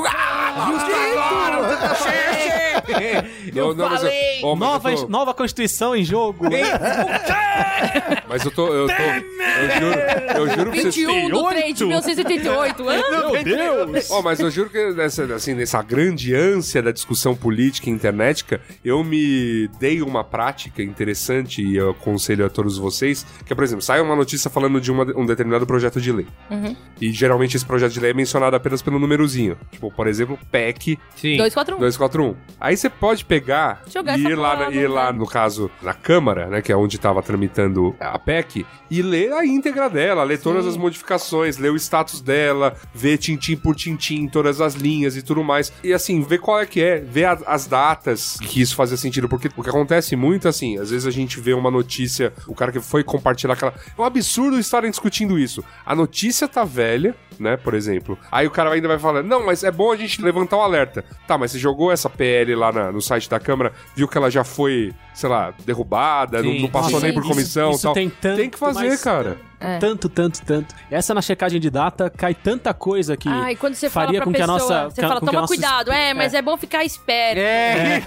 Não, mas eu- ó, mas eu tô- Nova Constituição em jogo. Mas eu juro pra vocês. 21 do 3 de 1988. Meu Deus! Ó, mas eu juro que nessa grande ânsia da discussão política e internetica, eu me dei uma prática interessante e eu aconselho a todos vocês, que é, por exemplo, sai uma notícia falando de um determinado projeto de lei. E geralmente esse projeto de lei é mencionado apenas pelo númerozinho. Tipo, por exemplo, PEC Sim. 241. 241. Aí você pode pegar Jogar e essa ir lá, bola, ir lá, né? no caso, na Câmara, né, que é onde estava tramitando a PEC, e ler a íntegra dela, ler todas as modificações, ler o status dela, ver tintim por tintim, todas as linhas e tudo mais. E assim, ver qual é que é, ver as datas que isso fazia sentido, porque o que acontece muito, assim, às vezes a gente vê uma notícia, o cara que foi compartilhar aquela... É um absurdo estarem discutindo isso. A notícia tá velha, né, por exemplo. Aí o cara ainda vai falar, não, mas é bom a gente levantar um alerta. Tá, mas você jogou essa PL lá no site da Câmara, viu que ela já foi, sei lá, derrubada, Sim. não passou nem por Isso- comissão e isso tal. tem tanto, que fazer, mas- cara. É. Tanto. Essa na checagem de data cai tanta coisa que Ah, e quando você fala faria pra com que a pessoa, nossa... você fala, com que a toma nossa- cuidado. Mas é bom ficar esperto. É.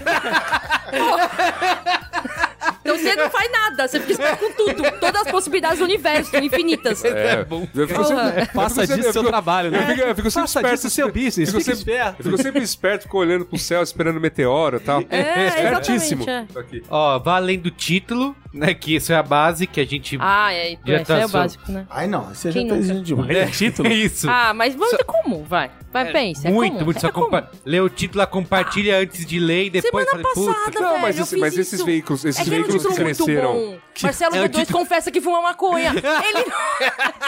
Então você não faz nada, você fica esperto com tudo. Todas as possibilidades do universo, infinitas. Eu fico sempre, Faça disso seu trabalho, né? eu fico sempre Faça esperto. disso seu business, Fico fica sempre- esperto. Eu fico sempre esperto, fico olhando pro céu, esperando o meteoro e tal. Espertíssimo. exatamente, Isso aqui. Ó, valendo o título, né? Que isso é a base que a gente... Isso tá é o só- básico, né? Ai, não, você já Quem tá nunca? exigindo demais. É título? Isso. Mas vamos ter comum, vai. Vai, pensa. É muito, comum. muito. Só É comum. lê o título, compartilha antes de ler e depois Semana fala, puta. passada, Não, velho, mas eu esse- fiz mas esses isso. veículos- esses É que era um veículos que título muito cresceram- bom. Marcelo é o V2 confessa que fuma maconha. Ele não...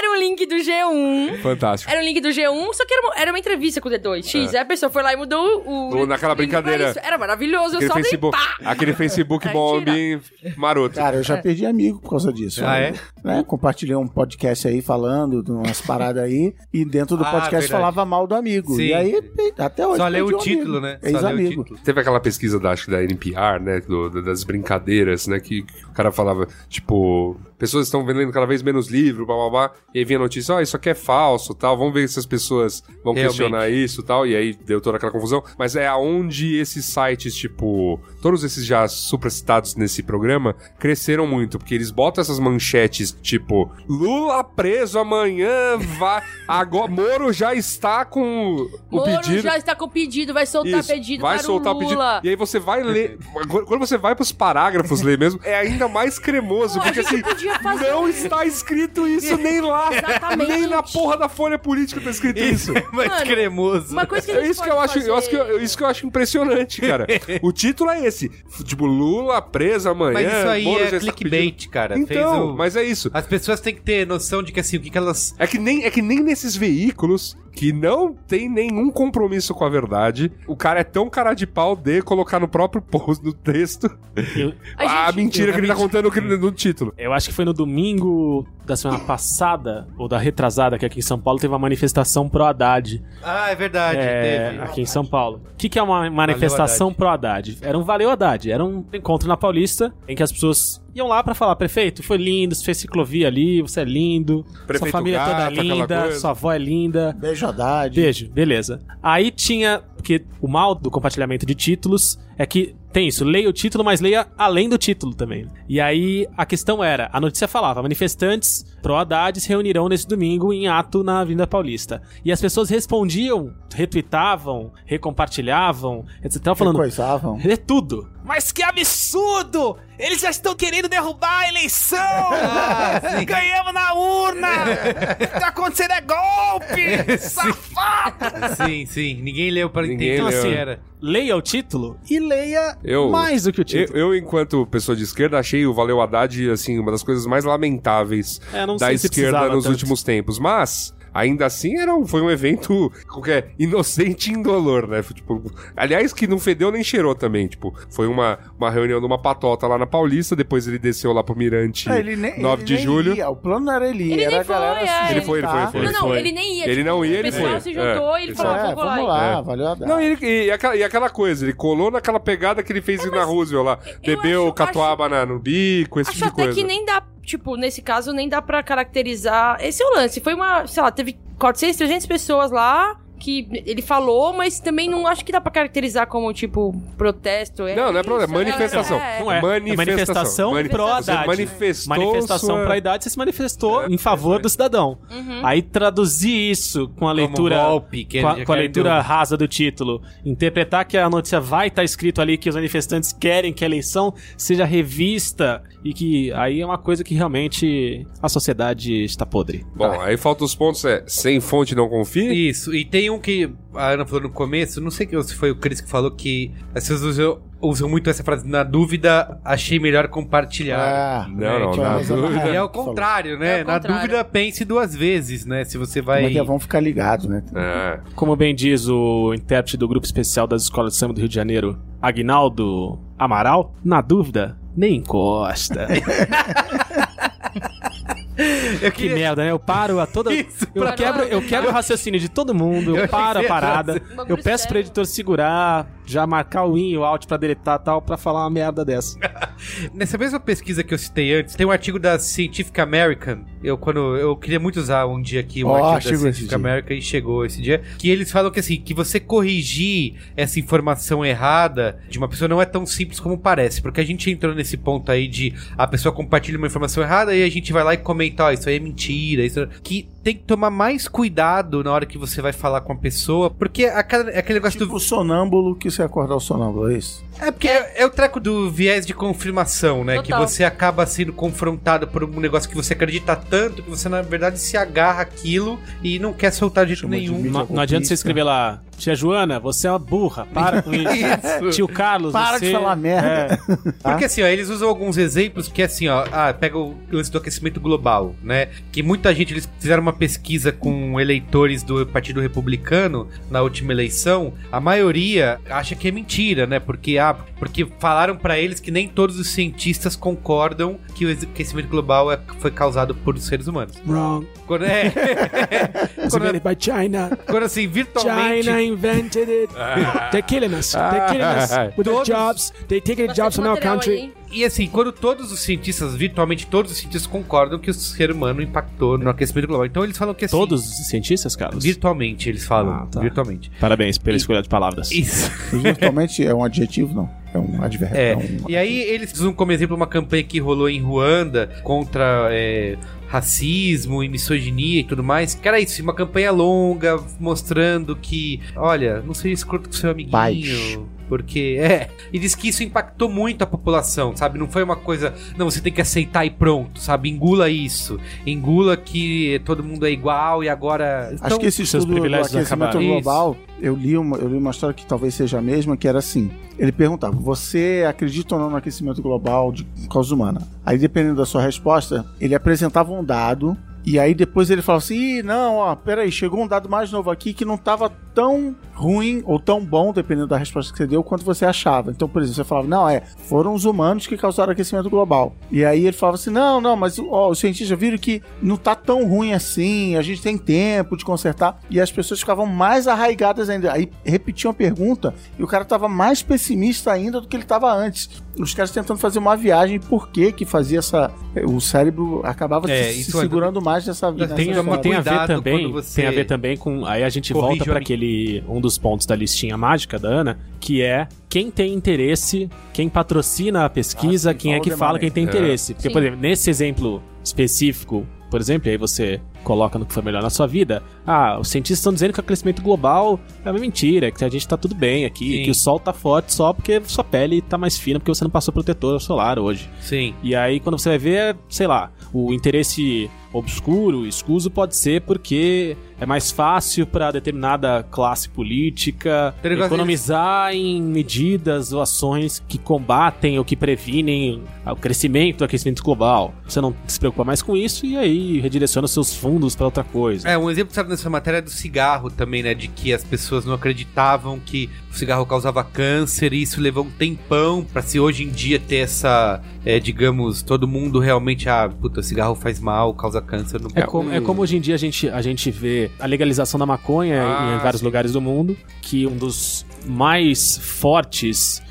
Era um link do G1. Fantástico. Era um link do G1, só que era uma entrevista com o D2. X. Aí a pessoa foi lá e mudou o naquela link pra brincadeira. isso. Era maravilhoso. Eu Aquele só dei Facebook, pá. aquele Facebook Aí bombing maroto. Cara, eu já perdi amigo por causa disso. Ah, é? Né? Compartilhei um podcast aí falando de umas paradas aí e dentro do podcast verdade. falava mal do amigo. Sim. E aí, até hoje. Só leu perdi o um título, amigo. né? Só leu o Ex-amigo. título. Teve aquela pesquisa acho que da NPR, né, das brincadeiras, né, que o cara falava, tipo, pessoas estão vendendo cada vez menos livro, blá blá blá, e aí vinha a notícia, isso aqui é falso, tal, vamos ver se as pessoas vão Realmente. questionar isso, tal, e aí deu toda aquela confusão, mas é aonde esses sites, tipo, todos esses já supracitados nesse programa, cresceram muito, porque eles botam essas manchetes, tipo, Lula preso amanhã, agora Moro já está com o Moro pedido. já está com o pedido, vai soltar Isso, pedido vai para soltar o o pedido. Lula. E aí você vai ler. Quando você vai pros parágrafos ler mesmo, é ainda mais cremoso. Pô, porque a gente assim, podia fazer não um- está escrito isso nem lá. Exatamente. Nem na porra da folha política tá escrito isso. Mas Mano, cremoso. Uma coisa que a É gente isso que eu acho, isso que eu acho impressionante, cara. O título é esse. Tipo, Lula preso amanhã. Mas isso aí Moro é já está clickbait, pedindo. cara. Então, mas é isso. As pessoas têm que ter noção de que assim, o que elas... É que nem nesses veículos que não tem nenhum compromisso com a verdade, o cara é tão cara de pau de colocar no próprio post, no texto, a mentira que ele tá contando no título. Eu acho que foi no domingo da semana passada, ou da retrasada, que aqui em São Paulo teve uma manifestação pró-Haddad. Ah, é verdade, teve. Aqui em São Paulo. O que é uma manifestação pró-Haddad? Era um Valeu Haddad. Era um encontro na Paulista em que as pessoas iam lá pra falar: prefeito, foi lindo, você fez ciclovia ali, você é lindo, Prefeito sua família gato, toda é aquela linda, coisa. sua avó é linda. Beijo, Haddad. Beijo, beleza. Aí tinha, porque o mal do compartilhamento de títulos é que tem isso, leia o título, mas leia além do título também. E aí a questão era, a notícia falava: manifestantes pró-Haddad se reunirão nesse domingo em ato na Avenida Paulista. E as pessoas respondiam, retweetavam, recompartilhavam, etc. Falando, Coisavam. é tudo. Mas que absurdo! Eles já estão querendo derrubar a eleição! Ganhamos na urna! O que tá acontecendo é golpe! Safado! Sim. Ninguém leu pra Ninguém entender o leu. que era. Leia o título e leia mais do que o título. Eu, enquanto pessoa de esquerda, achei o Valeu Haddad, assim, uma das coisas mais lamentáveis Não da sei se esquerda precisava nos tanto. últimos tempos. Mas, ainda assim, foi um evento qualquer, inocente e indolor, né? Tipo, aliás, que não fedeu nem cheirou também. Tipo, foi uma reunião de uma patota lá na Paulista, depois ele desceu lá pro Mirante 9 de julho. Ia. O plano não era ele ir, Ele era nem a galera foi, se Ele foi. juntar. Não, ele nem ia. Ele não ia, ele O pessoal foi. se juntou e ele falou, vou vamos lá. lá, valeu Haddad. Não, e aquela coisa, ele colou naquela pegada que ele fez na Roosevelt lá. Bebeu acho- catuaba no bico, esse Acho tipo de até coisa. que nem dá, tipo, nesse caso, nem dá pra caracterizar. Esse é o lance. Foi uma, sei lá, teve 400, 300 pessoas lá que ele falou, mas também não acho que dá pra caracterizar como, tipo, protesto. Não é problema, manifestação. Não é. Manifestação pró-Haddad. Você manifestou Manifestação sua... pró-Haddad, você se manifestou em favor do cidadão. Aí traduzir isso com a leitura golpe, que com a, ele já com a quer leitura deu. rasa do título, interpretar que a notícia vai estar escrito ali que os manifestantes querem que a eleição seja revista e que aí é uma coisa que realmente a sociedade está podre. Bom, aí faltam os pontos, sem fonte não confie. Isso, e tem um que a Ana falou no começo, não sei se foi o Chris que falou que as pessoas usam muito essa frase: na dúvida, achei melhor compartilhar. Não, tinha na uma coisa dúvida. E é o contrário, né? É o Na contrário. dúvida, pense duas vezes, né? Se você vai... Mas vamos ficar ligados, né? Como bem diz o intérprete do grupo especial das escolas de samba do Rio de Janeiro, Aguinaldo Amaral, na dúvida, nem encosta. Que merda, né? Eu paro a toda. Isso, eu quebro o raciocínio de todo mundo, eu achei paro que a você ia parada. fazer. Eu peço pro editor segurar, já marcar o in e o out pra deletar e tal, pra falar uma merda dessa. Nessa mesma pesquisa que eu citei antes, tem um artigo da Scientific American. Eu queria muito usar um dia aqui o artigo da chegou esse Scientific dia. American e chegou esse dia. Que eles falam que assim, que você corrigir essa informação errada de uma pessoa não é tão simples como parece. Porque a gente entrou nesse ponto aí de a pessoa compartilha uma informação errada e a gente vai lá e comenta: ó, isso aí é mentira. Isso... Que tem que tomar mais cuidado na hora que você vai falar com a pessoa. Porque aquele negócio Tipo do... o sonâmbulo que você acordar o sonâmbulo, é isso? É porque é o treco do viés de confirmação, né? Total. Que você acaba sendo confrontado por um negócio que você acredita tanto que você, na verdade, se agarra aquilo e não quer soltar de jeito Chama de nenhum. mídia Não adianta você golpista. escrever lá Tia Joana, você é uma burra. Para com isso. Tio Carlos, Para você... de falar merda. Porque assim, ó, eles usam alguns exemplos que assim, ó, pega o lance do aquecimento global, né? Que muita gente, eles fizeram uma pesquisa com eleitores do Partido Republicano na última eleição, a maioria acha que é mentira, né? Porque falaram pra eles que nem todos os cientistas concordam que o aquecimento global foi causado por seres humanos. Wrong. Quando It's invented by China. quando assim, virtualmente... China invented it. They're killing us. They're killing us with their jobs. They're taking the jobs from our country. E assim, quando todos os cientistas, virtualmente todos os cientistas concordam que o ser humano impactou no aquecimento global. Então eles falam que assim... Todos os cientistas, Carlos? Virtualmente, eles falam. Ah, tá. Virtualmente. Parabéns pela escolha de palavras. Isso. Virtualmente é um adjetivo, não. É um advérbio. E aí eles usam como exemplo uma campanha que rolou em Ruanda contra racismo e misoginia e tudo mais. Cara, isso, uma campanha longa mostrando que, olha, não seja escroto com seu amiguinho. Baixo. Porque, e diz que isso impactou muito a população, sabe? Não foi uma coisa, não, você tem que aceitar e pronto, sabe? Engula isso. Engula que todo mundo é igual e agora... Acho Então, que esse estudo do aquecimento global, eu li uma história que talvez seja a mesma, que era assim. Ele perguntava, você acredita ou não no aquecimento global de causa humana? Aí, dependendo da sua resposta, ele apresentava um dado... E aí depois ele falava assim, peraí, chegou um dado mais novo aqui que não estava tão ruim ou tão bom, dependendo da resposta que você deu, quanto você achava. Então, por exemplo, você falava, foram os humanos que causaram aquecimento global. E aí ele falava assim, mas os cientistas viram que não tá tão ruim assim, a gente tem tempo de consertar. E as pessoas ficavam mais arraigadas ainda. Aí repetiam a pergunta e o cara tava mais pessimista ainda do que ele tava antes. Os caras tentando fazer uma viagem, por que fazia o cérebro acabava se segurando mais nessa vida. Tem a ver também com... Aí a gente volta para um dos pontos da listinha mágica da Ana, que é quem tem interesse, quem patrocina a pesquisa, quem é que fala quem tem interesse. Porque, por exemplo, nesse exemplo específico, por exemplo, aí você coloca no que foi melhor na sua vida. Os cientistas estão dizendo que o aquecimento global é uma mentira, que a gente tá tudo bem aqui, que o sol tá forte só porque sua pele tá mais fina, porque você não passou protetor solar hoje. Sim. E aí, quando você vai ver, sei lá, o interesse obscuro, escuso, pode ser porque é mais fácil para determinada classe política economizar em medidas ou ações que combatem ou que previnem o crescimento do aquecimento global. Você não se preocupa mais com isso e aí redireciona seus fundos para outra coisa. Um exemplo que sabe nessa matéria é do cigarro também, né? De que as pessoas não acreditavam que o cigarro causava câncer e isso levou um tempão pra se hoje em dia ter essa, digamos, todo mundo realmente, o cigarro faz mal, causa câncer. Não é como hoje em dia a gente vê a legalização da maconha em vários lugares do mundo, que um dos mais fortes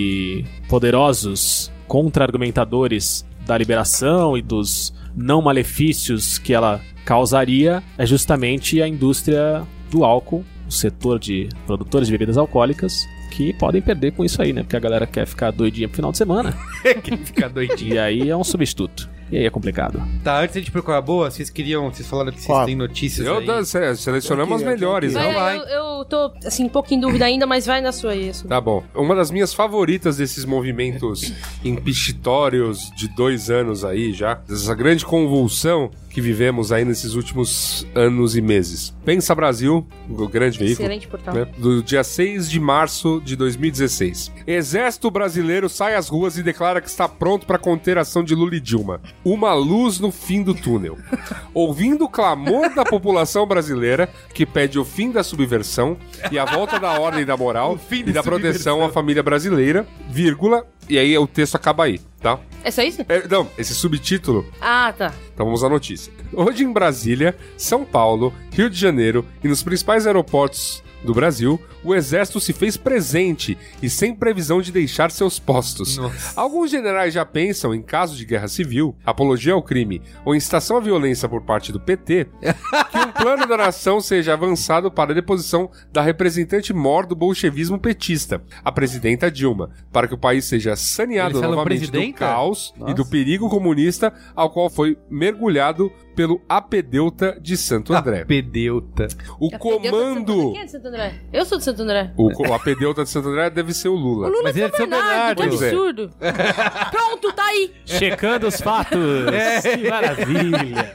e poderosos contra-argumentadores da liberação e dos não malefícios que ela causaria é justamente a indústria do álcool, o setor de produtores de bebidas alcoólicas, que podem perder com isso aí, né? Porque a galera quer ficar doidinha pro final de semana. Quer ficar doidinha. E aí é um substituto. E aí é complicado. Tá, antes de a gente procurar a boa, vocês falaram que vocês têm notícias aí. Selecionamos as melhores. Eu tô, assim, um pouco em dúvida ainda, mas vai na sua isso. Tá bom. Uma das minhas favoritas desses movimentos impichitórios de 2 anos aí já, dessa grande convulsão que vivemos aí nesses últimos anos e meses. Pensa Brasil, o grande veículo. Excelente portal. Né, do dia 6 de março de 2016. Exército brasileiro sai às ruas e declara que está pronto para conter a ação de Lula e Dilma. Uma luz no fim do túnel. Ouvindo o clamor da população brasileira, que pede o fim da subversão e a volta da ordem e da moral e da proteção à família brasileira, vírgula, e aí o texto acaba aí, tá? É só isso? Não, esse subtítulo... Tá. Então vamos à notícia. Hoje em Brasília, São Paulo, Rio de Janeiro e nos principais aeroportos do Brasil, o exército se fez presente e sem previsão de deixar seus postos. Nossa. Alguns generais já pensam, em caso de guerra civil, apologia ao crime ou incitação à violência por parte do PT, que um plano da nação seja avançado para a deposição da representante mor do bolchevismo petista, a presidenta Dilma, para que o país seja saneado novamente do caos e do perigo comunista ao qual foi mergulhado pelo apedeuta de Santo André. Apedeuta. O comando... Quem é de Santo André? Eu sou de Santo André. O apedeuta de Santo André deve ser o Lula. O Lula mas ele é de São Bernardo. Que absurdo. Pronto, tá aí. Checando os fatos. Que maravilha.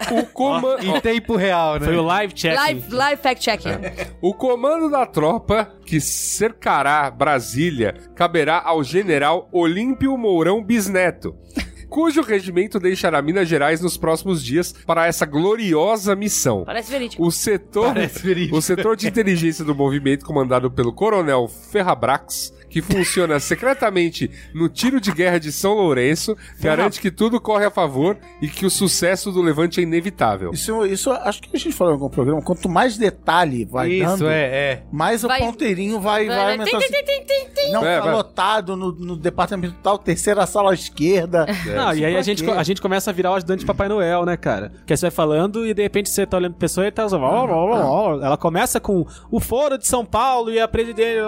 O comando... Em tempo real, né? Foi o live checking. Live fact-checking. O comando da tropa que cercará Brasília caberá ao general Olímpio Mourão Bisneto, cujo regimento deixará Minas Gerais nos próximos dias para essa gloriosa missão. Parece verídico. O setor de inteligência do movimento, comandado pelo Coronel Ferrabrax, que funciona secretamente no tiro de guerra de São Lourenço, garante que tudo corre a favor e que o sucesso do levante é inevitável. Isso acho que a gente falou em algum programa. Quanto mais detalhe vai dando, mais o ponteirinho vai aumentando. Não, vai. lotado no departamento tal, terceira sala à esquerda. Não, e aí a gente começa a virar o ajudante de Papai Noel, né, cara? Que aí você vai falando e de repente você tá olhando pra pessoa e tá usando... Ela começa com o Foro de São Paulo e a presidente...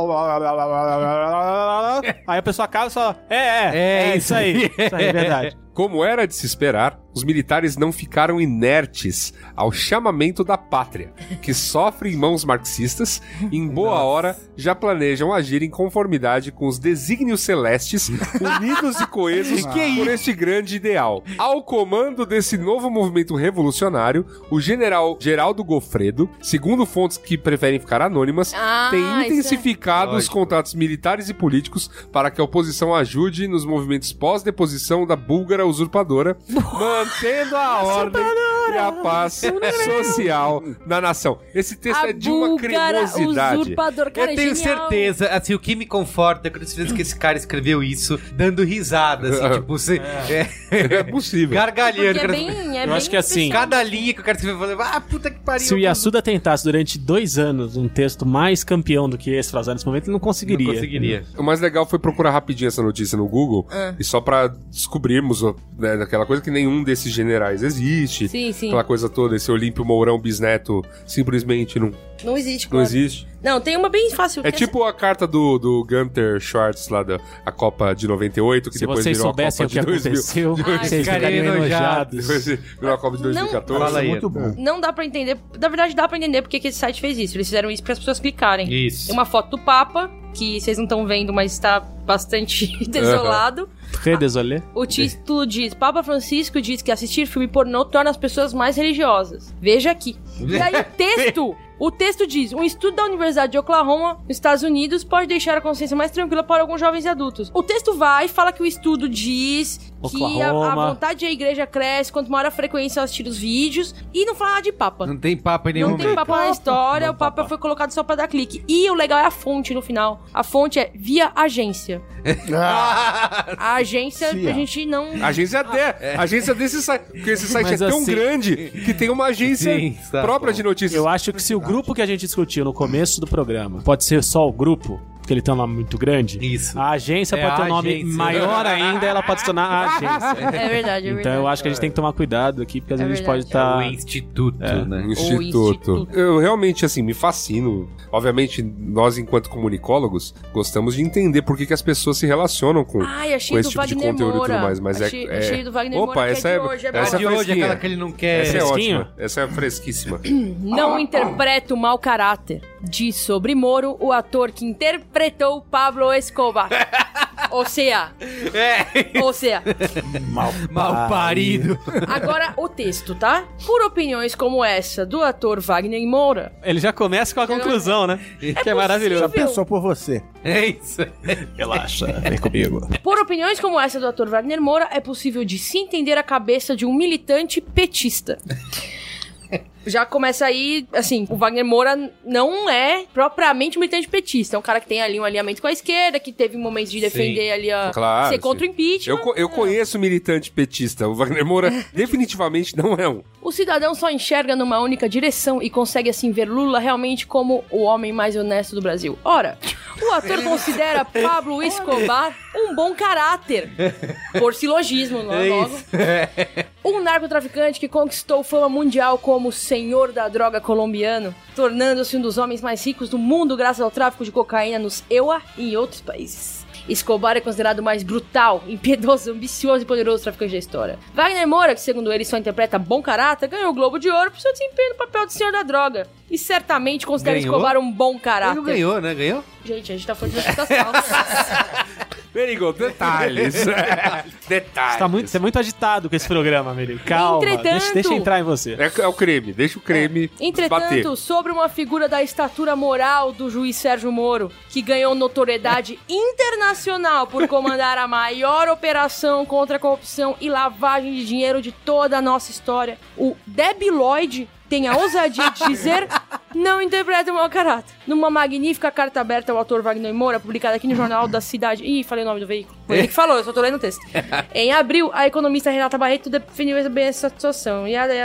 Aí a pessoa acaba e fala, isso aí, é verdade. Como era de se esperar, os militares não ficaram inertes ao chamamento da pátria, que sofre em mãos marxistas e em boa hora já planejam agir em conformidade com os desígnios celestes, unidos e coesos por este grande ideal. Ao comando desse novo movimento revolucionário, o general Geraldo Gofredo, segundo fontes que preferem ficar anônimas, tem intensificado os contatos militares e políticos para que a oposição ajude nos movimentos pós-deposição da búlgara usurpadora, mantendo a ordem e a paz social na nação. Esse texto é de uma cremosidade. Usurpador, cara, eu tenho certeza, assim, o que me conforta é quando você vê que esse cara escreveu isso dando risada, assim, tipo, você... É possível. Gargalhando. Eu acho que assim... Cada linha que o cara escreveu, eu falei, puta que pariu. Se o Yasuda tentasse durante 2 anos um texto mais campeão do que esse frasado nesse momento, ele não conseguiria. Não conseguiria. O mais legal foi procurar rapidinho essa notícia no Google, e só pra descobrirmos, né, aquela coisa que nenhum desses generais existe. Sim. Aquela coisa toda, esse Olímpio Mourão Bisneto simplesmente não existe, não existe. Não, tem uma bem fácil. É tipo a carta do Gunter Schwartz lá da Copa de 98, que se depois vocês virou a Copa soubessem o que de 2000. aconteceu, vocês ficariam enojados. Depois virou a Copa de 2014. Fala aí. Muito bom. Não dá pra entender. Na verdade, dá pra entender porque que esse site fez isso. Eles fizeram isso para as pessoas clicarem. Isso. Tem uma foto do Papa, que vocês não estão vendo, mas está bastante desolado. Désolé. O título diz: Papa Francisco diz que assistir filme pornô torna as pessoas mais religiosas. Veja aqui. E aí o texto diz: um estudo da Universidade de Oklahoma, nos Estados Unidos, pode deixar a consciência mais tranquila para alguns jovens e adultos. O texto vai e fala que o estudo diz que a vontade da igreja cresce quanto maior a frequência ela assistir os vídeos, e não fala nada de Papa. Não tem Papa em nenhum momento. Não tem Papa na história, o Papa foi colocado só pra dar clique. E o legal é a fonte no final. A fonte é via agência. A agência, a gente não... Agência D. Agência desse site. Porque esse site Mas é tão assim- grande que tem uma agência própria de notícias. Eu acho que se o grupo que a gente discutiu no começo do programa pode ser só o grupo, porque ele tem um nome muito grande, Isso. a agência É pode ter a um nome agência. maior ainda, ela pode se tornar a agência. É verdade, é Então verdade. eu acho que a gente tem que tomar cuidado aqui, porque às vezes a gente pode verdade. estar... O instituto, né? Instituto. Eu realmente, assim, me fascino. Obviamente, nós, enquanto comunicólogos, gostamos de entender por que as pessoas se relacionam com achei esse do tipo de Wagner conteúdo e tudo Moura. mais. Mas Achei do Wagner Opa, Moura, que essa é é de hoje, é essa boa. De hoje, fresquinha. aquela que ele não quer. Essa é Fresquinho? ótima. Essa é fresquíssima. Não interpreta o mau caráter, diz sobre Moro o ator que interpretou Pablo Escobar. Ou seja, Mal parido. agora o texto, tá? Por opiniões como essa do ator Wagner Moura, Ele já começa com a conclusão, né? Que é maravilhoso. Já pensou por você. É isso. Relaxa, vem comigo. por opiniões como essa do ator Wagner Moura, é possível de se entender a cabeça de um militante petista. Já começa aí, assim, o Wagner Moura não é propriamente um militante petista. É um cara que tem ali um alinhamento com a esquerda, que teve momentos de defender ali a Claro, ser contra o impeachment. Eu conheço militante petista. O Wagner Moura definitivamente não é um. O cidadão só enxerga numa única direção e consegue assim ver Lula realmente como o homem mais honesto do Brasil. Ora, o ator considera Pablo Escobar um bom caráter. Por silogismo, logo. Um narcotraficante que conquistou fama mundial como senhor da droga colombiano, tornando-se um dos homens mais ricos do mundo graças ao tráfico de cocaína nos EUA e em outros países. Escobar é considerado o mais brutal, impiedoso, ambicioso e poderoso traficante da história. Wagner Moura, que segundo ele só interpreta bom caráter, ganhou o Globo de Ouro por seu desempenho no papel de senhor da droga. E certamente considera Ganhou? Escobar um bom Ele caráter. não ganhou, né? Ganhou? Gente, a gente tá falando de reputação. Merigo, detalhes. Detalhes. Você é muito agitado com esse programa, Merigo. Calma, deixa entrar em você. É o creme, deixa o creme Entretanto, bater. sobre uma figura da estatura moral do juiz Sérgio Moro, que ganhou notoriedade internacional por comandar a maior operação contra a corrupção e lavagem de dinheiro de toda a nossa história, o Debi Lloyd tem a ousadia de dizer: não interpreta o mau caráter. Numa magnífica carta aberta ao autor Wagner Moura, publicada aqui no Jornal da Cidade. Ih, falei o nome do veículo. Foi ele que falou, eu só tô lendo o texto. Em abril, a economista Renata Barreto definiu bem essa situação.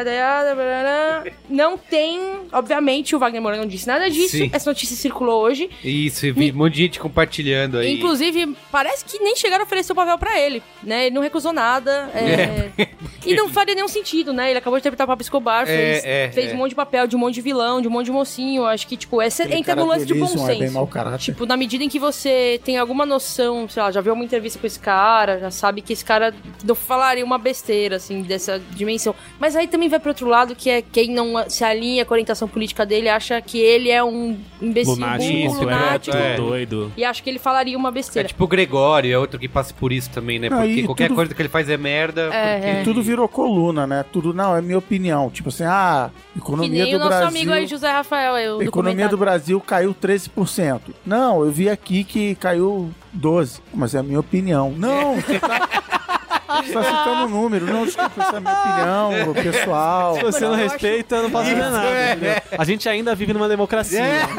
Não tem, obviamente, o Wagner Moura não disse nada disso. Sim. Essa notícia circulou hoje. Isso, eu vi um monte de gente compartilhando aí. Inclusive, parece que nem chegaram a oferecer o papel pra ele, né? Ele não recusou nada. E não faria nenhum sentido, né? Ele acabou de interpretar o Pablo Escobar, fez um monte de papel, de um monte de vilão, de um monte de mocinho. Acho que, tipo, entra no lance de bom senso. É bem mau caráter. Tipo, na medida em que você tem alguma noção, sei lá, já viu uma entrevista com esse cara, já sabe que esse cara não falaria uma besteira, assim, dessa dimensão. Mas aí também vai pro outro lado, que é quem não se alinha com a orientação política dele, acha que ele é um imbecil, lunático, doido. e acha que ele falaria uma É besteira. tipo o Gregório, é outro que passa por isso também, né? Porque qualquer coisa que ele faz é merda. E tudo virou coluna, né? Tudo, não, é minha opinião. Tipo assim, economia que nem do o nosso Brasil... amigo aí, José Rafael, A economia do Brasil caiu 13%. Não, eu vi aqui que caiu 12%. Mas é a minha opinião. Não, você tá citando o número. Não, desculpa, essa é a minha opinião, pessoal. Se você não respeita, eu não posso fazer nada. Entendeu? A gente ainda vive numa democracia.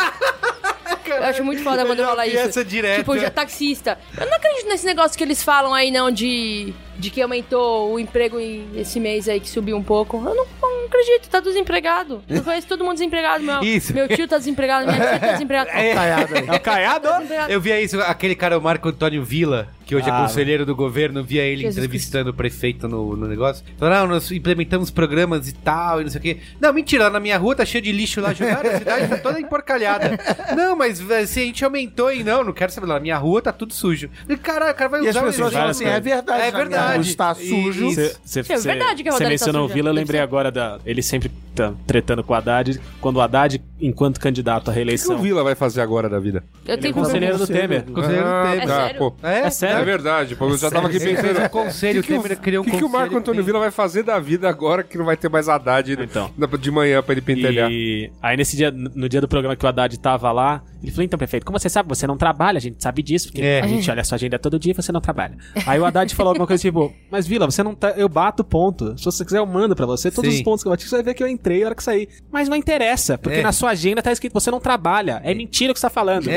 Eu acho muito foda quando rola isso. Tipo, já taxista. Eu não acredito nesse negócio que eles falam aí, não, de que aumentou o emprego esse mês aí, que subiu um pouco. Eu não acredito, tá desempregado. Eu conheço todo mundo desempregado, meu tio tá desempregado, minha tia tá desempregada. É o Caiado? Eu via isso, aquele cara, o Marco Antônio Villa, que hoje é conselheiro do governo, via ele entrevistando o prefeito no negócio. Falou, não, nós implementamos programas e tal, e não sei o quê. Não, mentira, lá na minha rua tá cheio de lixo lá, jogaram a cidade tá toda emporcalhada. Não, mas se a gente aumentou e não quero saber, lá na minha rua tá tudo sujo. E, caralho, o cara vai usar... E as pessoas falam assim, é verdade. É verdade. Está sujo. É verdade que a Você Rodari mencionou tá o suja. Villa, eu lembrei agora ele sempre tá tretando com o Haddad. Quando o Haddad, enquanto candidato à O que reeleição... o Villa vai fazer agora da vida? Eu tenho conselheiro do Temer. Conselheiro do Temer. É sério? Pô, É sério? é verdade, pô, eu já tava aqui Ele fez pensando... um conselho, o Temer criou um O que o Marco Antônio Villa vai fazer da vida agora que não vai ter mais Haddad Então. de manhã pra ele pentelhar? E aí nesse dia, no dia do programa que o Haddad tava lá, ele falou, então, prefeito, como você sabe, você não trabalha, a gente sabe disso, porque a gente olha a sua agenda todo dia e você não trabalha. Aí o Haddad falou alguma coisa tipo, mas Villa, você não tá, eu bato ponto, se você quiser eu mando pra você, todos os pontos que eu bati, você vai ver que eu entrei a hora que saí. Mas não interessa, porque na sua agenda tá escrito, você não trabalha, é mentira o que você tá falando.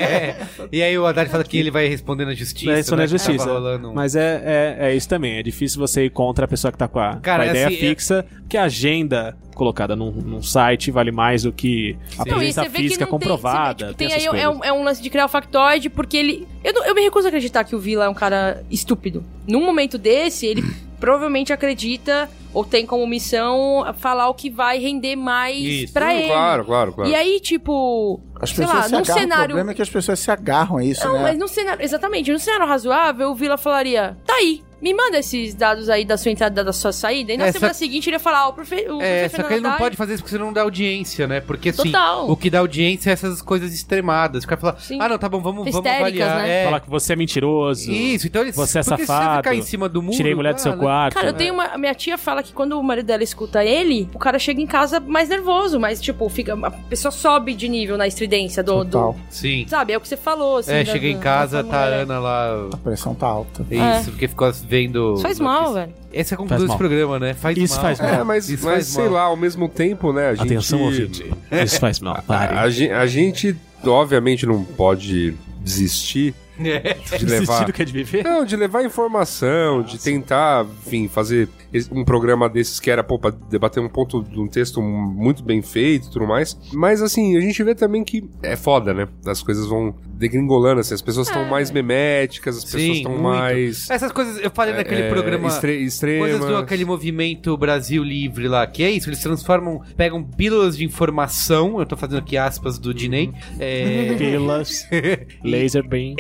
E aí o Haddad fala que ele vai responder na justiça. Vai responder na justiça. Rolando Mas é isso também, é difícil você ir contra a pessoa que tá com a ideia assim, fixa, porque a agenda colocada num site vale mais do que a presença física comprovada. Tem aí é um lance de criar o factoide, porque ele... Eu me recuso a acreditar que o Villa é um cara estúpido. Num momento desse, ele provavelmente acredita ou tem como missão falar o que vai render mais pra ele. Claro. E aí, tipo... As sei pessoas lá, se num agarram, cenário... o problema é que as pessoas se agarram a isso, Não, né? mas num cenário... Exatamente, num cenário razoável, o Villa falaria, tá aí, me manda esses dados aí da sua entrada e da sua saída. E na semana seguinte ele ia falar, o prefeito só que ele não pode fazer isso porque senão não dá audiência, né? Porque assim, Total. o que dá audiência é essas coisas extremadas. O cara fala, não, tá bom, vamos avaliar. Né? Falar que você é mentiroso. Isso, então eles... Você é porque safado. Se você ficar em cima do muro... Tirei mulher do seu quarto. Cara, eu tenho uma... Minha tia fala que quando o marido dela escuta ele, o cara chega em casa mais nervoso, mas tipo, a pessoa sobe de nível na estridência do... Sim. Sabe, é o que você falou, assim. Chega em casa, tá a Ana lá... A pressão tá alta. Isso, porque ficou vendo... Isso faz mal, velho. Essa é a conclusão desse programa, né? Isso faz mal. Mas sei lá, ao mesmo tempo, né, a gente... Atenção, ouvinte. Isso faz mal. Pare. A gente, obviamente, não pode desistir de levar... do que é de viver? Não, de levar informação, de tentar, enfim, fazer um programa desses que era, pra debater um ponto de um texto muito bem feito e tudo mais. Mas, assim, a gente vê também que é foda, né? As coisas vão degringolando, assim, as pessoas estão mais meméticas, as pessoas estão mais... Essas coisas, eu falei naquele programa... Extremas. Coisas do aquele movimento Brasil Livre lá, que é isso, eles pegam pílulas de informação, eu tô fazendo aqui aspas do Diney. Pílulas, laser beam...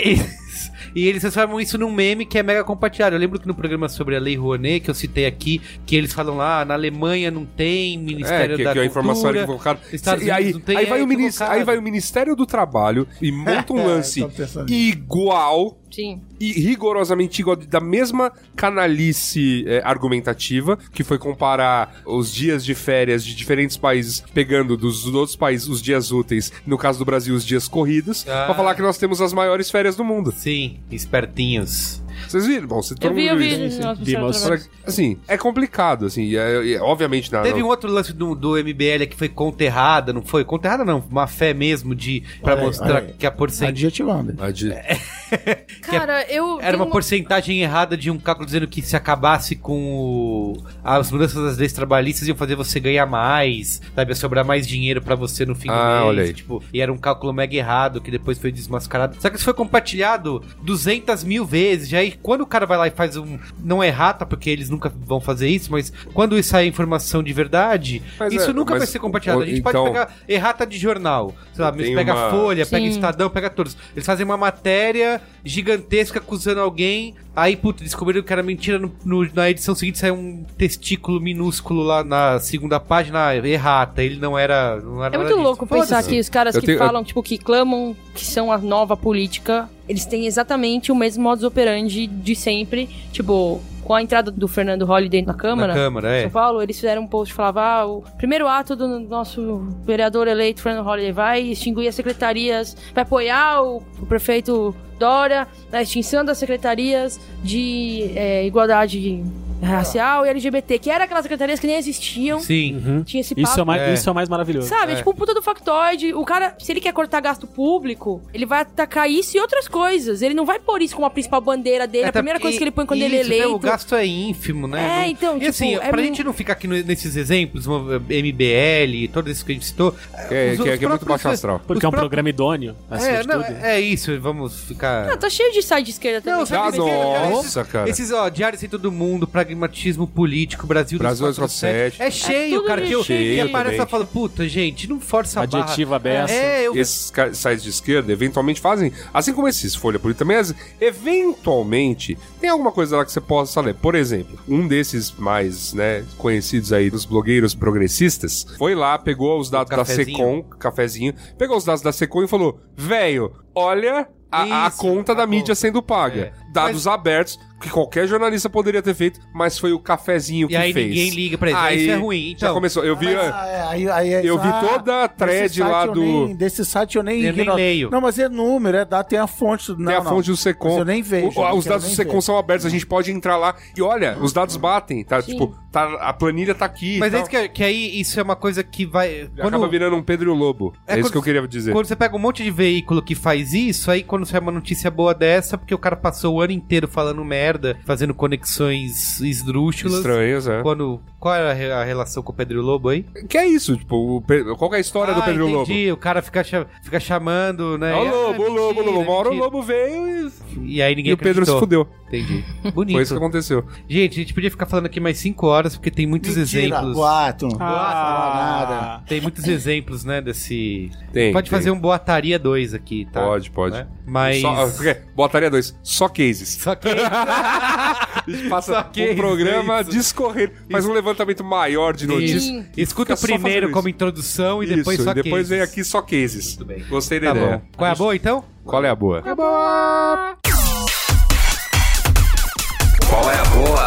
E eles transformam isso num meme que é mega compartilhado. Eu lembro que no programa sobre a Lei Rouanet, que eu citei aqui, que eles falam lá, na Alemanha não tem Ministério da Cultura. A informação é equivocada. E aí vai o Ministério do Trabalho e monta um lance igual Sim. E rigorosamente igual, da mesma canalice argumentativa, que foi comparar os dias de férias de diferentes países, pegando dos outros países os dias úteis, no caso do Brasil, os dias corridos, pra falar que nós temos as maiores férias do mundo. Sim, espertinhos. Vocês viram? Bom, todo mundo Eu vi. Assim, é complicado, assim, obviamente... Teve um outro lance do MBL que foi conta errada, não foi? Conta errada não, uma fé mesmo pra mostrar que a porcentagem... Adjetivando. Cara, Era uma porcentagem errada de um cálculo dizendo que se acabasse com as mudanças das leis trabalhistas iam fazer você ganhar mais, sabe? Ia sobrar mais dinheiro pra você no fim do mês. Olha aí. Tipo, e era um cálculo mega errado que depois foi desmascarado. Só que isso foi compartilhado 200 mil vezes. Já aí, quando o cara vai lá e faz não é errata, porque eles nunca vão fazer isso, mas quando isso é informação de verdade, isso nunca vai ser compartilhado. A gente pode pegar errata de jornal. Sei lá, pega a Folha, pega Estadão, pega todos. Eles fazem uma matéria gigantesca acusando alguém, aí, descobriram que era mentira, na edição seguinte saiu um testículo minúsculo lá na segunda página, errata, ele não era é muito louco pensar que os caras falam, tipo, que clamam que são a nova política, eles têm exatamente o mesmo modus operandi de sempre, tipo... Com a entrada do Fernando Holliday na Câmara, São Paulo, eles fizeram um post que falava, o primeiro ato do nosso vereador eleito, Fernando Holliday, vai extinguir as secretarias, vai apoiar o prefeito Dória na extinção das secretarias de igualdade racial e LGBT, que era aquelas secretarias que nem existiam. Sim. Tinha esse papo. Isso é o mais maravilhoso. Sabe, tipo um puta do factoide. O cara, se ele quer cortar gasto público, ele vai atacar isso e outras coisas. Ele não vai pôr isso como a principal bandeira dele, a primeira coisa que ele põe quando ele é eleito. O gasto é ínfimo, né? Então, e assim, pra gente não ficar aqui nesses exemplos, MBL, todos esses que a gente citou... Que é muito baixo astral. Porque é um programa idôneo. É isso, vamos ficar... Tá cheio de site de esquerda também. Nossa, cara. Esses, Diário Sem Todo Mundo, pragmatismo político, Brasil 247. É cheio, cara, que aparece e fala, puta, gente, não força a barra. Adjetiva beça. Esses sites de esquerda, eventualmente fazem, assim como esses Folha Política também, eventualmente, tem alguma coisa lá que você possa ler. Por exemplo, um desses mais, conhecidos aí dos blogueiros progressistas, foi lá, pegou os dados da Secom, cafezinho, pegou os dados da Secom e falou, velho, olha a conta da mídia sendo paga. Dados abertos, que qualquer jornalista poderia ter feito, mas foi o cafezinho que fez. E aí ninguém liga pra isso. Aí, isso é ruim. Então, já começou. Eu vi, eu vi toda a thread lá desse site eu nem leio. Não, mas é número, tem a fonte. Tem a fonte do Secom. Eu nem vejo. Os dados do Secom são abertos, a gente pode entrar lá e olha, os dados batem, tá? Sim. Tipo, a planilha tá aqui. Mas é isso que aí isso é uma coisa que vai... Acaba virando um Pedro e o Lobo. É isso que eu queria dizer. Quando você pega um monte de veículo que faz isso, aí quando sai uma notícia boa dessa, porque o cara passou o ano inteiro falando merda, fazendo conexões esdrúxulas. Estranhas, Qual era a relação com o Pedro e o Lobo aí? Que é isso, tipo, qual que é a história do Pedro e o Lobo? O cara fica chamando, né? O Lobo. Uma hora o Lobo veio e aí ninguém o Pedro se fudeu. Entendi. Bonito. Foi isso que aconteceu. Gente, a gente podia ficar falando aqui mais 5 horas, porque tem muitos exemplos. Nada. Tem muitos exemplos, né, desse... Pode fazer um Boataria 2 aqui, tá? Pode. Né? Mas... Boataria 2, só cases. Só cases. A gente passa um programa discorrendo, faz um levantamento maior de notícias. Escuta primeiro como introdução e depois só cases. Depois vem aqui só cases. Muito bem. Gostei da ideia. Bom. Qual é a boa, então? Qual é a boa? Qual é a boa?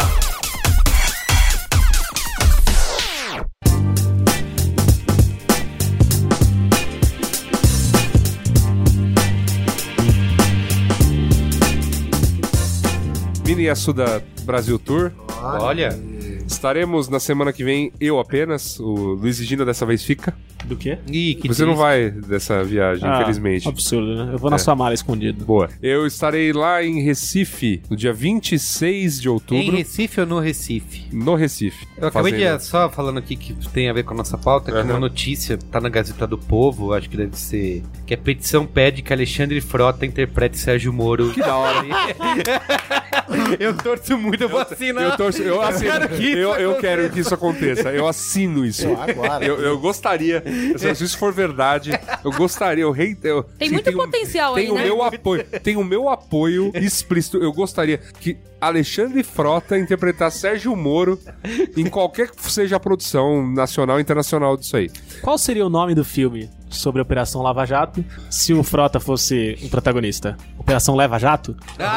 Mini Assuda Brasil Tour. Olha. Estaremos na semana que vem, eu apenas. O Luiz e Gina dessa vez fica. Do quê? Você não vai dessa viagem, infelizmente. Absurdo, né? Eu vou na sua mala escondido. Boa. Eu estarei lá em Recife, no dia 26 de outubro. Em Recife ou no Recife? No Recife. Eu acabei de só falando aqui que tem a ver com a nossa pauta, que uma notícia tá na Gazeta do Povo, acho que deve ser, que a petição pede que Alexandre Frota interprete Sérgio Moro. Que da hora. Eu torço muito, eu vou assinar. Eu quero que isso aconteça. Eu assino isso. Eu gostaria. Se isso for verdade, eu gostaria. Tem muito potencial aí, né? Tem o meu apoio explícito. Eu gostaria que Alexandre Frota interpretar Sérgio Moro em qualquer que seja a produção nacional e internacional disso aí. Qual seria o nome do filme? sobre a Operação Lava Jato. Se o Frota fosse o protagonista, Operação Leva Jato?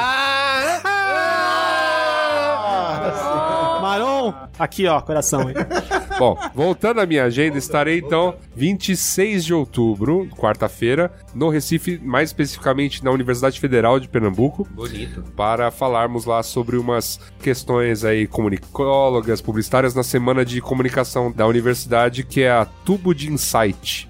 Maron! Aqui, ó, coração. Hein? Bom, voltando à minha agenda, estarei então 26 de outubro, quarta-feira, no Recife, mais especificamente na Universidade Federal de Pernambuco. Bonito. Para falarmos lá sobre umas questões aí comunicólogas, publicitárias, na semana de comunicação da universidade, que é a Tubo de Insight.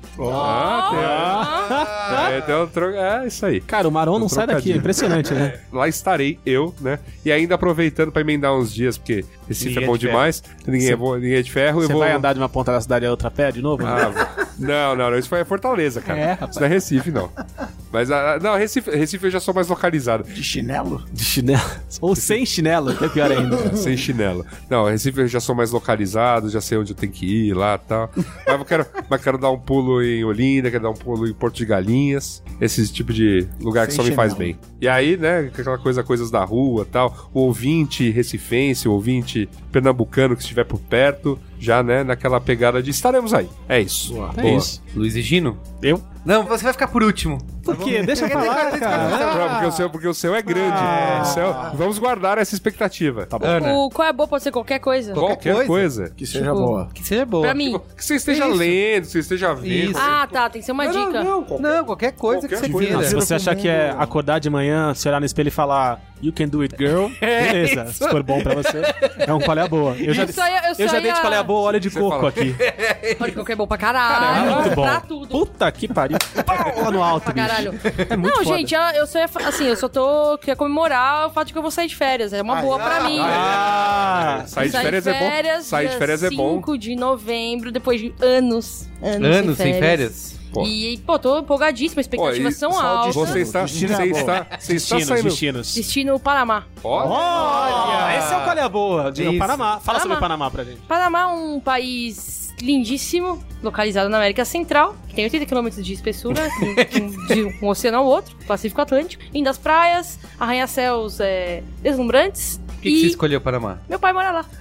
É isso aí. Cara, o Maron não sai daqui, é impressionante, né? Lá estarei eu, né? E ainda aproveitando pra emendar uns dias, porque Recife é bom demais, ninguém é de ferro. Você vai andar de uma ponta da cidade a outra a pé de novo? Não, isso foi Fortaleza, cara. Isso não é Recife, não. Mas, não, Recife eu já sou mais localizado. De chinelo? De chinelo. Ou sem chinelo, que é pior ainda. Sem chinelo. Não, Recife eu já sou mais localizado, já sei onde eu tenho que ir lá e tal. Mas quero dar um pulo em Olinda, quero dar um pulo em Porto de Galinhas. Esse tipo de lugar que só me faz bem. E aí, né, aquela coisas da rua e tal. O ouvinte recifense, o ouvinte pernambucano que estiver por perto, já, né, naquela pegada de estaremos aí. É isso. Boa. Isso. Luiz e Gino? Eu? Não, você vai ficar por último. Por quê? Deixa eu falar, cara. Porque o seu é grande. Vamos guardar essa expectativa. Tá bom. O qual é boa pode ser qualquer coisa. Qualquer coisa. Que seja boa. Que seja boa. Pra mim. Que você esteja lendo, que você esteja vendo. Isso. Ah, tá. Tem que ser uma dica. Não, qualquer coisa que você coisa. queira. Se você achar que é acordar de manhã, se olhar no espelho e falar You can do it, girl, beleza. Se for bom pra você, é um qual é a boa. Eu já dei de qual é a boa óleo de coco aqui. Óleo de coco é bom pra caralho. É muito bom. Pra tudo. Puta que pariu. Lá no alto, Pra bicho. caralho. É muito Não, foda. gente, eu só tô... Queria comemorar o fato de que eu vou sair de férias. É uma boa pra mim. Sair de férias é bom. Sair de férias é bom. 5 de novembro, depois de anos Anos sem férias? Pô. E, tô empolgadíssima, expectativas são altas. Você está saindo. Destinos. Destino Panamá. Olha, esse é o qual é a boa. Diga, Isso. Panamá. Fala sobre o Panamá pra gente. Panamá é um país lindíssimo, localizado na América Central, que tem 80 km de espessura, de um oceano ao outro, Pacífico Atlântico. Lindas praias, arranha-céus deslumbrantes. Por que você escolheu Panamá? Meu pai mora lá.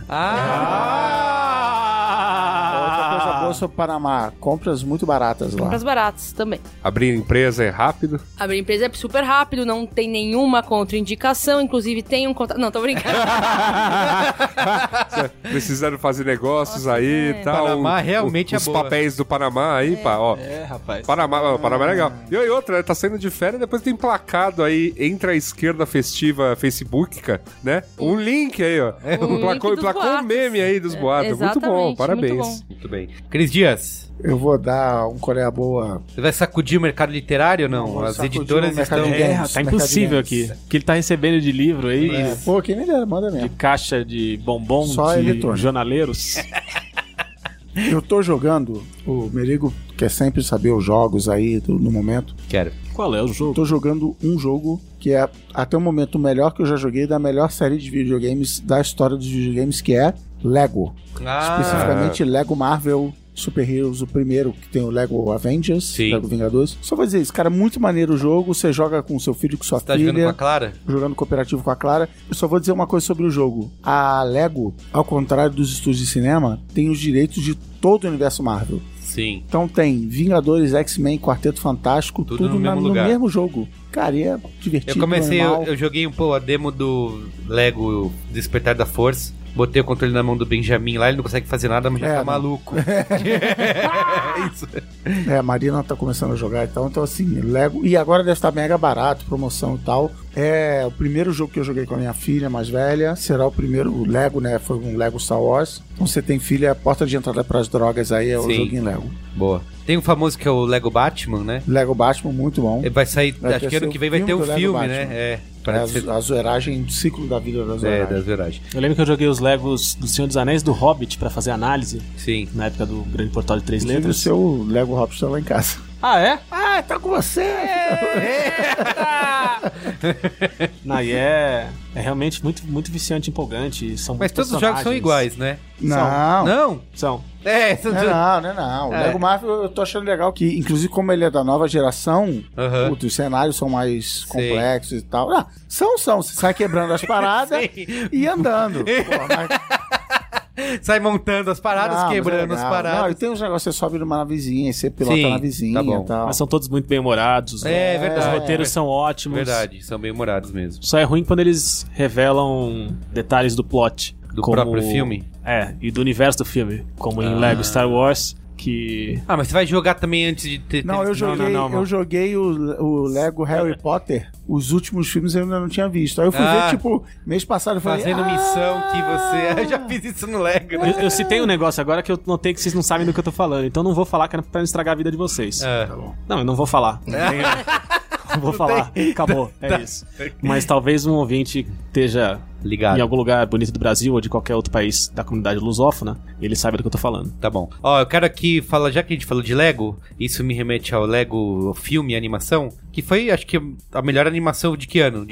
Outra coisa boa sobre o Panamá, compras muito baratas lá. Compras baratas também. Abrir empresa é rápido. Abrir empresa é super rápido, não tem nenhuma contraindicação, inclusive tem um contato... Não, tô brincando. Precisando fazer negócios aí e tal. Panamá realmente os é boa. papéis do Panamá aí, pá, ó. Rapaz. Panamá é legal. E outra, tá saindo de férias, depois tem placado aí entre a esquerda festiva Facebookica, né? Um link aí, ó. link dos Placou um boatos. meme aí dos boatos. Muito bom, exatamente, parabéns. muito bom. Muito bem. Cris Dias, Eu vou dar um Coreia boa. você vai sacudir o mercado literário ou não? Vou As sacudir editoras o mercado estão... de games. Tá impossível aqui. Mercado O que ele tá recebendo de livro aí, Pô, quem me dera, manda de mesmo. caixa de bombom, Só de eletrônico. jornaleiros. Eu tô jogando, o Merigo quer sempre saber os jogos aí no momento. Quero. Qual é o Eu jogo? tô jogando um jogo que é até o momento o melhor que eu já joguei da melhor série de videogames da história dos videogames, que é Lego. Especificamente Lego Marvel Super Heroes, o primeiro, que tem o Lego Avengers, Sim. Lego Vingadores. Só vou dizer isso, cara, muito maneiro o jogo. Você joga com seu filho, com sua Tá filha. jogando com a Clara? Jogando cooperativo com a Clara. Eu só vou dizer uma coisa sobre o jogo. A Lego, ao contrário dos estúdios de cinema, tem os direitos de todo o universo Marvel. Sim. Então tem Vingadores, X-Men, Quarteto Fantástico, Tudo tudo no mesmo no lugar. mesmo jogo. Cara, e é divertido. Eu comecei, normal. eu joguei a demo do Lego Despertar da Força. Botei o controle na mão do Benjamin lá, ele não consegue fazer nada, mas já tá não. maluco. Isso. A Marina tá começando a jogar então assim, Lego. E agora deve estar mega barato, promoção e tal. É o primeiro jogo que eu joguei com a minha filha mais velha. Será o primeiro Lego, né? Foi um Lego Star Wars. Então você tem filha, a porta de entrada pras drogas aí é o Sim. joguinho Lego. Boa. Tem um famoso que é o Lego Batman, né? Lego Batman, muito bom. Vai sair, Vai acho ter que ano seu que vem vai ter filme o do Lego filme, Batman. né? É Parece ser... a zoeiragem, o ciclo da vida da zoeiragem. das verdade. Eu lembro que eu joguei os Legos do Senhor dos Anéis do Hobbit pra fazer análise, Sim. na época do Grande Portal de 3 Inclusive, o Letras. seu Lego Hobbit tá lá em casa. Ah, é? Ah, tá com você! Não, e é realmente muito, muito viciante, empolgante. São Mas todos os jogos são iguais, né? Não. Não? São. São Não. O Lego Marvel eu tô achando legal que, inclusive, como ele é da nova geração, Aham. os cenários são mais Sei. complexos e tal. São. Você sai quebrando as paradas Sei. e andando. Pô, Sai montando as paradas, quebrando as paradas. Não, e tem uns negócios, você sobe numa navezinha, você pilota a navezinha tá bom. e tal. Mas são todos muito bem-humorados. É verdade. Os roteiros são ótimos. Verdade, são bem-humorados mesmo. Só é ruim quando eles revelam detalhes do plot. Do próprio filme? É, e do universo do filme. Como em Lego Star Wars, que... Ah, mas você vai jogar também antes de ter... Não, eu joguei o Lego Harry Potter. Os últimos filmes eu ainda não tinha visto. Aí eu fui ver, tipo, mês passado eu falei... Fazendo missão que você... Eu já fiz isso no Lego, né? Eu citei um negócio agora que eu notei que vocês não sabem do que eu tô falando. Então não vou falar pra não estragar a vida de vocês. Tá bom. Não, eu não vou falar. Não vou falar. Acabou. É isso. Mas talvez um ouvinte esteja... ligado em algum lugar bonito do Brasil ou de qualquer outro país da comunidade lusófona, ele sabe do que eu tô falando. Tá bom. Ó, eu quero aqui falar, já que a gente falou de Lego, isso me remete ao Lego filme e animação, que foi, acho que, a melhor animação de que ano? De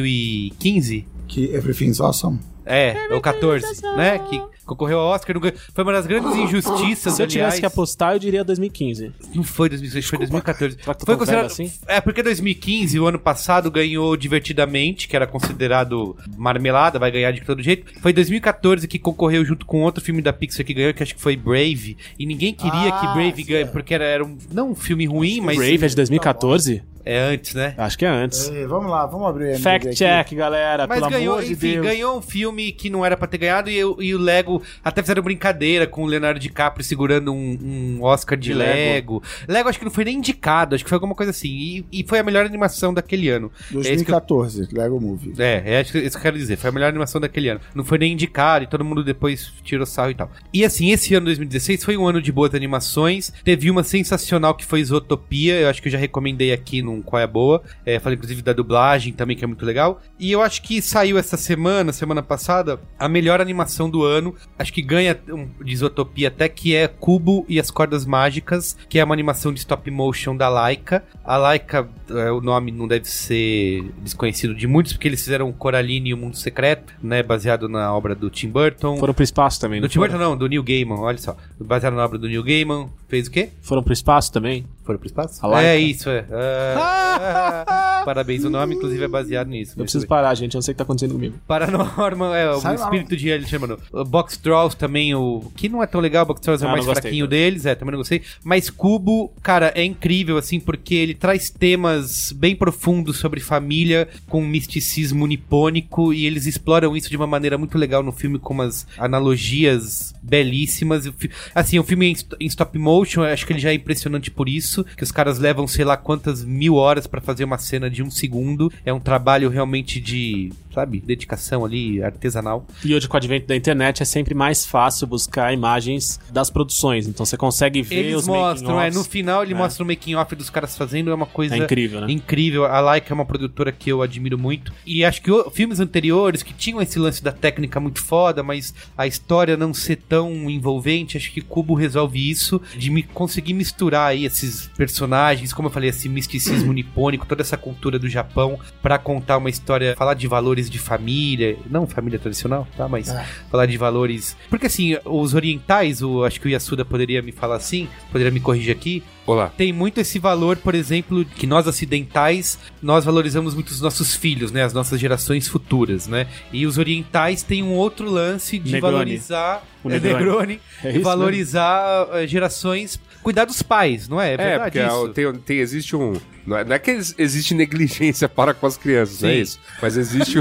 2015? Que Everything's Awesome. É, ou 14, né? Que concorreu ao Oscar. Foi uma das grandes injustiças, Se eu tivesse que apostar, eu diria 2015. Não foi 2016, foi 2014. Foi considerado assim? É, porque 2015, o ano passado, ganhou Divertidamente, que era considerado marmelada, vai ganhar de todo jeito. Foi 2014 que concorreu junto com outro filme da Pixar que ganhou, que acho que foi Brave. E ninguém queria que Brave ganhe, porque era não um filme ruim, mas... Brave é de 2014? É antes, né? Acho que é antes. Vamos lá, vamos abrir. Fact check, galera, mas pelo ganhou, amor de enfim, Deus. ganhou um filme que não era pra ter ganhado e o Lego até fizeram brincadeira com o Leonardo DiCaprio segurando um Oscar de Lego. Lego acho que não foi nem indicado, acho que foi alguma coisa assim. E foi a melhor animação daquele ano. 2014, Lego Movie. É isso que eu quero dizer. Foi a melhor animação daquele ano. Não foi nem indicado e todo mundo depois tirou sarro e tal. E assim, esse ano 2016 foi um ano de boas animações. Teve uma sensacional que foi Zootopia. Eu acho que eu já recomendei aqui num Qual é a Boa. Falei inclusive da dublagem também, que é muito legal. E eu acho que saiu essa semana passada, a melhor animação do ano. Acho que ganha de Zootopia até, que é Kubo e as Cordas Mágicas, que é uma animação de stop motion da Laika. A Laika, o nome não deve ser desconhecido de muitos, porque eles fizeram Coraline e o Mundo Secreto, né, baseado na obra do Tim Burton. Foram pro espaço também, do Tim Burton não, do Neil Gaiman, olha só. Baseado na obra do Neil Gaiman. Fez o quê? Foram pro espaço também? Foram pro espaço? A Laika. É isso, é. Parabéns, o nome inclusive é baseado nisso. Eu preciso parar, gente, eu não sei o que tá acontecendo comigo. Paranormal, o espírito de ele chamando. Box Trolls também, o que não é tão legal, Box Trolls é o mais fraquinho deles, também não gostei. Mas Kubo, cara, é incrível, assim, porque ele traz temas bem profundos sobre família, com misticismo nipônico, e eles exploram isso de uma maneira muito legal no filme, com umas analogias belíssimas. Assim, o filme em stop motion, eu acho que ele já é impressionante por isso, que os caras levam sei lá quantas 1000 horas pra fazer uma cena de 1 segundo. É um trabalho realmente de, sabe, dedicação ali, artesanal. E hoje, com o advento da internet, é sempre mais fácil buscar imagens das produções. Então você consegue ver eles os mostram, making-offs. no final ele mostra o making-off dos caras fazendo, é uma coisa incrível, né? Incrível. A Laika é uma produtora que eu admiro muito. E acho que filmes anteriores que tinham esse lance da técnica muito foda, mas a história não ser tão envolvente, acho que Kubo resolve isso, de conseguir misturar aí esses personagens, como eu falei, esse misticismo nipônico, toda essa cultura do Japão, pra contar uma história, falar de valores de família, não família tradicional, tá? Mas falar de valores... Porque assim, os orientais, acho que o Yasuda poderia me falar assim, poderia me corrigir aqui. Olá. Tem muito esse valor, por exemplo, que nós ocidentais, nós valorizamos muito os nossos filhos, né? As nossas gerações futuras, né? E os orientais têm um outro lance de Negroni. Valorizar... O Negroni. E valorizar gerações... Cuidar dos pais, não é? É verdade porque isso. Existe um... Não é que existe negligência para com as crianças, não é isso? Mas existe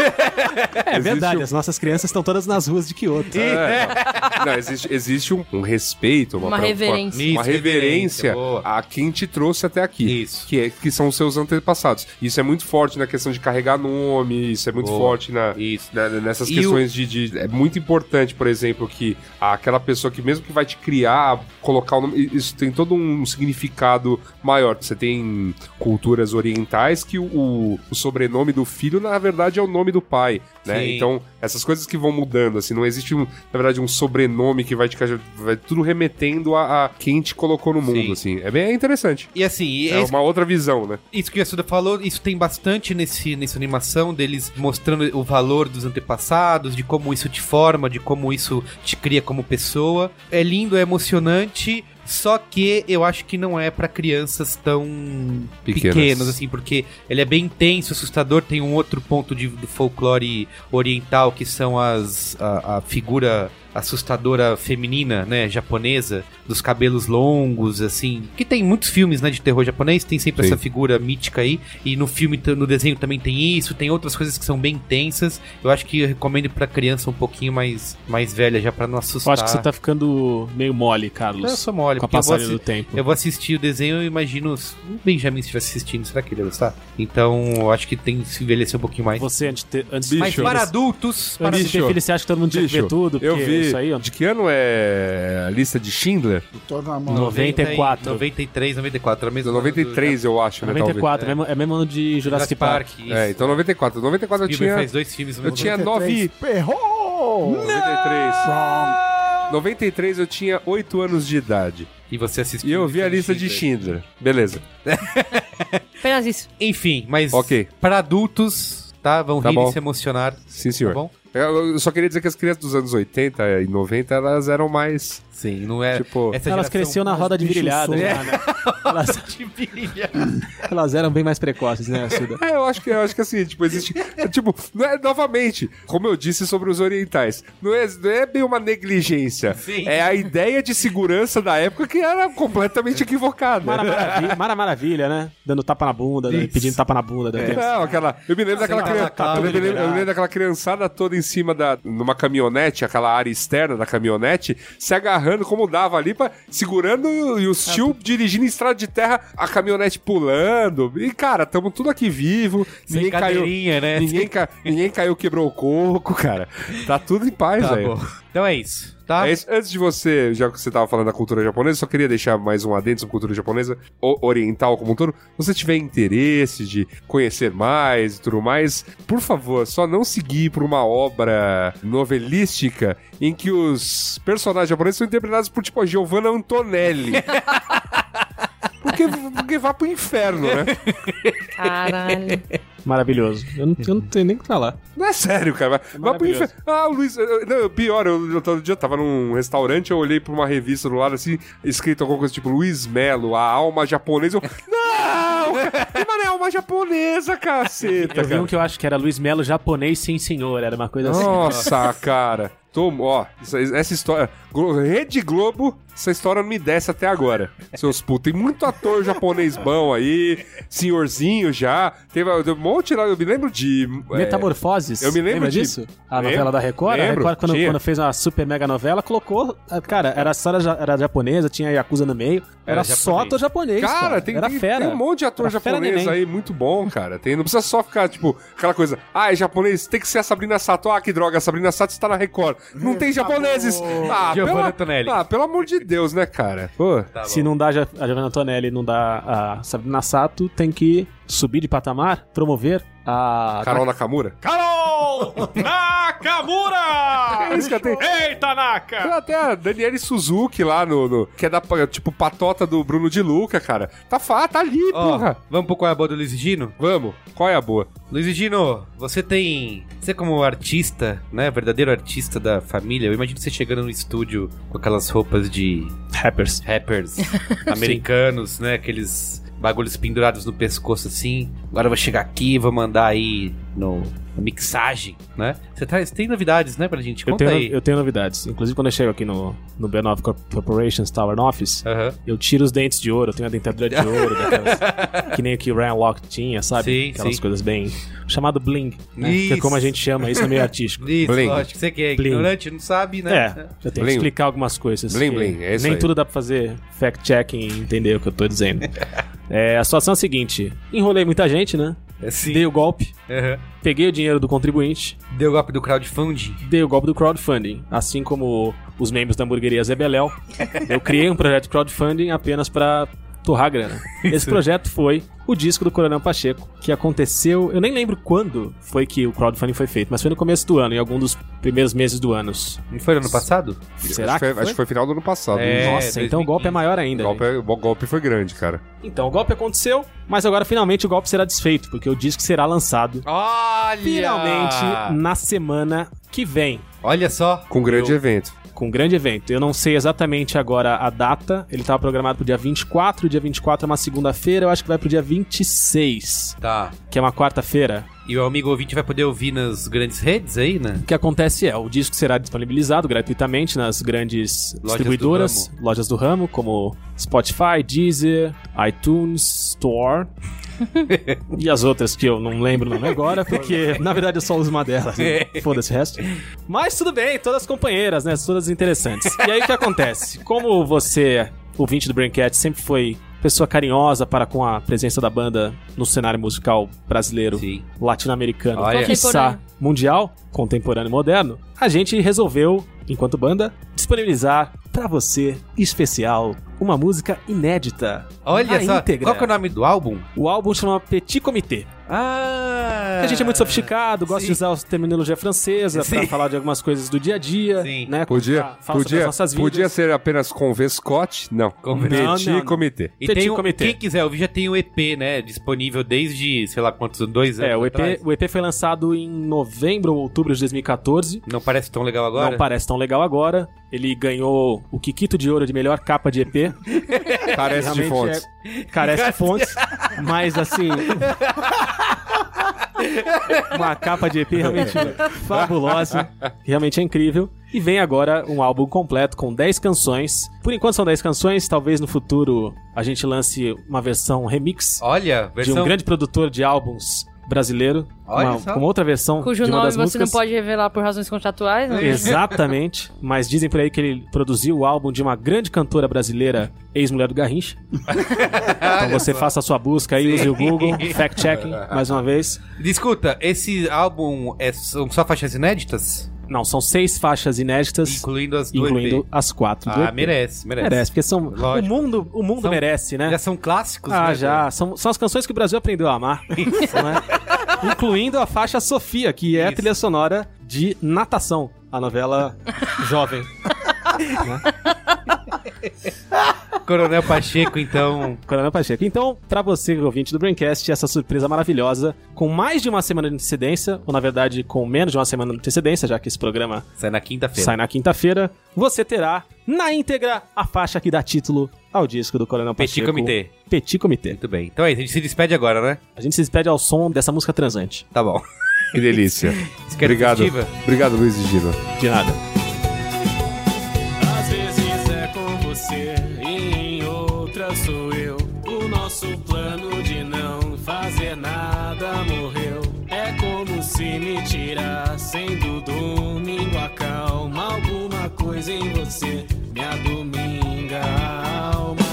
É verdade, as nossas crianças estão todas nas ruas de Kyoto. Não, existe um respeito, uma reverência. Uma reverência boa. a quem te trouxe até aqui. Isso. Que são os seus antepassados. Isso é muito forte na questão de carregar nome, isso é muito forte nessas questões de... É muito importante, por exemplo, que aquela pessoa que mesmo que vai te criar, colocar o nome... Isso tem todo um significado maior. Você tem culturas orientais que o sobrenome do filho, na verdade, é o nome do pai, né? Sim. Então, essas coisas que vão mudando, assim, não existe, na verdade, um sobrenome que vai tudo remetendo a quem te colocou no mundo, assim. É bem interessante. E assim... É uma outra visão, né? Isso que o Yasuda falou, isso tem bastante nessa animação, deles mostrando o valor dos antepassados, de como isso te forma, de como isso te cria como pessoa. É lindo, é emocionante... Só que eu acho que não é pra crianças tão pequenas, assim, porque ele é bem intenso, assustador. Tem um outro ponto do folclore oriental, que são a figura assustadora feminina, né, japonesa, dos cabelos longos, assim, que tem muitos filmes, né, de terror japonês, tem sempre essa figura mítica aí, e no filme, no desenho também tem isso, tem outras coisas que são bem intensas. Eu acho que eu recomendo pra criança um pouquinho mais velha, já pra não assustar. Eu acho que você tá ficando meio mole, Carlos. Eu sou mole, com a passagem do tempo. Eu vou assistir o desenho, eu imagino o Benjamin estivesse assistindo, será que ele ia gostar? Então, eu acho que tem que se envelhecer um pouquinho mais. Você, antes mas para adultos, antes de ter filho, você acha que todo mundo tinha que ver tudo? Eu vi. Isso aí, ó. De que ano é a lista de Schindler? Tô na mão. 94. 93, 94. Era mesmo 93, eu acho, né? 94, é mesmo ano de Jurassic Park. Isso. É, então 94. 94 eu tinha... faz 2 filmes. Eu tinha 9... Errou! 93 eu tinha 8 anos de idade. E você assistiu. E eu vi a lista de Schindler. Beleza. Apenas isso. Enfim, mas Ok. para adultos, tá? Vão Tá rir bom. e se emocionar. Sim, senhor. Tá bom? Eu só queria dizer que as crianças dos anos 80 e 90, elas eram mais... Sim, não é... Tipo, essa Elas geração- cresciam na roda de virilhada. bicho Já, né? Elas eram bem mais precoces, né, Suda? eu acho que assim, tipo, existe... tipo, não é, novamente, como eu disse sobre os orientais, não é bem uma negligência. Sim. É a ideia de segurança da época que era completamente equivocada. Mara Maravilha, né? Dando tapa na bunda, né? Pedindo tapa na bunda. Da criança. Não, eu me lembro daquela calma, eu me lembro daquela criançada toda em cima numa caminhonete, aquela área externa da caminhonete, se agarrando como dava ali, segurando e os tio dirigindo em estrada de terra, a caminhonete pulando. E, cara, tamo tudo aqui vivo. Sem cadeirinha, né? Ninguém caiu, quebrou o coco, cara. Tá tudo em paz, Tá velho. bom. Então é isso, tá? É isso. Antes de você, já que você tava falando da cultura japonesa, só queria deixar mais um adendo sobre cultura japonesa, oriental como um todo. Se você tiver interesse de conhecer mais e tudo mais, por favor, só não seguir por uma obra novelística em que os personagens japoneses são interpretados por, tipo, a Giovanna Antonelli. Porque vá pro inferno, né? Caralho. Maravilhoso. Eu não tenho nem o que falar. Não é sério, cara. Vá pro inferno. Ah, o Luiz... Não, pior, eu todo dia tava num restaurante, eu olhei pra uma revista do lado, assim, escrito alguma coisa tipo Luiz Melo, a alma japonesa. Eu... Não! Mano, é alma japonesa, caceta, Eu vi cara. um que eu acho que era Luiz Melo japonês sem senhor. Era uma coisa assim. Nossa, cara. Ó, essa história... Rede Globo, essa história não me desce até agora. Seus putos. Tem muito ator japonês bom aí, senhorzinho já. Teve um monte lá, eu me lembro de... Metamorfoses. eu me lembro Lembra de- disso? A Lembro, novela da Record? A lembro, Record, tinha. quando fez uma super mega novela, colocou... Cara, a história era japonesa, tinha Yakuza no meio. Era só japonês. ator japonês, Cara, era fera. tem um monte de ator Era fera japonês neném. aí muito bom, cara. Não precisa só ficar, tipo, aquela coisa, é japonês, tem que ser a Sabrina Sato. Ah, que droga, a Sabrina Sato está na Record. Não tem japoneses. Giovanna Antonelli. Pelo amor de Deus, né, cara? Pô. Tá Se bom. não dá a Giovanna Antonelli, não dá a Sabrina Sato, tem que subir de patamar, promover a... Carol Nakamura? Carol Nakamura! É isso que eu tenho. Eita, Naka! Tem até a Daniele Suzuki lá que é da, tipo, patota do Bruno de Luca, cara. Tá ali, Ó, porra. vamos pro qual é a boa do Luiz Gino? Vamos. Qual é a boa? Luiz Gino, você como artista, né, verdadeiro artista da família, eu imagino você chegando no estúdio com aquelas roupas de Rappers. rappers americanos, né, aqueles bagulhos pendurados no pescoço assim. Agora eu vou chegar aqui e vou mandar aí na mixagem, né? Você tem novidades, né, pra gente? Conta aí. Eu tenho novidades. Inclusive, quando eu chego aqui no B9 Corporation's Tower Office, Aham. eu tiro os dentes de ouro, eu tenho a dentadura de ouro, daquelas, que nem o que o Ryan Locke tinha, sabe? Sim, Aquelas sim. coisas bem... Chamado bling, né? Isso. Que é como a gente chama isso no meio artístico. Isso, Bling. lógico. Você que é Bling. ignorante, não sabe, né? É, eu tenho que Bling. explicar algumas coisas. Bling, que bling, é isso nem aí. tudo dá pra fazer fact-checking e entender o que eu tô dizendo. A situação é a seguinte, enrolei muita gente, né? Sim. Dei o golpe, Aham. peguei o dinheiro do contribuinte, Deu o golpe do crowdfunding. dei o golpe do crowdfunding. Assim como os membros da hamburgueria Zé Beléu, eu criei um projeto de crowdfunding apenas pra torrar grana. Esse projeto foi o disco do Coronel Pacheco, que aconteceu... Eu nem lembro quando foi que o crowdfunding foi feito, mas foi no começo do ano, em algum dos primeiros meses do ano. Não foi no ano passado? Será que Acho que foi final do ano passado. É. Nossa, então o golpe é maior ainda. gente. O golpe foi grande, cara. Então, o golpe aconteceu, mas agora finalmente o golpe será desfeito, porque o disco será lançado Olha! finalmente na semana que vem, Olha só. Com um grande evento. com um grande evento. Eu não sei exatamente agora a data, ele estava programado pro dia 24, o dia 24 é uma segunda-feira, eu acho que vai pro dia 26, Tá. que é uma quarta-feira. E o amigo ouvinte vai poder ouvir nas grandes redes aí, né? O que acontece o disco será disponibilizado gratuitamente nas grandes distribuidoras, lojas do ramo, como Spotify, Deezer, iTunes Store e as outras que eu não lembro o nome agora, porque na verdade eu só uso uma delas. Foda-se o resto. Mas tudo bem, todas companheiras, né? Todas interessantes. E aí o que acontece? Como você, ouvinte do Braincast, sempre foi pessoa carinhosa para com a presença da banda no cenário musical brasileiro, latino-americano, quiçá mundial, contemporâneo e moderno, a gente resolveu, enquanto banda, disponibilizar pra você, especial, uma música inédita. Olha só, íntegra. Qual que é o nome do álbum? O álbum chama Petit Comité. Ah! A gente é muito sofisticado, gosta de usar a terminologia francesa pra falar de algumas coisas do dia a dia, né? Fala sobre as nossas vidas. Podia ser apenas com V. Scott? Não. Petit Comité. E tem quem quiser ouvir já tem o EP, né? Disponível desde, sei lá quantos, 2 anos o EP foi lançado em novembro ou outubro de 2014. Não parece tão legal agora? Não parece tão legal agora. Ele ganhou o Kikito de Ouro de melhor capa de EP. Carece de fontes. Carece de fontes, mas assim... uma capa de EP realmente fabulosa, realmente é incrível. E vem agora um álbum completo com 10 canções. Por enquanto são 10 canções, talvez no futuro a gente lance uma versão remix. De um grande produtor de álbuns brasileiro, com outra versão cujo de uma nome das músicas. Você não pode revelar por razões contratuais, né? Exatamente, mas dizem por aí que ele produziu o álbum de uma grande cantora brasileira, ex-mulher do Garrincha. Então você faça a sua busca aí, use o Google, fact-checking, mais uma vez. Escuta, esse álbum são só faixas inéditas? Não, são 6 faixas inéditas. Incluindo as do incluindo EP. as 4 do EP. Merece. Merece, porque são... O mundo merece, né? Já são clássicos, né? Ah, já. São as canções que o Brasil aprendeu a amar. Né? Incluindo a faixa Sofia, que é a trilha sonora de Natação, a novela jovem. Né? Coronel Pacheco, então. Coronel Pacheco. Então, pra você, ouvinte do Braincast, essa surpresa maravilhosa, com mais de uma semana de antecedência, ou na verdade, com menos de uma semana de antecedência, já que esse programa sai na quinta-feira, você terá, na íntegra, a faixa que dá título ao disco do Coronel Pacheco. Petit Comité. Muito bem. Então é isso, a gente se despede agora, né? A gente se despede ao som dessa música transante. Tá bom. Que delícia. Obrigado. Obrigado, Luiz e Gino. De nada. Sou eu, o nosso plano de não fazer nada morreu. É como se me tirassem do domingo a calma. Alguma coisa em você me adominga a alma.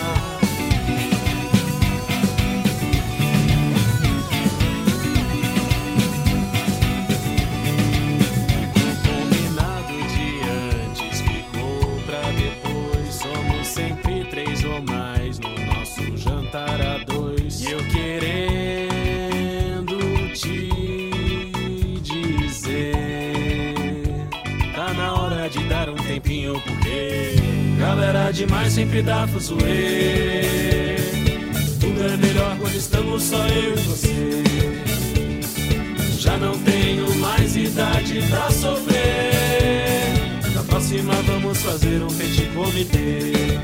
O combinado de antes ficou pra depois. Somos sempre 3 ou mais jantar a 2. E eu querendo te dizer, tá na hora de dar um tempinho, porque galera demais sempre dá fuzuê. Tudo é melhor quando estamos só eu e você. Já não tenho mais idade pra sofrer. Na próxima vamos fazer um petit comité.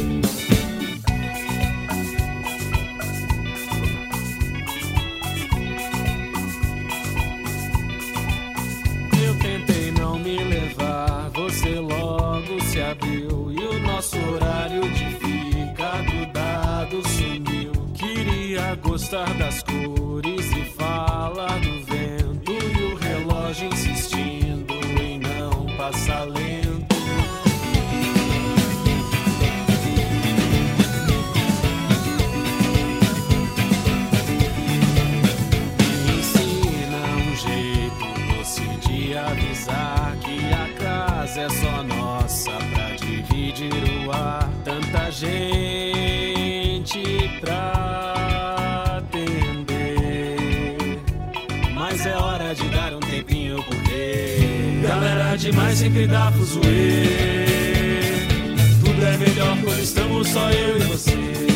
Você logo se abriu e o nosso horário de ficar grudado sumiu. Queria gostar das cores e falar do vento, e o relógio insistindo em não passar lento. Me ensina um jeito doce de avisar que a casa é só nossa pra dividir o ar. Tanta gente pra atender, mas é hora de dar um tempinho, porque galera demais sempre dá fuzuê. Tudo é melhor quando estamos só eu e você.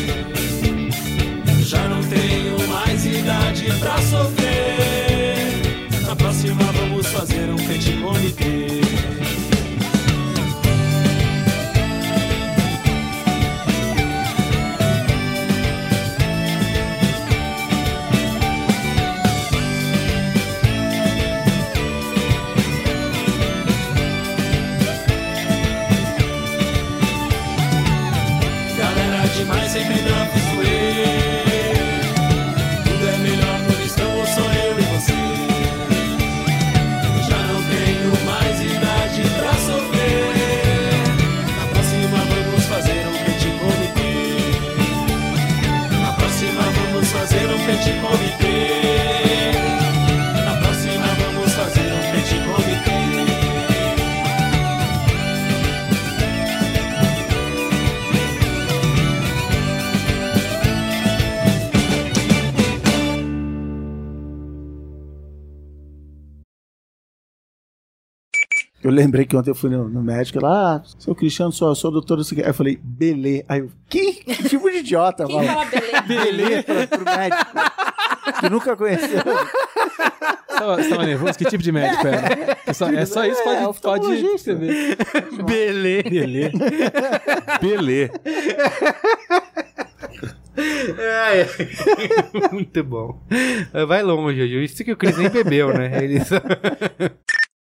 Já não tenho mais idade pra sofrer. Na próxima vamos fazer um petit comité. Eu lembrei que ontem eu fui no médico lá, seu Cristiano, sou doutor. Aí eu falei, belê. Aí eu, que tipo de idiota, Quem fala beleza? Belê pro médico. Que nunca conheceu. Você tava nervoso? Que tipo de médico era? É só isso que pode saber. Belê. Belê. Muito bom. Vai longe, isso que o Cris nem bebeu, né? Ele só...